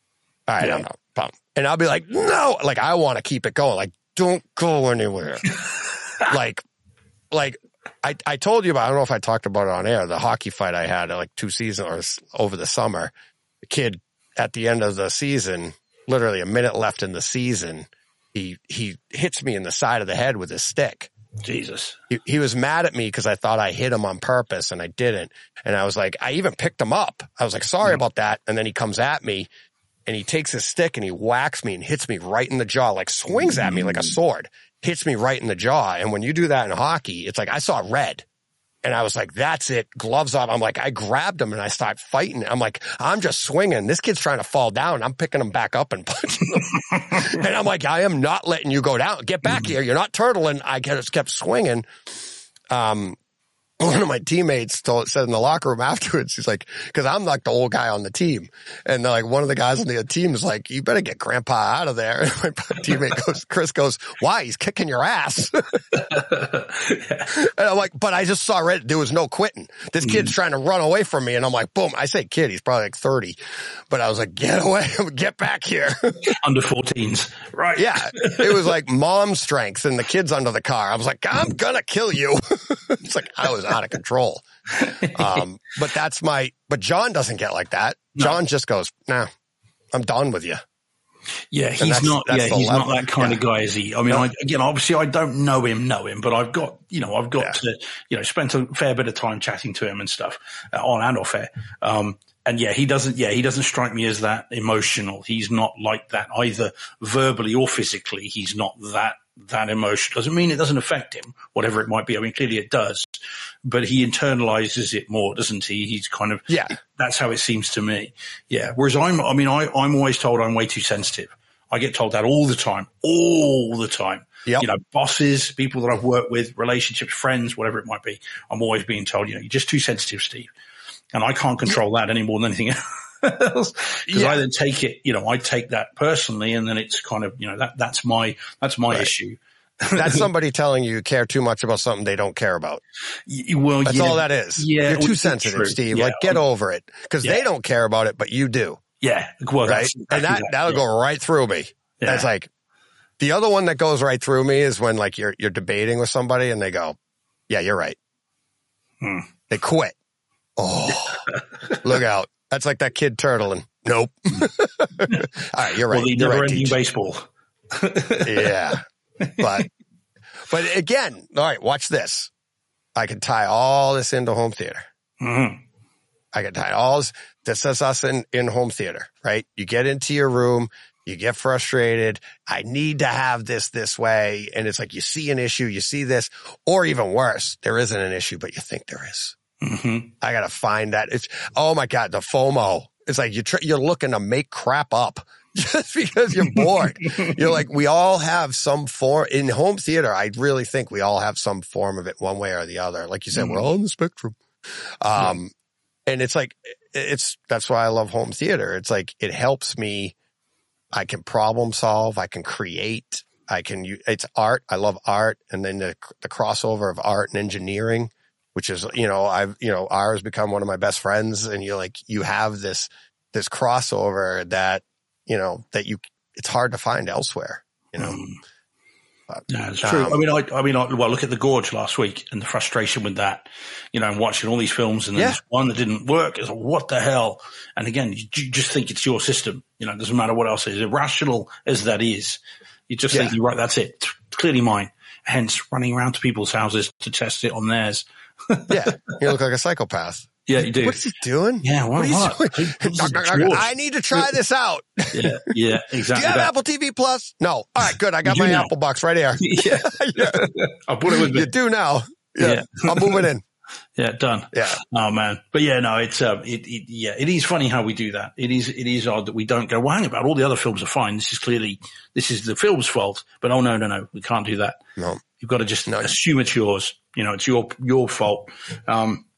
All right, yeah. I'm not pumped. And I'll be like, no, like I want to keep it going. Like, don't go anywhere. like, like I, I told you about, I don't know if I talked about it on air, the hockey fight I had like two seasons or over the summer. The kid at the end of the season, literally a minute left in the season, he, he hits me in the side of the head with his stick. Jesus. He, he was mad at me because I thought I hit him on purpose and I didn't. And I was like, I even picked him up. I was like, sorry mm-hmm. about that. And then he comes at me and he takes his stick and he whacks me and hits me right in the jaw, like swings at me like a sword, hits me right in the jaw. And when you do that in hockey, it's like I saw red. And I was like, that's it. Gloves off. I'm like, I grabbed him and I start fighting. I'm like, I'm just swinging. This kid's trying to fall down. I'm picking him back up and punching him. And I'm like, I am not letting you go down. Get back here. You're not turtling. I just kept swinging. Um, one of my teammates told, said in the locker room afterwards, he's like, cause I'm like the old guy on the team. And like one of the guys on the team is like, you better get grandpa out of there. And my teammate goes, Chris goes, why? He's kicking your ass. And I'm like, but I just saw red. There was no quitting. This kid's trying to run away from me. And I'm like, boom. I say kid, he's probably like thirty, but I was like, get away, get back here. Under fourteens. Right. Yeah. It was like mom strength and the kid's under the car. I was like, I'm gonna kill you. It's like, I was out of control. Um, but that's my, but John doesn't get like that. No. John just goes, nah, I'm done with you. Yeah, he's that's, not, that's yeah, he's level. not that kind yeah. of guy, is he? I mean, no. I, again, obviously I don't know him, know him, but I've got, you know, I've got yeah. to, you know, spent a fair bit of time chatting to him and stuff, uh, on and off air. Um, and yeah, he doesn't, yeah, he doesn't strike me as that emotional. He's not like that either verbally or physically. He's not that, that emotional. Doesn't mean it doesn't affect him, whatever it might be. I mean, clearly it does, but he internalizes it more, doesn't he? He's kind of, yeah, that's how it seems to me. Yeah. Whereas I'm, I mean, I, I'm always told I'm way too sensitive. I get told that all the time, all the time. Yep. You know, bosses, people that I've worked with, relationships, friends, whatever it might be. I'm always being told, you know, you're just too sensitive, Steve. And I can't control that any more than anything else. Because yeah. I then take it, you know, I take that personally, and then it's kind of, you know, that that's my that's my right. issue. That's somebody telling you you care too much about something they don't care about. Well, that's yeah, all that is. Yeah, you're too sensitive, true. Steve. Yeah. Like, get over it, because yeah. they don't care about it, but you do. Yeah, well, right. Exactly and that, that that'll yeah. go right through me. Yeah. That's like the other one that goes right through me is when like you're you're debating with somebody and they go, "Yeah, you're right." Hmm. They quit. Oh, look out! That's like that kid turtling. Nope. All right, you're right. Well, the you're never-ending right, baseball. Yeah, but but again, all right. Watch this. I can tie all this into home theater. Mm-hmm. I can tie all this. This is us in in home theater, right? You get into your room. You get frustrated. I need to have this this way. And it's like you see an issue, you see this, or even worse, there isn't an issue, but you think there is. Mm-hmm. I got to find that. It's, oh my God, the FOMO. It's like you're, tr- you're looking to make crap up just because you're bored. You're like, we all have some form in home theater. I really think we all have some form of it one way or the other. Like you said, mm-hmm. we're all on the spectrum. Um, yeah. And it's like, it's, that's why I love home theater. It's like, it helps me. I can problem solve. I can create. I can, it's art. I love art. And then the, the crossover of art and engineering, which is, you know, I've, you know, R has become one of my best friends, and you're like, you have this, this crossover that, you know, that you, it's hard to find elsewhere, you know. Mm. But, yeah, it's true. Um, I mean, I, I mean, I, well, look at The Gorge last week and the frustration with that, you know, and watching all these films and then yeah. this one that didn't work. It's like, what the hell? And again, you, you just think it's your system. You know, it doesn't matter what else is. Irrational as that is, you just yeah. think, right, that's it. It's clearly mine. Hence, running around to people's houses to test it on theirs. Yeah, you look like a psychopath. Yeah, you do. What is he doing? Yeah, what, what are you doing? I need to try this out. Yeah, yeah, exactly. Do you have that. Apple T V Plus? No. All right, good. I got my now. Apple box right here. Yeah. yeah. I'll put it with me. You do now. Yeah. yeah. I'll move it in. Yeah, done. Yeah. Oh man. But yeah, no, it's, um, it, it, yeah, it is funny how we do that. It is, it is odd that we don't go, well, hang about, all the other films are fine. This is clearly, this is the film's fault. But oh, no, no, no, we can't do that. No. You've got to just no. assume it's yours. You know, it's your, your fault. Um,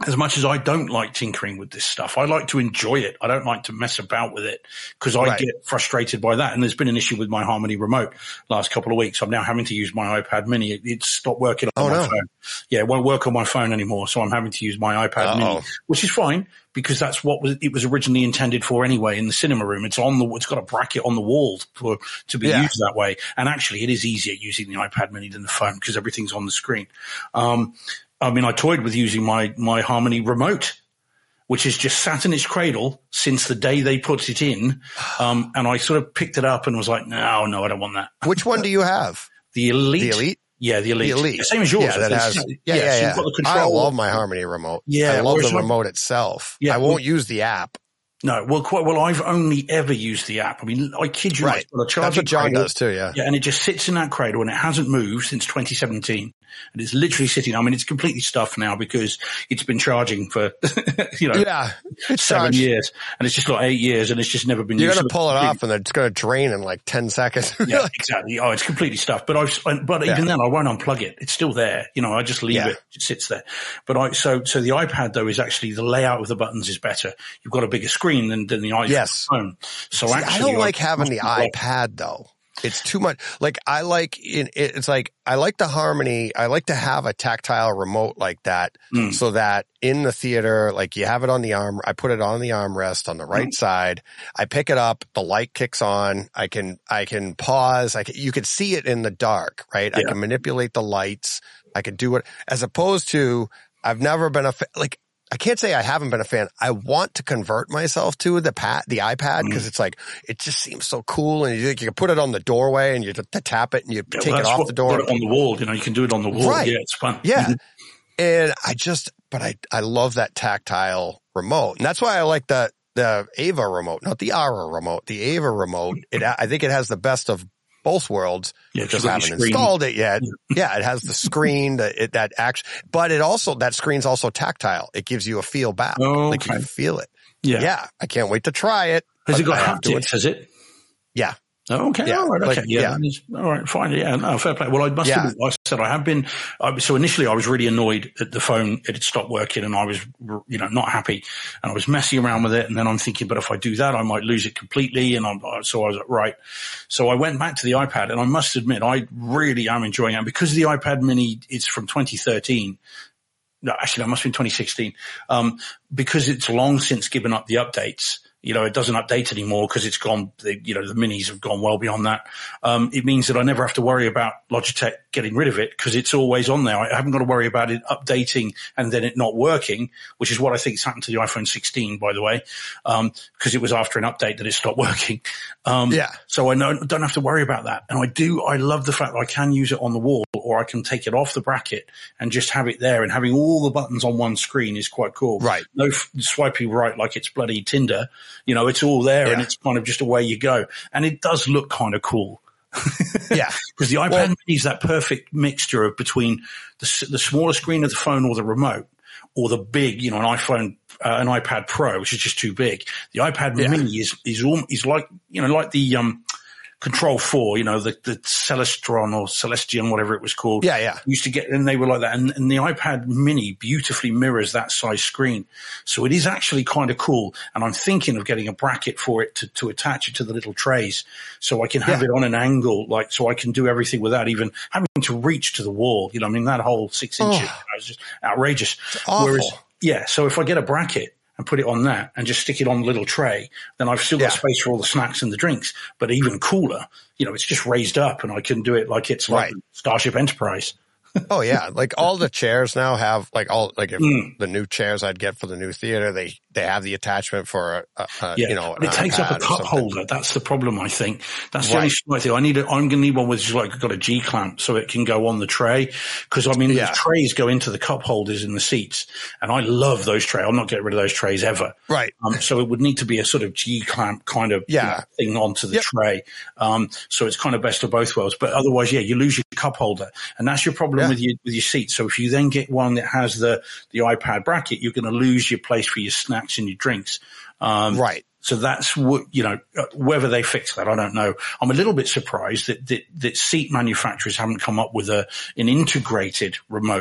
as much as I don't like tinkering with this stuff, I like to enjoy it. I don't like to mess about with it because I Right. get frustrated by that. And there's been an issue with my Harmony remote last couple of weeks. I'm now having to use my iPad mini. It, it's stopped working on Oh, my no. phone. Yeah, it won't work on my phone anymore. So I'm having to use my iPad Uh-oh. mini, which is fine because that's what was, it was originally intended for anyway in the cinema room. It's on the, it's got a bracket on the wall for, to be Yeah. used that way. And actually it is easier using the iPad mini than the phone because everything's on the screen. Um, I mean, I toyed with using my, my Harmony remote, which has just sat in its cradle since the day they put it in. Um, and I sort of picked it up and was like, no, no, I don't want that. Which one do you have? The Elite. The Elite? Yeah, the Elite. The Elite. Yeah, same as yours. Yeah, that has, yeah, yeah, so yeah. you've got the I control. love my Harmony remote. Yeah, I love whereas the I- remote itself. Yeah, I won't well- use the app. No, well, quite, well, I've only ever used the app. I mean, I kid you Right. not. I've got a That's what charging John cradle. does too, yeah. Yeah, and it just sits in that cradle and it hasn't moved since twenty seventeen. And it's literally sitting. I mean, it's completely stuffed now because it's been charging for, you know, Yeah. It's seven charged. years. And it's just like eight years and it's just never been You're used. going to pull it off and it's going to drain in like ten seconds. Yeah, exactly. Oh, it's completely stuffed. But I've, but Yeah. even then I won't unplug it. It's still there. You know, I just leave Yeah. it. It sits there. But I, so, so the iPad though is actually the layout of the buttons is better. You've got a bigger screen than, than the iPhone. Yes. So See, actually, I don't like I- having the iPad though. It's too much. Like I like it, it's like I like the Harmony. I like to have a tactile remote like that, Mm. so that in the theater, like you have it on the arm. I put it on the armrest on the right Mm. side. I pick it up. The light kicks on. I can I can pause. I can, you can see it in the dark, right? I Yeah. can manipulate the lights. I can do it as opposed to I've never been a fa- like. I can't say I haven't been a fan. I want to convert myself to the pad, the iPad, because Mm. it's like, it just seems so cool. And you, you can put it on the doorway and you t- tap it and you Yeah, take well, it that's off what- the door. put it on the wall. You know, you can do it on the wall. Right. Yeah, it's fun. Yeah. Mhm. And I just, but I, I love that tactile remote. And that's why I like the, the Ava remote, not the Ara remote, the Ava remote. It, I think it has the best of both worlds. Yeah, 'cause Just you've got your haven't screen. installed it yet. Yeah, it has the screen, the, it, that action, but it also, that screen's also tactile. It gives you a feel back. Oh, Like you okay. can feel it. Yeah. Yeah. I can't wait to try it. Has it but got I have to- haptics? Has it? Yeah. Oh, okay. Yeah, All right. Okay. like, yeah. yeah. that is- All right. Fine. Yeah. No, fair play. Well, I must Yeah. have, like I said, I have been, I, so initially I was really annoyed that the phone, it had stopped working and I was, you know, not happy and I was messing around with it. And then I'm thinking, but if I do that, I might lose it completely. And I'm, so I was like, right. So I went back to the iPad and I must admit, I really am enjoying it because the iPad mini is from twenty thirteen. No, actually, that must have been twenty sixteen. Um, because it's long since given up the updates. You know, it doesn't update anymore because it's gone, the, you know, the minis have gone well beyond that. Um, it means that I never have to worry about Logitech getting rid of it because it's always on there. I haven't got to worry about it updating and then it not working, which is what I think has happened to the iPhone sixteen, by the way, um, because it was after an update that it stopped working. Um, Yeah. so I know, don't have to worry about that. And I do, I love the fact that I can use it on the wall or I can take it off the bracket and just have it there, and having all the buttons on one screen is quite cool. Right. No f- swiping right like it's bloody Tinder. You know, it's all there Yeah. and it's kind of just away you go. And it does look kind of cool. Yeah. Because the iPad Well- mini is that perfect mixture of between the, s- the smaller screen of the phone or the remote, or the big, you know, an iPhone, uh, an iPad Pro, which is just too big. The iPad Yeah. mini is, is, all, is like, you know, like the, um, Control four, you know, the, the Celestron or Celestion, whatever it was called. Yeah, yeah. Used to get, and they were like that. And, and the iPad mini beautifully mirrors that size screen. So it is actually kind of cool. And I'm thinking of getting a bracket for it to, to attach it to the little trays so I can have Yeah. it on an angle, like, so I can do everything without even having to reach to the wall. You know, I mean, that whole six inches Oh. is just outrageous. awful. Whereas, yeah, so if I get a bracket and put it on that and just stick it on the little tray, then I've still got Yeah. space for all the snacks and the drinks. But even cooler, you know, it's just raised up and I can do it like it's like Right. Starship Enterprise. Oh yeah, like all the chairs now have like all like if Mm. the new chairs I'd get for the new theater, they they have the attachment for a, a Yeah, you know, but it an takes up a iPad or cup something. holder. That's the problem, I think. That's the Right. only slight thing. I need. A, I'm going to need one with just like got a G clamp so it can go on the tray. Because I mean, Yeah. the trays go into the cup holders in the seats, and I love those trays. I'm not getting rid of those trays ever. Right. Um, so it would need to be a sort of G clamp kind of Yeah. you know, thing onto the Yep. tray. Um, so it's kind of best of both worlds. But otherwise, yeah, you lose your cup holder, and that's your problem Yeah. with your with your seat. So if you then get one that has the the iPad bracket, you're going to lose your place for your snacks and your drinks. Um, Right. So that's what, you know, uh, whether they fix that, I don't know. I'm a little bit surprised that, that, that seat manufacturers haven't come up with a, an integrated remote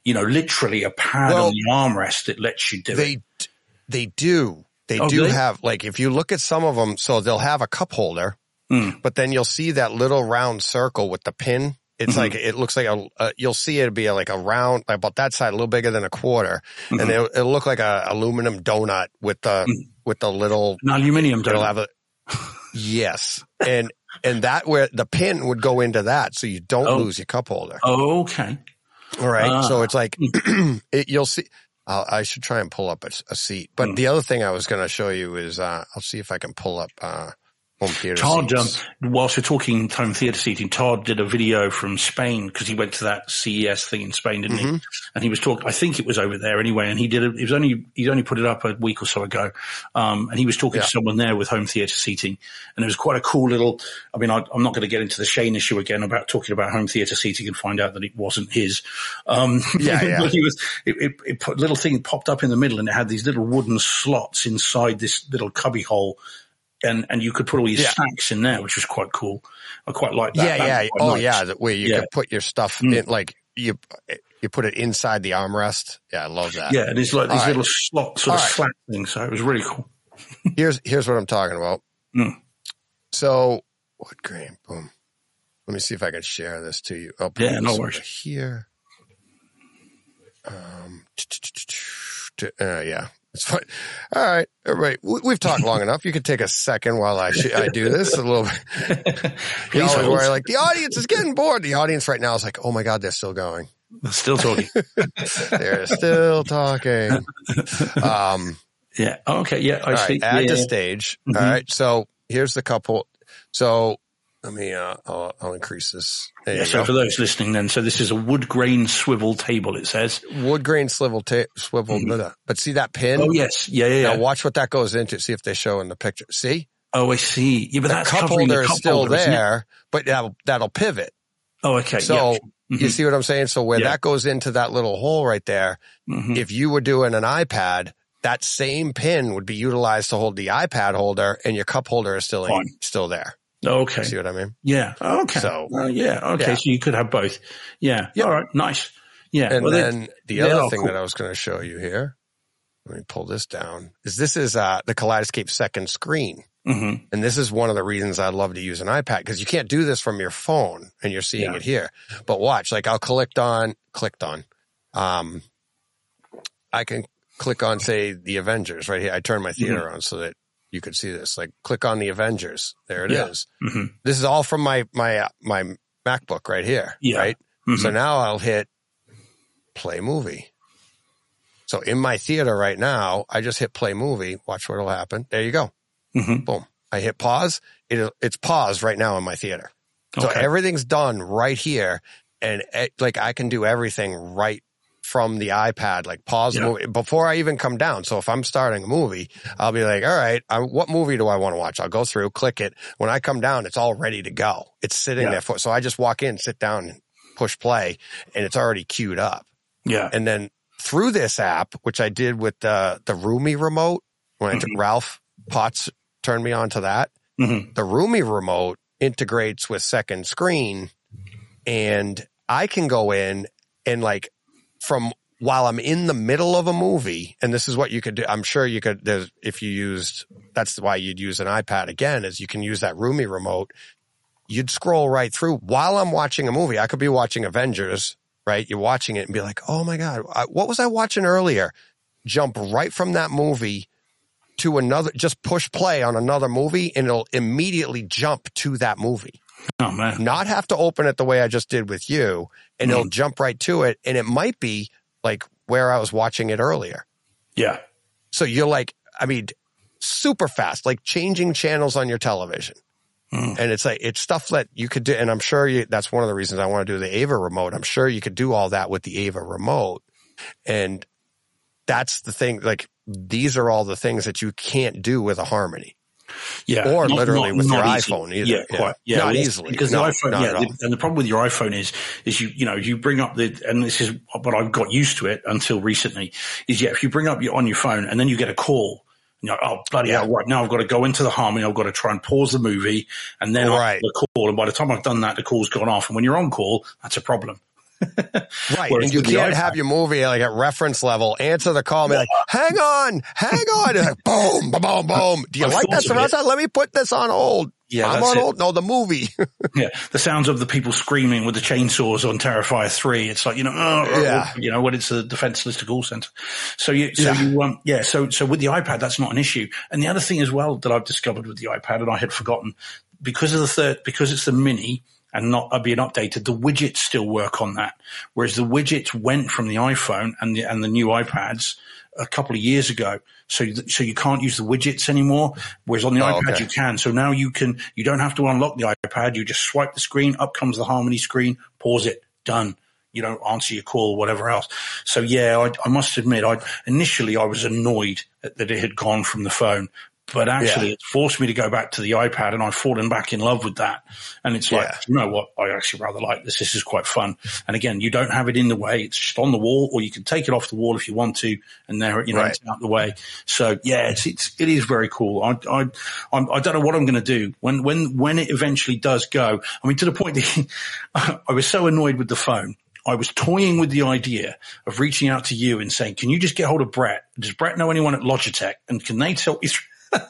you know, literally a pad Well, on the armrest that lets you do they, it. They do. They Oh, do really? have, like, if you look at some of them, so they'll have a cup holder, Mm. but then you'll see that little round circle with the pin. It's Mm-hmm. like, it looks like a, uh, you'll see it be like a round, like about that side, a little bigger than a quarter. Mm-hmm. And it'll, it'll look like a aluminum donut with the, Mm. with the little, An aluminium it'll donut. have a, yes. And, and that where the pin would go into that. So you don't Oh. lose your cup holder. Oh, okay. All right. Ah. So it's like, it, you'll see, I'll, I should try and pull up a, a seat. But Mm. the other thing I was going to show you is, uh, I'll see if I can pull up, uh, home theater Todd, um, seats. whilst we're talking home theatre seating, Todd did a video from Spain because he went to that C E S thing in Spain, didn't Mm-hmm. he? And he was talking, I think it was over there anyway, and he did it, it was only, he's only put it up a week or so ago. Um, and he was talking Yeah. to someone there with home theatre seating, and it was quite a cool little, I mean, I, I'm not going to get into the Shane issue again about talking about home theatre seating and find out that it wasn't his. Um, Yeah, yeah. but he was, it, it, it put, little thing popped up in the middle and it had these little wooden slots inside this little cubby hole. And, and you could put all your Yeah. snacks in there, which was quite cool. I quite like that. Yeah, That yeah. was quite Oh, nice. yeah. The way you Yeah. could put your stuff Mm. in, like you, you put it inside the armrest. Yeah, I love that. Yeah, and it's like these All right. little slot sort of All right. slat things. So it was really cool. Here's, here's what I'm talking about. Mm. So wood grain, boom. Let me see if I can share this to you. I'll put Yeah, no this worries. over here. Um, uh, yeah, it's fine. All right, everybody, we- we've talked long enough. You can take a second while I sh- I do this a little bit. You Please always hold. worry, like the audience is getting bored. The audience right now is like, oh my god, they're still going. Still talking. They're still talking. Um, Yeah. Oh, okay. Yeah, I all see. right, add yeah. to stage. Mhm. All right, so here's the couple. So let me, uh, I'll, I'll increase this. There Yeah, you so go. for those listening then, so this is a wood grain swivel table, it says. Wood grain swivel, ta- swivel, blah, blah. But see that pin? Oh, yes. Yeah, yeah, Now yeah. watch what that goes into. See if they show in the picture. See? Oh, I see. Yeah, but The that's cup covering holder the is cup still holder, isn't it? there, but that'll, that'll pivot. Oh, okay. So yeah. you Mhm. see what I'm saying? So where Yeah. that goes into that little hole right there, Mhm. if you were doing an iPad, that same pin would be utilized to hold the iPad holder and your cup holder is still, in, Fine. still there. Okay. See what I mean? Yeah. Okay. So- Uh, yeah. Okay. yeah. So you could have both. Yeah. Yep. All right. Nice. Yeah. And well, they- then the they other are thing cool. that I was going to show you here, let me pull this down, is this is uh, the Kaleidoscape second screen. Mhm. And this is one of the reasons I love to use an iPad because you can't do this from your phone and you're seeing Yeah. it here. But watch, like I'll clicked on, clicked on, um, I can click on, say, the Avengers right here. I turn my theater on so that you could see this. Like click on the Avengers. There it Yeah. is. Mhm. This is all from my, my, uh, my MacBook right here. Yeah. Right. Mhm. So now I'll hit play movie. So in my theater right now, I just hit play movie. Watch what'll happen. There you go. Mhm. Boom. I hit pause. It, it's paused right now in my theater. So Okay. everything's done right here. And it, like I can do everything right from the iPad, like pause Yeah. the movie before I even come down. So if I'm starting a movie, I'll be like, all right, I, what movie do I want to watch? I'll go through, click it. When I come down, it's all ready to go. It's sitting Yeah. there for, so I just walk in, sit down, push play, and it's already queued up. Yeah. And then through this app, which I did with the, the Roomy remote, when I took Mhm. Ralph Potts turned me on to that, Mhm. the Roomy remote integrates with second screen and I can go in and like from while I'm in the middle of a movie, and this is what you could do. I'm sure you could, there's, if you used, that's why you'd use an iPad again, is you can use that Roomy remote. You'd scroll right through while I'm watching a movie. I could be watching Avengers, right? You're watching it and be like, oh my God, I, what was I watching earlier? Jump right from that movie to another, just push play on another movie and it'll immediately jump to that movie. Oh man. Not have to open it the way I just did with you and Mm. it'll jump right to it. And it might be like where I was watching it earlier. Yeah. So you're like, I mean, super fast, like changing channels on your television. Mm. And it's like, it's stuff that you could do. And I'm sure you, that's one of the reasons I want to do the Ava remote. I'm sure you could do all that with the Ava remote. And that's the thing. Like these are all the things that you can't do with a Harmony. Yeah. Or Not- literally not- with your not easy. iPhone either. Yeah, Yeah. quite. Yeah. Not well, easily. Because No, the iPhone, not yeah. at all. The, and the problem with your iPhone is, is you, you know, you bring up the, and this is what I've got used to it until recently is, yeah, if you bring up your, on your phone and then you get a call, and you're like, oh, bloody Yeah. hell, right now I've got to go into the Harmony. I've got to try and pause the movie and then Right. I'll the call. And by the time I've done that, the call's gone off. And when you're on call, that's a problem. Right. Whereas And you with the can't iPad- have your movie like at reference level, answer the call and be like, hang on, hang on. It's like, boom, boom, boom, boom. Do you I've like thought that of surround it. sound? Let me put this on hold. Yeah, I'm that's on it. hold. No, the movie. Yeah, the sounds of the people screaming with the chainsaws on Terrifier three. It's like, you know, oh, Yeah. you know, when it's a defenseless call center. So you, so Yeah. you, um, yeah, so, so with the iPad, that's not an issue. And the other thing as well that I've discovered with the iPad, and I had forgotten, because of the third, because it's the mini and not uh, being updated, the widgets still work on that. Whereas the widgets went from the iPhone and the, and the new iPads a couple of years ago. So, so you can't use the widgets anymore. Whereas on the Oh, iPad okay. you can. So now you can, you don't have to unlock the iPad. You just swipe the screen, up comes the Harmony screen, pause it, done. You don't answer your call, whatever else. So yeah, I, I must admit, I initially I was annoyed that it had gone from the phone. But actually, Yeah. it forced me to go back to the iPad, and I've fallen back in love with that. And it's like, Yeah. you know what? I actually rather like this. This is quite fun. And again, you don't have it in the way. It's just on the wall, or you can take it off the wall if you want to, and there, you know, Right. it's out the way. So yeah, it's, it's, it is very cool. I, I, I'm, I don't know what I'm going to do when, when, when it eventually does go. I mean, to the point that I was so annoyed with the phone. I was toying with the idea of reaching out to you and saying, can you just get hold of Brett? Does Brett know anyone at Logitech? And can they tell you through?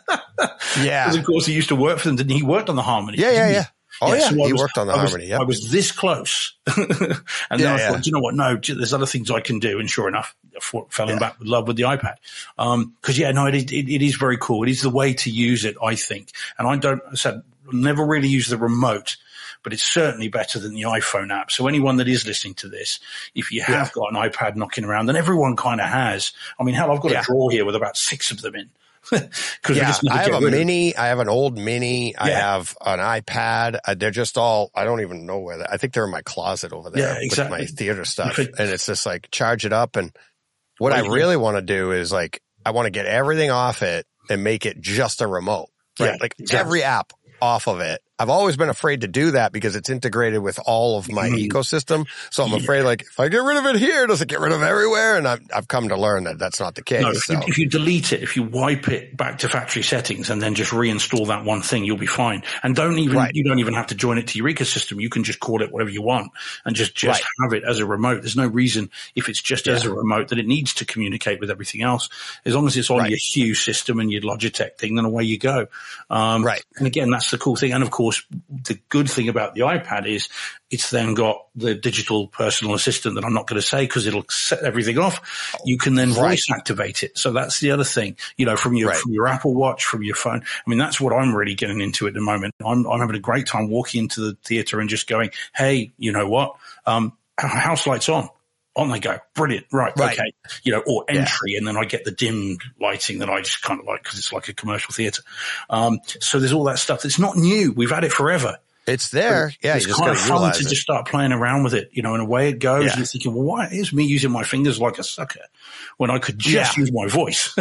Yeah. Because of course he used to work for them, didn't he? He worked on the Harmony. Yeah, yeah, yeah. Oh, yeah. so I He was- worked on the I was- Harmony. Yeah. I was this close. and then Yeah, I yeah. thought, do you know what? No, gee, there's other things I can do. And sure enough, I fell- fell in Yeah. back with love with the iPad. Um, cause yeah, no, it, is- it, it is very cool. It is the way to use it, I think. And I don't, I said, never really use the remote, but it's certainly better than the iPhone app. So anyone that is listening to this, if you have got an iPad knocking around, and everyone kind of has, I mean, hell, I've got Yeah. a drawer here with about six of them in. Cause we Yeah, just never I get have a rid of them. mini. I have an old mini. I Yeah. have an iPad. Uh, They're just all, I don't even know where they I think they're in my closet over there Yeah, exactly. with my theater stuff. think- And it's just like charge it up. And what Well, I yeah. really want to do is like, I want to get everything off it and make it just a remote, right? Yeah, like exactly. every app off of it. I've always been afraid to do that because it's integrated with all of my Mhm. ecosystem. So I'm Yeah. afraid like if I get rid of it here, does it get rid of everywhere? And I've, I've come to learn that that's not the case. No, if, so. you, if you delete it, if you wipe it back to factory settings and then just reinstall that one thing, you'll be fine. And don't even, Right. you don't even have to join it to your ecosystem. You can just call it whatever you want and just, just Right. have it as a remote. There's no reason if it's just as Yeah. a remote that it needs to communicate with everything else. As long as it's on Right. your Hue system and your Logitech thing, then away you go. Um, Right. And again, that's the cool thing. And of course, the good thing about the iPad is it's then got the digital personal assistant that I'm not going to say because it'll set everything off. You can then Right. voice activate it. So that's the other thing, you know, from your, Right. from your Apple Watch, from your phone. I mean, that's what I'm really getting into at the moment. I'm, I'm having a great time walking into the theater and just going, hey, you know what? Um, house lights on. On they go. Brilliant. Right. Right. Okay. You know, or Yeah. entry. And then I get the dimmed lighting that I just kind of like because it's like a commercial theater. Um, so there's all that stuff that's not new. We've had it forever. It's there. Yeah. It's You just kind got of to fun utilize to it. just start playing around with it, you know, and away it goes. Yeah. And you're thinking, well, why is me using my fingers like a sucker when I could just Yeah. use my voice?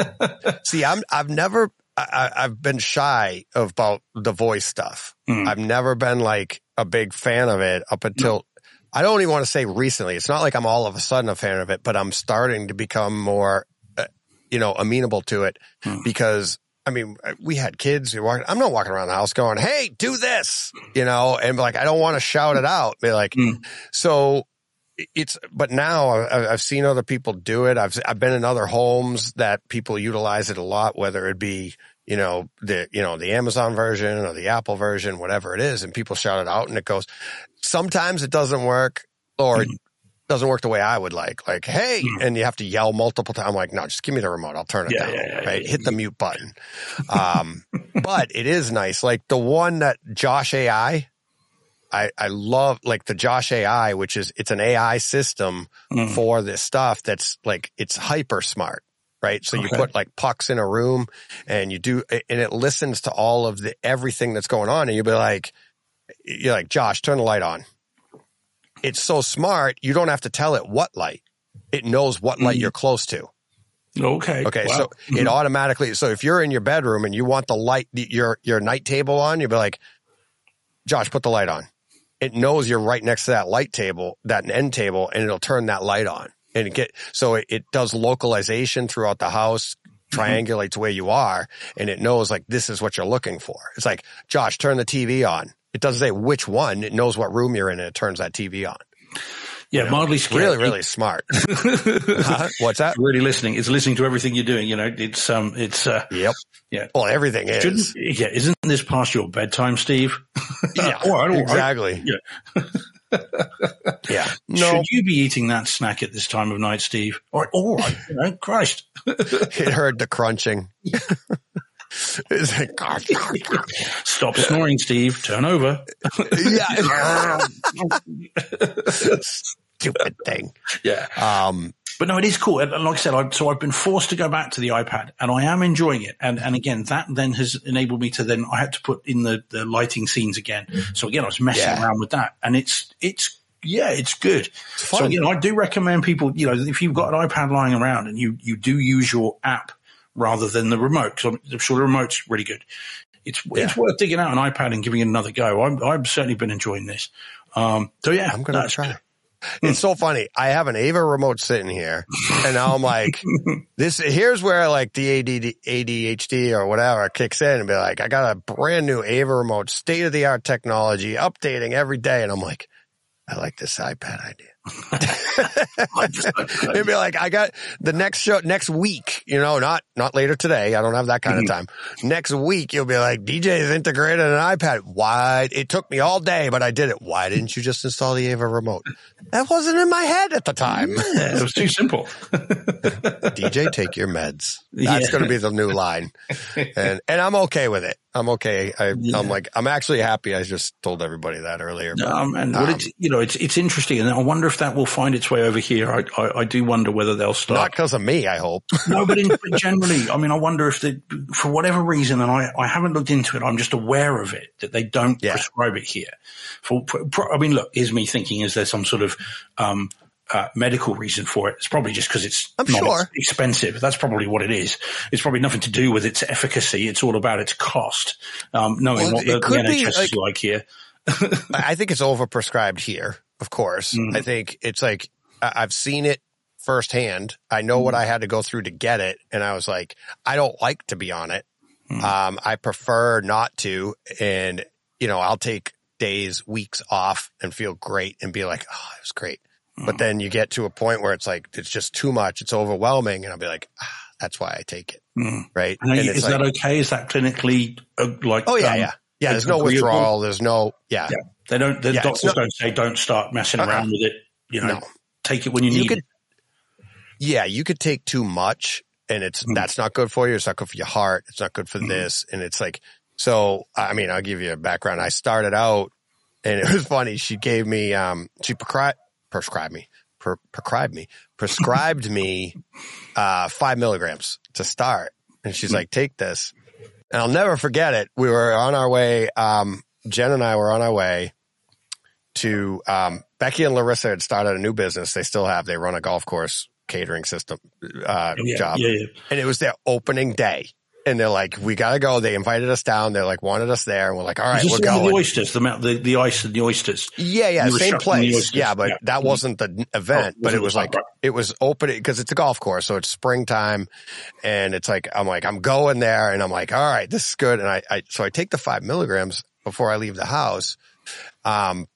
See, I'm, I've never, I, I've been shy about the voice stuff. Mm. I've never been like a big fan of it up until, I don't even want to say recently. It's not like I'm all of a sudden a fan of it, but I'm starting to become more, uh, you know, amenable to it Mm. because I mean, we had kids who walked, I'm not walking around the house going, hey, do this, you know, and like, I don't want to shout it out. Be like, Mm. so it's, but now I- I've seen other people do it. I've, I've been in other homes that people utilize it a lot, whether it be, you know, the, you know, the Amazon version or the Apple version, whatever it is. And people shout it out and it goes, sometimes it doesn't work or it doesn't work the way I would like, like, hey, Mm. and you have to yell multiple times. I'm like, no, just give me the remote. I'll turn it Yeah, down. yeah, yeah, right. yeah. Hit the mute button. Um, but it is nice. Like the one that Josh A I, I, I love like the Josh A I, which is, it's an A I system Mm. for this stuff that's like, it's hyper smart, right? So you Okay. put like pucks in a room and you do, and it listens to all of the, everything that's going on. And you'll be like, you're like, Josh, turn the light on. It's so smart. You don't have to tell it what light. It knows what light Mm. you're close to. Okay. Okay. Wow. So it automatically, so if you're in your bedroom and you want the light, your, your night table on, you'll be like, Josh, put the light on. It knows you're right next to that light table, that end table, and it'll turn that light on and it get, so it, it does localization throughout the house, triangulates where you are, and it knows like, this is what you're looking for. It's like, Josh, turn the T V on. It doesn't say which one. It knows what room you're in and it turns that T V on. Yeah, you know, mildly scared. Really, really smart. Huh? What's that? Really listening. It's listening to everything you're doing. You know, it's, um, it's, uh, Yep. yeah. Well, everything is. Shouldn't, yeah. Isn't this past your bedtime, Steve? Yeah, all right, all exactly. Right. Yeah. Yeah. No. Should you be eating that snack at this time of night, Steve? All right. All right. You know, Christ. It heard the crunching. It's like, Stop snoring, Steve. Turn over. Yeah. Stupid thing. Yeah. Um, But no, it is cool. And like I said, I, so I've been forced to go back to the iPad and I am enjoying it. And, and again, that then has enabled me to then, I had to put in the, the lighting scenes again. So again, I was messing Yeah. around with that and it's, it's, yeah, it's good. It's fun. So again, I do recommend people, you know, if you've got an iPad lying around and you, you do use your app rather than the remote, because I'm, I'm sure the remote's really good. It's, Yeah. it's worth digging out an iPad and giving it another go. I'm, I've certainly been enjoying this. Um, so yeah, I'm going to try. good. It's so funny. I have an Ava remote sitting here and now I'm like, this, here's where like the A D H D or whatever kicks in and be like, I got a brand new Ava remote, state of the art technology, updating every day. And I'm like, I like this iPad idea. It'd be like, I got the next show next week, you know, not, not later today. I don't have that kind of time. Next week, you'll be like, D J has integrated an iPad. Why? It took me all day, but I did it. Why didn't you just install the Ava remote? That wasn't in my head at the time. Yeah, it was too simple. D J, take your meds. That's Yeah. going to be the new line. And, and I'm okay with it. I'm okay. I, Yeah. I'm like, I'm actually happy. I just told everybody that earlier. But, Um, and well, um, it's, you know, it's, it's interesting. And I wonder if that will find its way over here. I, I, I do wonder whether they'll not start. because of me, I hope. No, but, in, but generally, I mean, I wonder if they, for whatever reason, and I, I haven't looked into it, I'm just aware of it, that they don't Yeah. prescribe it here. For, for, I mean, look, here's me thinking, is there some sort of, um, uh, medical reason for it? It's probably just because it's I'm not sure. expensive. That's probably what it is. It's probably nothing to do with its efficacy. It's all about its cost. Um, knowing Well, what the, it the could N H S be, is like here. I think it's overprescribed here, of course. Mm. I think it's like, I- I've seen it firsthand. I know what I had to go through to get it. And I was like, I don't like to be on it. Mm. Um, I prefer not to. And, you know, I'll take days, weeks off and feel great and be like, oh, it was great. But then you get to a point where it's like, it's just too much. It's overwhelming. And I'll be like, ah, that's why I take it. Mm. Right. And are you- And it's is like, that okay? Is that clinically uh, like? oh yeah, um, yeah. Yeah. There's no agreeable? withdrawal. There's no, yeah. Yeah, they don't. The Yeah, doctors it's not- don't say don't start messing Uh-uh. around with it. You know, No. take it when you You need could- it. Yeah, you could take too much and it's, Mm. that's not good for you. It's not good for your heart. It's not good for Mm. this. And it's like, so, I mean, I'll give you a background. I started out and it was funny. She gave me, um, she prescribed, prescribed me, per, prescribed me, prescribed me, uh, five milligrams to start. And she's like, take this. And I'll never forget it. We were on our way. Um, Jen and I were on our way to, um, Becky and Larissa had started a new business. They still have, they run a golf course catering system, uh, Yeah, job. yeah, yeah. And it was their opening day. And they're like, we got to go. They invited us down. They're like, wanted us there. And we're like, all right, Is this we're the one with going. the oysters, the, mount- the the ice and the oysters. Yeah, yeah, You were same shocked when the place. oysters- Yeah, but yeah. that wasn't the event, Oh, but it wasn't was the like, right. it was open because it's a golf course. So it's springtime and it's like, I'm like, I'm going there and I'm like, all right, this is good. And I, I, so I take the five milligrams before I leave the house. Um,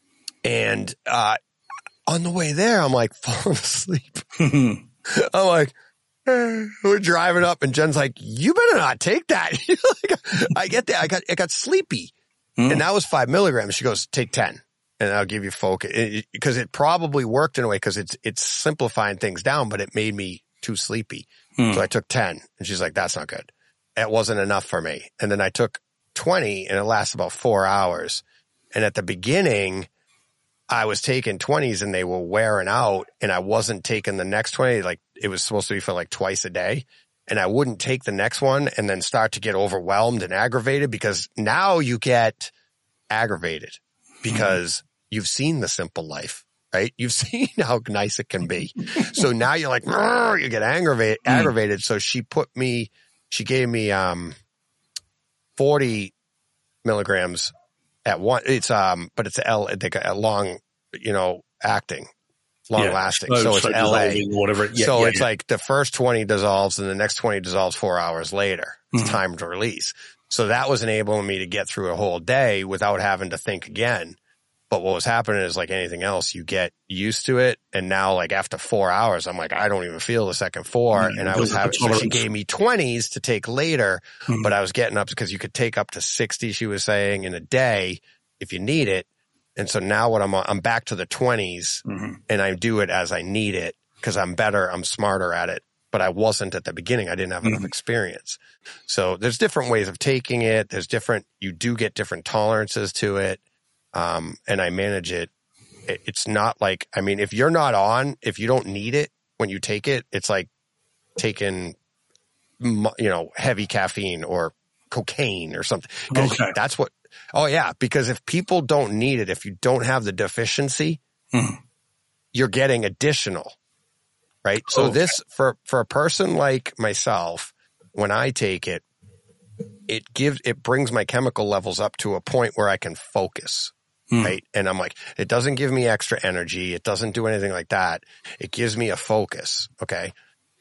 and, uh, on the way there, I'm like falling asleep. I'm like, eh. We're driving up and Jen's like, you better not take that. Like, I get there. I got, I got sleepy. Mm. And that was five milligrams. She goes, take ten and I'll give you focus because it, it probably worked in a way because it's, it's simplifying things down, but it made me too sleepy. Mm. So I took ten and she's like, that's not good. It wasn't enough for me. And then I took twenty and it lasts about four hours. And at the beginning, I was taking twenties and they were wearing out and I wasn't taking the next twenty. Like it was supposed to be for like twice a day. And I wouldn't take the next one and then start to get overwhelmed and aggravated because now you get aggravated because mm-hmm. you've seen the simple life, right? You've seen how nice it can be. So now you're like, you get aggravated, mm. aggravated. So she put me, she gave me, um, forty milligrams at one. It's, um, but it's a L, a long, you know, acting. Long yeah, lasting. Slow, so it's slow L A. Whatever. Yeah, so yeah, it's yeah. like the first twenty dissolves and the next twenty dissolves four hours later. It's mm-hmm. timed release. So that was enabling me to get through a whole day without having to think again. But what was happening is like anything else, you get used to it. And now like after four hours, I'm like, I don't even feel the second four. Mm, and I was having, so she gave me twenties to take later, mm. but I was getting up because you could take up to sixty, she was saying, in a day if you need it. And so now what I'm on, I'm back to the twenties mm-hmm. and I do it as I need it because I'm better, I'm smarter at it. But I wasn't at the beginning. I didn't have enough mm-hmm. experience. So there's different ways of taking it. There's different, you do get different tolerances to it. Um, and I manage it. it. It's not like, I mean, if you're not on, if you don't need it when you take it, it's like taking, you know, heavy caffeine or cocaine or something. Okay. That's what, oh yeah. Because if people don't need it, if you don't have the deficiency, mm-hmm. you're getting additional. Right. So okay. this, for, for a person like myself, when I take it, it gives, it brings my chemical levels up to a point where I can focus. Hmm. Right. And I'm like, it doesn't give me extra energy. It doesn't do anything like that. It gives me a focus. Okay.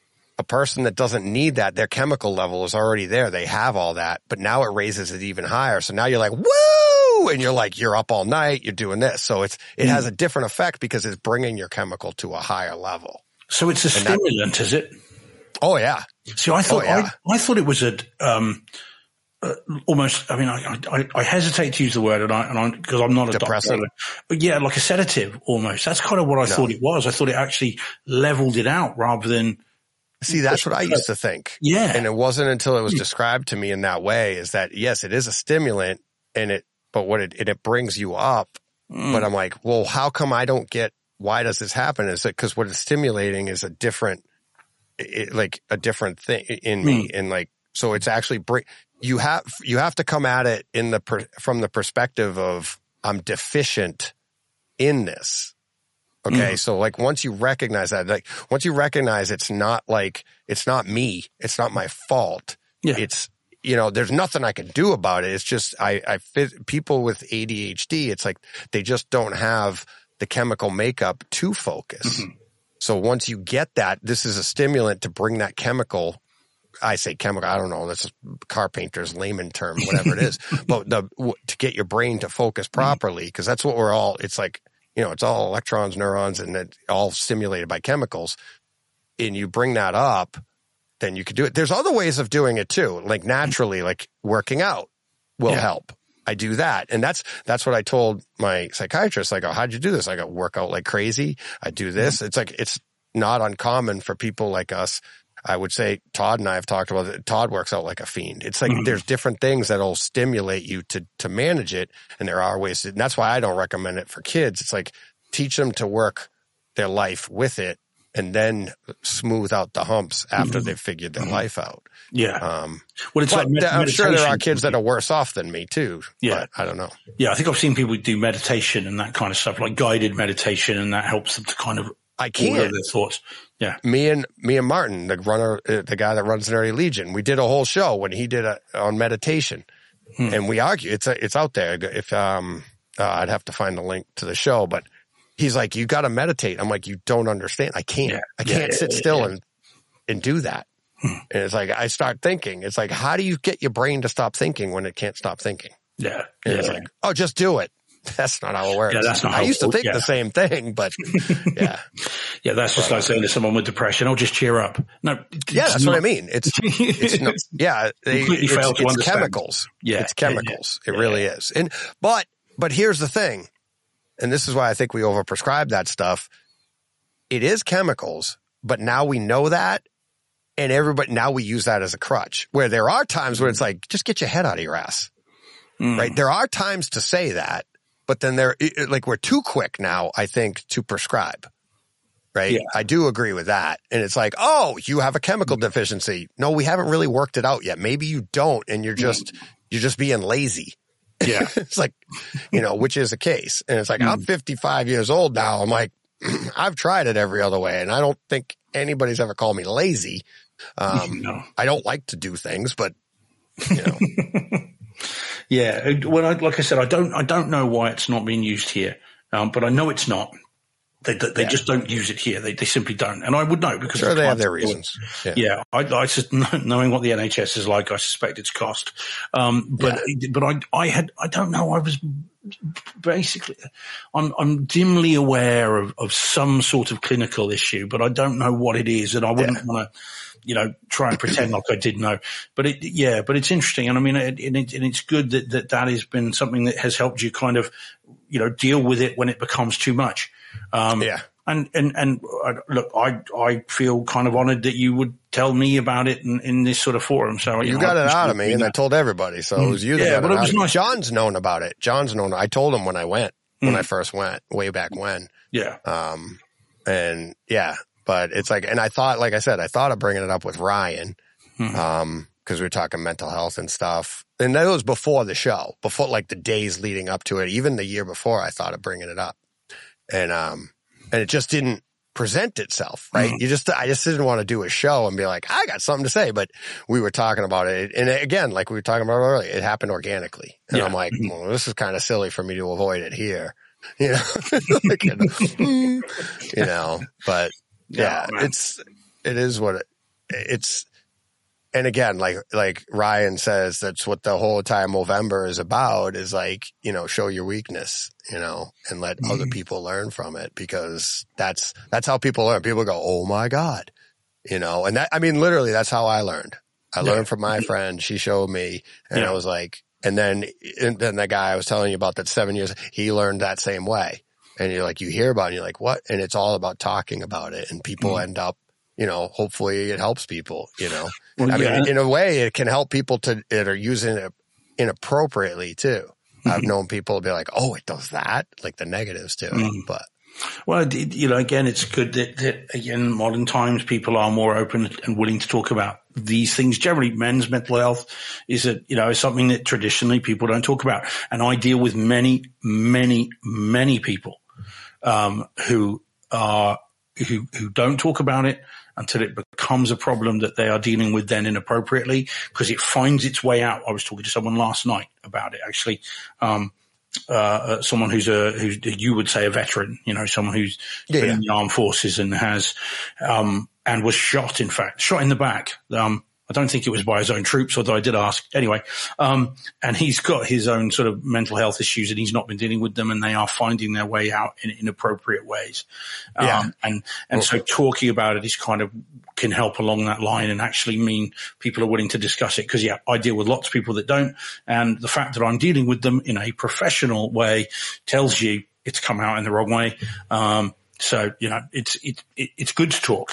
A person that doesn't need that, their chemical level is already there. They have all that, but now it raises it even higher. So now you're like, woo! And you're like, you're up all night. You're doing this. So it's, it hmm. has a different effect because it's bringing your chemical to a higher level. So it's a and stimulant, that, is it? Oh yeah. See, I thought, oh, yeah. I, I thought it was a, um, Uh, almost, I mean, I, I, I hesitate to use the word and I, and I, because I'm not a Depressant. doctor, but yeah, like a sedative almost. That's kind of what I no. thought it was. I thought it actually leveled it out rather than. See, that's what I used to think. Yeah. And it wasn't until it was described to me in that way is that, yes, it is a stimulant and it, but what it, it, it brings you up. Mm. But I'm like, well, how come I don't get, why does this happen? Is it because what it's stimulating is a different, it, like a different thing in me. Mm. And like, so it's actually bring, You have, you have to come at it in the, per, from the perspective of I'm deficient in this. Okay. Mm. So like once you recognize that, like once you recognize it's not like, it's not me, it's not my fault. Yeah. It's, you know, there's nothing I can do about it. It's just, I, I fit people with A D H D. It's like they just don't have the chemical makeup to focus. Mm-hmm. So once you get that, this is a stimulant to bring that chemical I say chemical, I don't know, that's a car painter's layman term, whatever it is, but the, to get your brain to focus properly, because that's what we're all, it's like, you know, it's all electrons, neurons, and it's all stimulated by chemicals. And you bring that up, then you could do it. There's other ways of doing it too, like naturally, like working out will yeah. help. I do that. And that's, that's what I told my psychiatrist. I go, how'd you do this? I go, work out like crazy. I do this. Mm-hmm. It's like, it's not uncommon for people like us. I would say Todd and I have talked about it. Todd works out like a fiend. It's like mm-hmm. there's different things that'll stimulate you to to manage it, and there are ways to, and that's why I don't recommend it for kids. It's like teach them to work their life with it and then smooth out the humps after mm-hmm. they've figured their mm-hmm. life out. Yeah. Um, well, it's like med- I'm sure there are kids that are worse off than me too. Yeah. But I don't know. Yeah. I think I've seen people do meditation and that kind of stuff, like guided meditation, and that helps them to kind of I can't. Their thoughts. Yeah. Me and, me and Martin, the runner, uh, the guy that runs Nerdy Legion, we did a whole show when he did a, on meditation hmm. and we argue. It's a, it's out there. If, um, uh, I'd have to find the link to the show, but he's like, you got to meditate. I'm like, you don't understand. I can't, yeah. I can't yeah, sit yeah, still yeah. and, and do that. Hmm. And it's like, I start thinking, it's like, how do you get your brain to stop thinking when it can't stop thinking? Yeah. And yeah. it's like, oh, just do it. That's not how it works. Yeah, that's not how I used to think yeah. the same thing, but yeah. yeah, that's just like saying to someone with depression, oh, just cheer up. No. Yeah, that's not, what I mean. It's, it's not, yeah, they, completely it's, fail to it's understand. chemicals. Yeah. It's chemicals. Yeah, yeah. It really yeah. is. And, but, but here's the thing. And this is why I think we overprescribe that stuff. It is chemicals, but now we know that. And everybody, now we use that as a crutch, where there are times where it's like, just get your head out of your ass. Mm. Right? There are times to say that. But then they're like, we're too quick now, I think, to prescribe. Right. Yeah. I do agree with that. And it's like, oh, you have a chemical deficiency. No, we haven't really worked it out yet. Maybe you don't. And you're just, mm. you're just being lazy. Yeah. It's like, you know, which is the case. And it's like, mm. I'm fifty-five years old now. I'm like, I've tried it every other way. And I don't think anybody's ever called me lazy. Um, no. I don't like to do things, but you know. Yeah, well, I, like I said, I don't, I don't know why it's not being used here, um, but I know it's not. They they Yeah. just don't use it here. They they simply don't. And I would know because Sure, of they have their clients. reasons. Yeah. Yeah, I, I just knowing what the N H S is like, I suspect it's cost. Um, but but I I had I don't know. I was basically I'm I'm dimly aware of of some sort of clinical issue, but I don't know what it is, and I wouldn't Yeah. want to, you know, try and pretend like I did know. But it yeah, but it's interesting, and I mean, it, and, it, and it's good that that that has been something that has helped you kind of, you know, deal with it when it becomes too much. Um, Yeah. And, and, and uh, look, I, I feel kind of honored that you would tell me about it in, in this sort of forum. So You know, got I it out of appreciate me, and I that. told everybody. So it was you that Yeah, got but it it out was of me. nice. John's known about it. John's known. I told him when I went, when I first went, way back when. Yeah. Um, and yeah, but it's like, and I thought, like I said, I thought of bringing it up with Ryan, Mhm. um, cause we were talking mental health and stuff. And that was before the show, before like the days leading up to it, even the year before I thought of bringing it up. And, um, and it just didn't present itself, right? Mhm. You just, I just didn't want to do a show and be like, I got something to say, but we were talking about it. And again, like we were talking about earlier, it happened organically. And Yeah. I'm like, well, this is kind of silly for me to avoid it here, you know, like, you know, you know, but yeah, Yeah, man. it's, it is what it, it's, and again, like, like Ryan says, that's what the whole time Movember is about, is like, you know, show your weakness, you know, and let Mm-hmm. other people learn from it, because that's, that's how people learn. People go, oh my God, you know, and that, I mean, literally that's how I learned. I Yeah. learned from my friend. She showed me, and Yeah. I was like, and then, and then the guy I was telling you about that seven years, he learned that same way. And you're like, you hear about it and you're like, what? And it's all about talking about it, and people Mhm. end up, you know, hopefully it helps people, you know. Well, I yeah. mean, in a way, it can help people to that are using it inappropriately too. I've known people be like, "Oh, it does that," like the negatives to it. Mhm. But Well, it- you know, again, it's good that, that again, modern times, people are more open and willing to talk about these things. Generally, men's mental health is a, you know, is something that traditionally people don't talk about. And I deal with many, many, many people, um, who are, who, who don't talk about it until it becomes a problem that they are dealing with then inappropriately, because it finds its way out. I was talking to someone last night about it, actually. Um, uh, someone who's a, who you would say a veteran, you know, someone who's Yeah, been yeah. in the armed forces and has, um, and was shot, in fact, shot in the back. Um, I don't think it was by his own troops, although I did ask anyway. Um, and he's got his own sort of mental health issues, and he's not been dealing with them, and they are finding their way out in inappropriate ways. Um, Yeah. and, and so talking about it is kind of can help along that line and actually mean people are willing to discuss it. Cause yeah, I deal with lots of people that don't. And the fact that I'm dealing with them in a professional way tells you it's come out in the wrong way. Um, so, you know, it's, it, it, it's good to talk.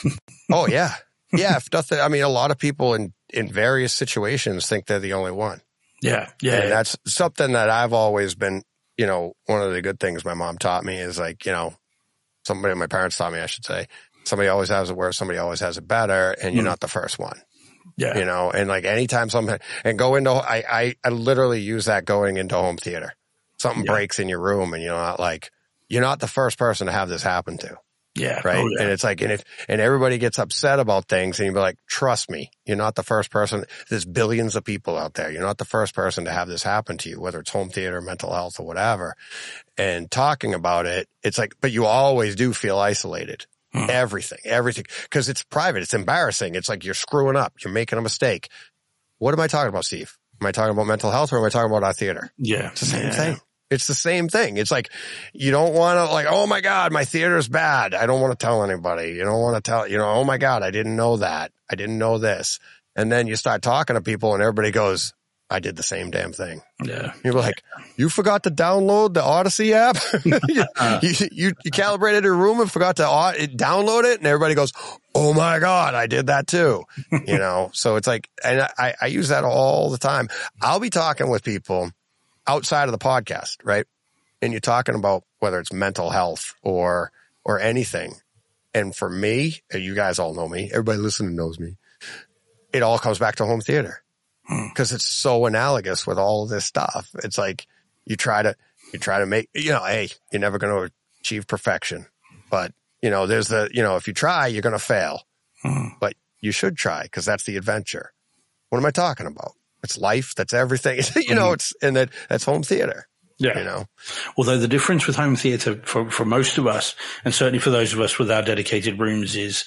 oh yeah, yeah. If nothing, I mean, a lot of people in in various situations think they're the only one. Yeah. Yeah. And that's something that I've always been, you know, one of the good things my mom taught me is like, you know, somebody, my parents taught me, I should say, somebody always has it worse, somebody always has it better, and you're Mm. not the first one, yeah. you know, and like anytime something, and go into, I, I, I literally use that going into home theater. Something Yeah. breaks in your room and you're not like, you're not the first person to have this happen to. Yeah. Right. Oh, yeah. And it's like, and if, and everybody gets upset about things, and you be like, trust me, you're not the first person. There's billions of people out there. You're not the first person to have this happen to you, whether it's home theater, mental health, or whatever. And talking about it, it's like, but you always do feel isolated. Hmm. Everything, everything. Cause it's private. It's embarrassing. It's like you're screwing up. You're making a mistake. What am I talking about, Steve? Am I talking about mental health, or am I talking about our theater? Yeah. It's the same yeah. thing. It's the same thing. It's like, you don't want to like, oh my God, my theater's bad. I don't want to tell anybody. You don't want to tell, you know, oh my God, I didn't know that. I didn't know this. And then you start talking to people and everybody goes, I did the same damn thing. Yeah. You're like, you forgot to download the Odyssey app? you, you, you, you calibrated your room and forgot to au- download it. And everybody goes, oh my God, I did that too. You know? So it's like, and I, I use that all the time. I'll be talking with people outside of the podcast, right? And you're talking about whether it's mental health or, or anything. And for me, you guys all know me, everybody listening knows me. It all comes back to home theater because it's so analogous with all of this stuff. It's like you try to, you try to make, you know, hey, you're never going to achieve perfection, but you know, there's the, you know, if you try, you're going to fail, but you should try because that's the adventure. What am I talking about? It's life. That's everything. You know, it's, and that that's home theater. Yeah. You know, although the difference with home theater for, for most of us, and certainly for those of us with our dedicated rooms, is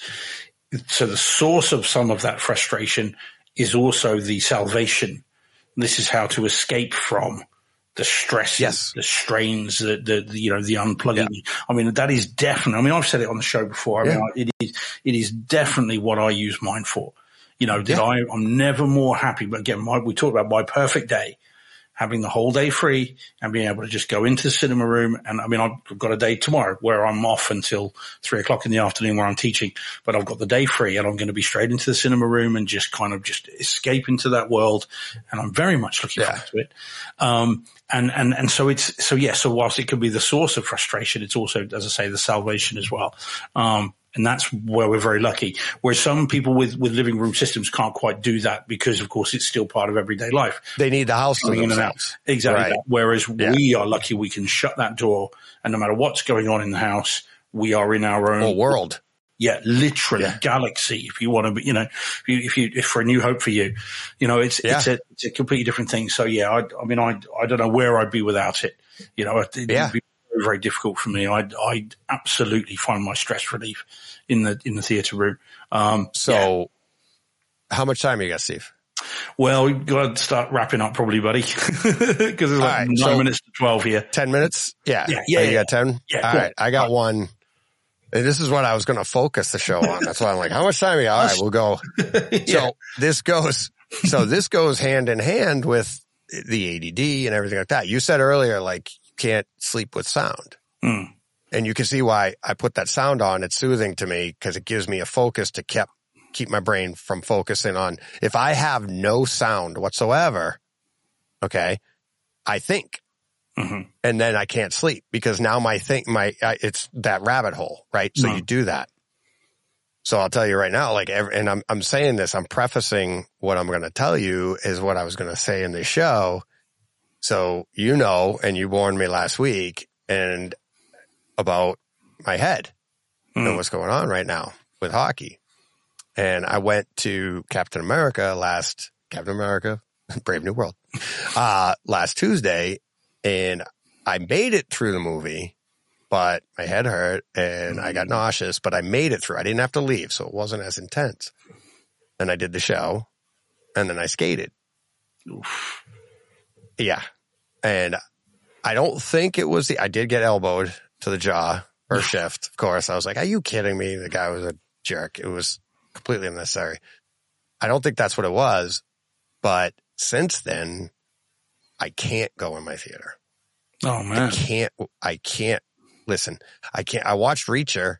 so the source of some of that frustration is also the salvation. This is how to escape from the stresses, yes. the strains, the, the, the, you know, the unplugging. Yeah. I mean, that is definitely, I mean, I've said it on the show before. I yeah. mean, it is, it is definitely what I use mine for. You know, did yeah. I, I'm never more happy. But again, my, we talked about my perfect day, having the whole day free and being able to just go into the cinema room. And I mean, I've got a day tomorrow where I'm off until three o'clock in the afternoon where I'm teaching, but I've got the day free and I'm going to be straight into the cinema room and just kind of just escape into that world. And I'm very much looking yeah. forward to it. Um, and, and, and so it's, so yeah, so whilst it could be the source of frustration, it's also, as I say, the salvation as well. Um, And that's where we're very lucky. Where some people with, with living room systems can't quite do that because, of course, it's still part of everyday life. They need the house to themselves. Exactly. Right. That. Whereas yeah. we are lucky we can shut that door, and no matter what's going on in the house, we are in our own whole world. Yeah, literally yeah. galaxy. If you want to, be, you know, if you, if you, if for a new hope for you, you know, it's yeah. it's a it's a completely different thing. So yeah, I, I mean, I I don't know where I'd be without it. You know, it, yeah. it'd be very, very difficult for me. I I absolutely find my stress relief in the in the theatre room. Um, so, yeah. how much time you got, Steve? Well, we've got to start wrapping up probably, buddy, because it's like right, nine so minutes to twelve here. Ten minutes? Yeah. Yeah. yeah oh, you yeah. got ten? Yeah. All right. I got right. one. And this is what I was going to focus the show on. That's why I'm like, how much time? All right, we'll go. yeah. So this goes, so this goes hand in hand with the A D D and everything like that. You said earlier, like, you can't sleep with sound. Mm. And you can see why I put that sound on. It's soothing to me because it gives me a focus to keep, keep my brain from focusing on. If I have no sound whatsoever, okay, I think. Mm-hmm. And then I can't sleep because now my think, my, it's that rabbit hole, right? So mm-hmm. you do that. So I'll tell you right now, like, every, and I'm, I'm saying this, I'm prefacing what I'm going to tell you is what I was going to say in the show. So, you know, and you warned me last week and about my head mm-hmm. and what's going on right now with hockey. And I went to Captain America last, Captain America, Brave New World, uh, last Tuesday. And I made it through the movie, but my head hurt and I got nauseous, but I made it through. I didn't have to leave, so it wasn't as intense. Then I did the show and then I skated. Oof. Yeah. And I don't think it was the, I did get elbowed to the jaw first shift. Of course, I was like, are you kidding me? The guy was a jerk. It was completely unnecessary. I don't think that's what it was, but since then, I can't go in my theater. Oh man. I can't, I can't listen. I can't, I watched Reacher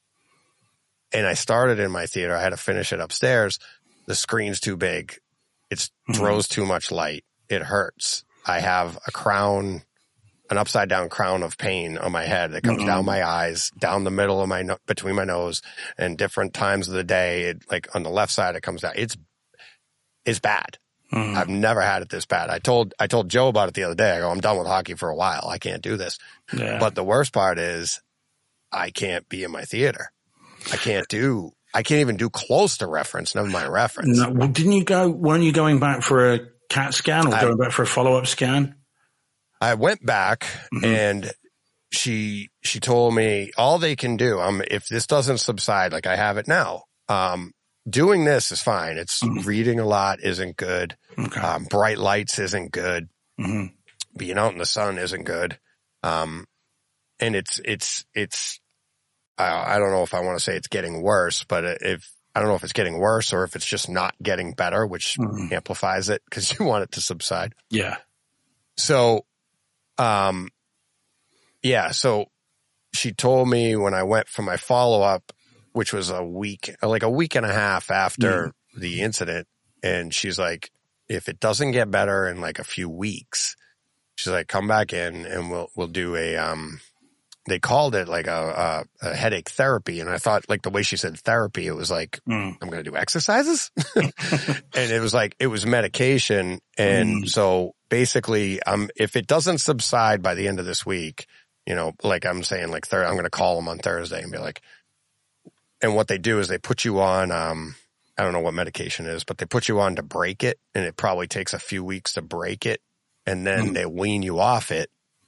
and I started in my theater. I had to finish it upstairs. The screen's too big. It mm-hmm. throws too much light. It hurts. I have a crown, an upside down crown of pain on my head that comes mm-hmm. down my eyes, down the middle of my, no- between my nose, and different times of the day. It, like on the left side, it comes down. It's, it's bad. Mm. I've never had it this bad. I told, I told Joe about it the other day. I go, I'm done with hockey for a while. I can't do this. Yeah. But the worst part is I can't be in my theater. I can't do, I can't even do close to reference, never mind reference. No, well, didn't you go, weren't you going back for a CAT scan or I, going back for a follow-up scan? I went back mm-hmm. and she, she told me all they can do, um, if this doesn't subside, like I have it now, um, doing this is fine. It's mm-hmm. reading a lot isn't good. Okay. Um, bright lights isn't good. Mm-hmm. Being out in the sun isn't good. Um, and it's, it's, it's, I, I don't know if I want to say it's getting worse, but if, I don't know if it's getting worse or if it's just not getting better, which mm-hmm. amplifies it because you want it to subside. Yeah. So, um, yeah. So she told me when I went for my follow up, which was a week, like a week and a half after mm. the incident. And she's like, if it doesn't get better in like a few weeks, she's like, come back in and we'll, we'll do a, um, they called it like a, a, a headache therapy. And I thought like the way she said therapy, it was like, mm. I'm going to do exercises. And it was like, it was medication. And mm. so basically, um, if it doesn't subside by the end of this week, you know, like I'm saying, like thir- I'm going to call them on Thursday and be like, and what they do is they put you on, um, I don't know what medication is, but they put you on to break it. And it probably takes a few weeks to break it. And then mm. they wean you off it.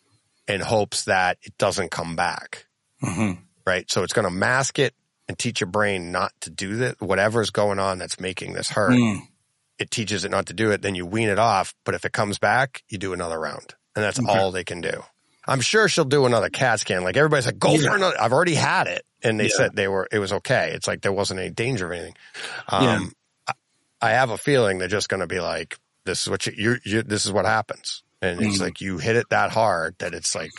in hopes that it doesn't come back. Mm-hmm. Right. So it's going to mask it and teach your brain not to do that. Whatever's going on that's making this hurt, Mm. it teaches it not to do it. Then you wean it off. But if it comes back, you do another round. And that's Okay. all they can do. I'm sure she'll do another CAT scan. Like everybody's like, go Yeah. for another. I've already had it. And they Yeah. said they were, it was okay. It's like there wasn't any danger of anything. Um, Yeah. I, I have a feeling they're just going to be like, this is what you, you, you this is what happens. And it's Mm. like you hit it that hard that it's like,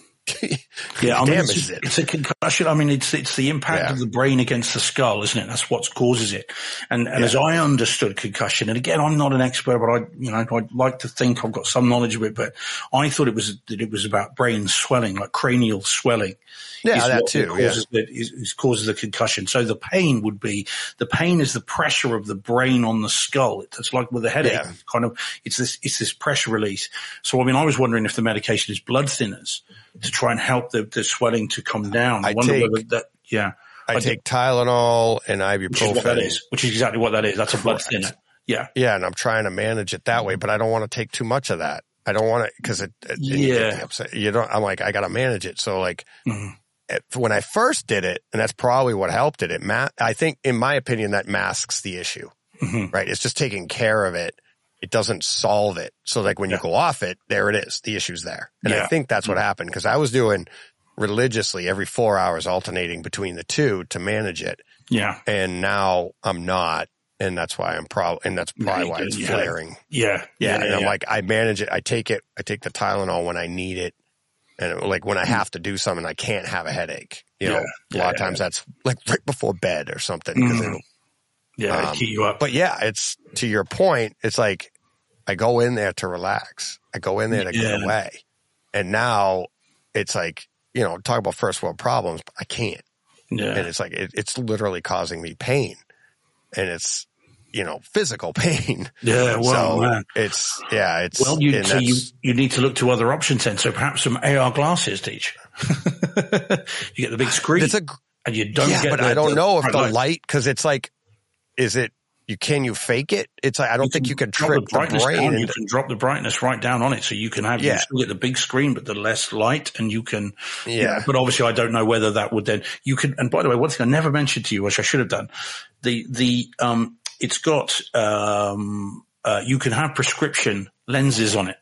Yeah, I mean, damages it's, it. it's a concussion. I mean, it's it's the impact Yeah. of the brain against the skull, isn't it? That's what causes it. And and Yeah. as I understood concussion, and again, I'm not an expert, but I you know I like to think I've got some knowledge of it. But I thought it was that it was about brain swelling, like cranial swelling. Yeah, is that what too, Causes the, is, is causes the concussion. So the pain would be the pain is the pressure of the brain on the skull. It's like with a headache, Yeah. it's kind of it's this it's this pressure release. So I mean, I was wondering if the medication is blood thinners to try and help the, the swelling to come down. I, I wonder take- whether that yeah, I, I take Tylenol and which is what that ibuprofen. is. Which is exactly what that is. That's a blood Correct. thinner. Yeah. Yeah, and I'm trying to manage it that way, but I don't want to take too much of that. I don't want to because it, it you Yeah. get upset. You don't. I'm like I got to manage it. So like Mhm. it, when I first did it, and that's probably what helped it. It ma- I think, in my opinion, that masks the issue. Mhm. Right? It's just taking care of it. It doesn't solve it. So like when Yeah. you go off it, there it is. The issue's there. And Yeah. I think that's what happened because I was doing religiously every four hours alternating between the two to manage it. Yeah. And now I'm not. And that's why I'm probably, and that's probably why it's Yeah. flaring. Yeah. Yeah. And I'm yeah. like, I manage it. I take it. I take the Tylenol when I need it. And like when I have to do something, I can't have a headache. You know, Yeah. a Yeah, lot of yeah, times that's like right before bed or something. 'Cause Mhm. it'll- Yeah. um, It'd keep you up. But yeah, it's to your point. It's like I go in there to relax. I go in there to Yeah. get away. And now it's like, you know, talk about first world problems. But I can't. yeah. And it's like, it, it's literally causing me pain and it's, you know, physical pain. Yeah. Well, so man. it's, yeah, it's, Well, you, and so you, that's- you need to look to other options then. So perhaps some A R glasses, teach. You get the big screen it's a, and you don't yeah, get but the, I don't the know if bright the light. light, cause it's like, is it, you, can you fake it? It's like, I don't think you can drop trick the the brightness brain. down. You into- can drop the brightness right down on it, so you can have you Yeah. still get the big screen, but the less light, and you can. you Yeah. know, but obviously, I don't know whether that would then you can. And by the way, one thing I never mentioned to you, which I should have done, the the um, it's got um, uh, you can have prescription lenses on it.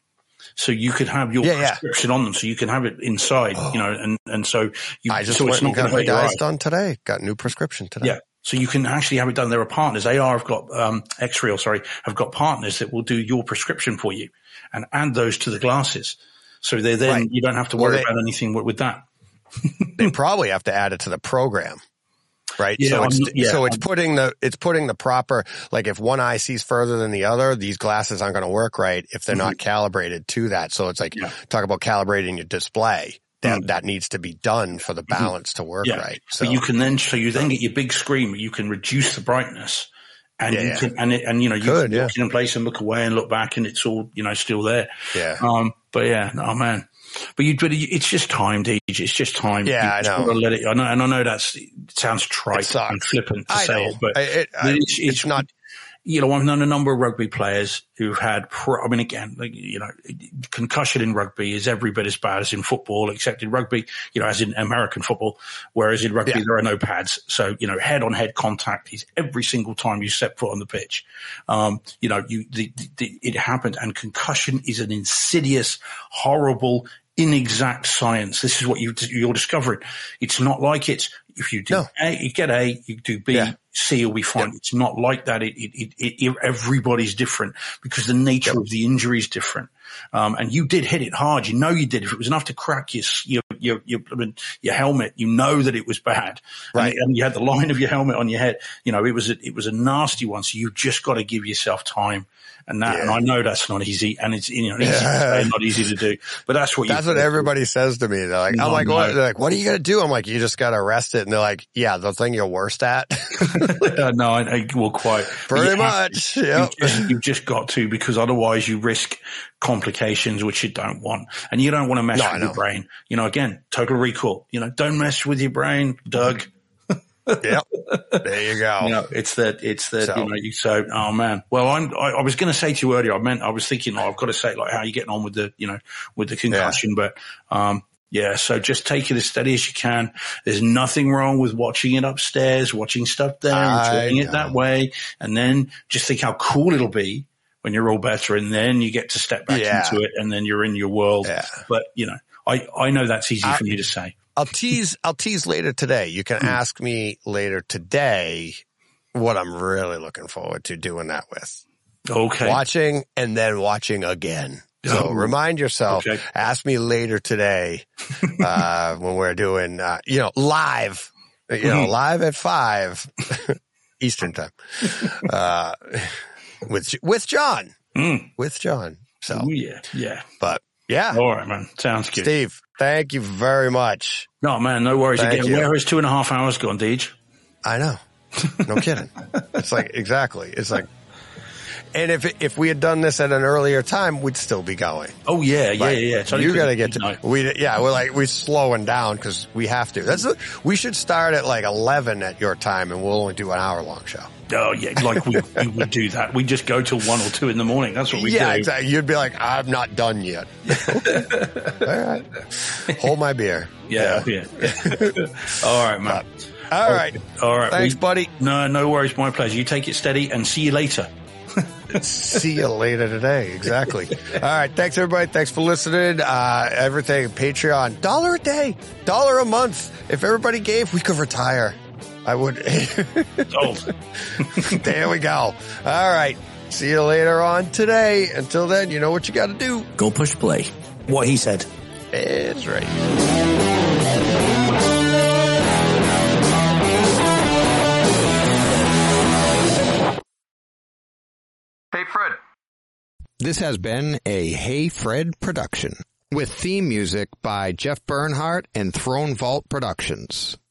So you could have your Yeah, yeah. prescription on them, so you can have it inside, you know, and, and so you, I just so went it's and not going got to my hurt your eyes eyes. done today. Got a new prescription today. Yeah. So you can actually have it done. There are partners. A R have got, um, X-Real, sorry, have got partners that will do your prescription for you and add those to the glasses. So they then, Right. you don't have to Well, worry they- about anything with, with that. They probably have to add it to the program. Right. Yeah, so it's, I'm- yeah, so it's I'm- putting the, it's putting the proper, like if one eye sees further than the other, these glasses aren't going to work right if they're not calibrated to that. So it's like, Yeah. talk about calibrating your display. That, Mm. that needs to be done for the balance to work Yeah. right. So But you can then, so you then get your big screen, you can reduce the brightness and Yeah, you yeah. can, and it, and you know, you Could, can yeah. look in place and look away and look back and it's all, you know, still there. yeah. Um, but yeah, oh man. But you, but it's just time, D J. It's just time. Yeah, You I just know. gotta let it, I know, and I know that's, it sounds trite sucks. and flippant to I say know. it, but I- it, I- it's, it's not, you know, I've known a number of rugby players who've had, pro, I mean, again, like, you know, concussion in rugby is every bit as bad as in football, except in rugby, you know, as in American football, whereas in rugby, Yeah. there are no pads. So, you know, head on head contact is every single time you step foot on the pitch. Um, you know, you, the, the, it happened, and concussion is an insidious, horrible, inexact science. This is what you, you're discovering. It's not like it's, if you do No. A, you get A, you do B, Yeah. C will be fine. Yep. It's not like that. It, it, it, it, everybody's different because the nature Yep. of the injury is different. Um, and you did hit it hard. You know you did. If it was enough to crack your, your, your, your, I mean, your helmet, you know that it was bad. Right. And, and you had the line of your helmet on your head. You know, it was a, it was a nasty one. So you've just got to give yourself time. And that, Yeah. and I know that's not easy, and it's, you know, easy to Yeah. say, not easy to do, but that's what you That's what everybody says to me. They're like, No, I'm like, no. what? They're like, what are you going to do? I'm like, you just got to rest it. And they're like, yeah, the thing you're worst at. Uh, no, I, I will quite. But Pretty you have much. to. Yep. You've, just, you've just got to, because otherwise you risk complications, which you don't want. And you don't want to mess No, I with your know. brain. You know, again, total recall. You know, don't mess with your brain, Doug. Yep. There you go. You know, it's that, it's that, So. you know, you, so, oh man. Well, I'm, I, I was going to say to you earlier, I meant, I was thinking, oh, I've got to say, like, how are you getting on with the, you know, with the concussion, yeah. but, um, yeah, so just take it as steady as you can. There's nothing wrong with watching it upstairs, watching stuff there, enjoying it that way. And then just think how cool it'll be when you're all better. And then you get to step back yeah. into it and then you're in your world. Yeah. But, you know, I, I know that's easy I, for me to say. I'll tease, I'll tease later today. You can mm. ask me later today what I'm really looking forward to doing that with. Okay. Watching and then watching again. So oh, remind yourself, okay. ask me later today, uh, when we're doing, uh, you know, live, you know, live at five Eastern time, uh, with, with John, mm. with John. So, Ooh, yeah, yeah. But yeah. All right, man. Sounds good. Steve, thank you very much. No, man, no worries. Thank Again, you. where has two and a half hours gone, Deej? I know. No kidding. It's like, exactly. It's like, and if if we had done this at an earlier time, we'd still be going. Oh yeah, yeah, yeah. yeah. You got to get to we. Yeah, we're like we're slowing down because we have to. That's we should start at like eleven at your time, and we'll only do an hour long show. Oh yeah, like we, we would do that. We just go till one or two in the morning. That's what we yeah, do. Yeah, exactly. You'd be like, I'm not done yet. All right, hold my beer. Yeah, yeah. yeah. All right, man. But, all right, all right. Thanks, we, buddy. No, no worries. My pleasure. You take it steady, and see you later. See you later today. Exactly. All right. Thanks, everybody. Thanks for listening. Uh, everything, Patreon, dollar a day, dollar a month. If everybody gave, we could retire. I would. Oh. There we go. All right. See you later on today. Until then, you know what you got to do. Go push play. What he said. It's right. Hey, Fred. This has been a Hey Fred production with theme music by Jeff Bernhardt and Throne Vault Productions.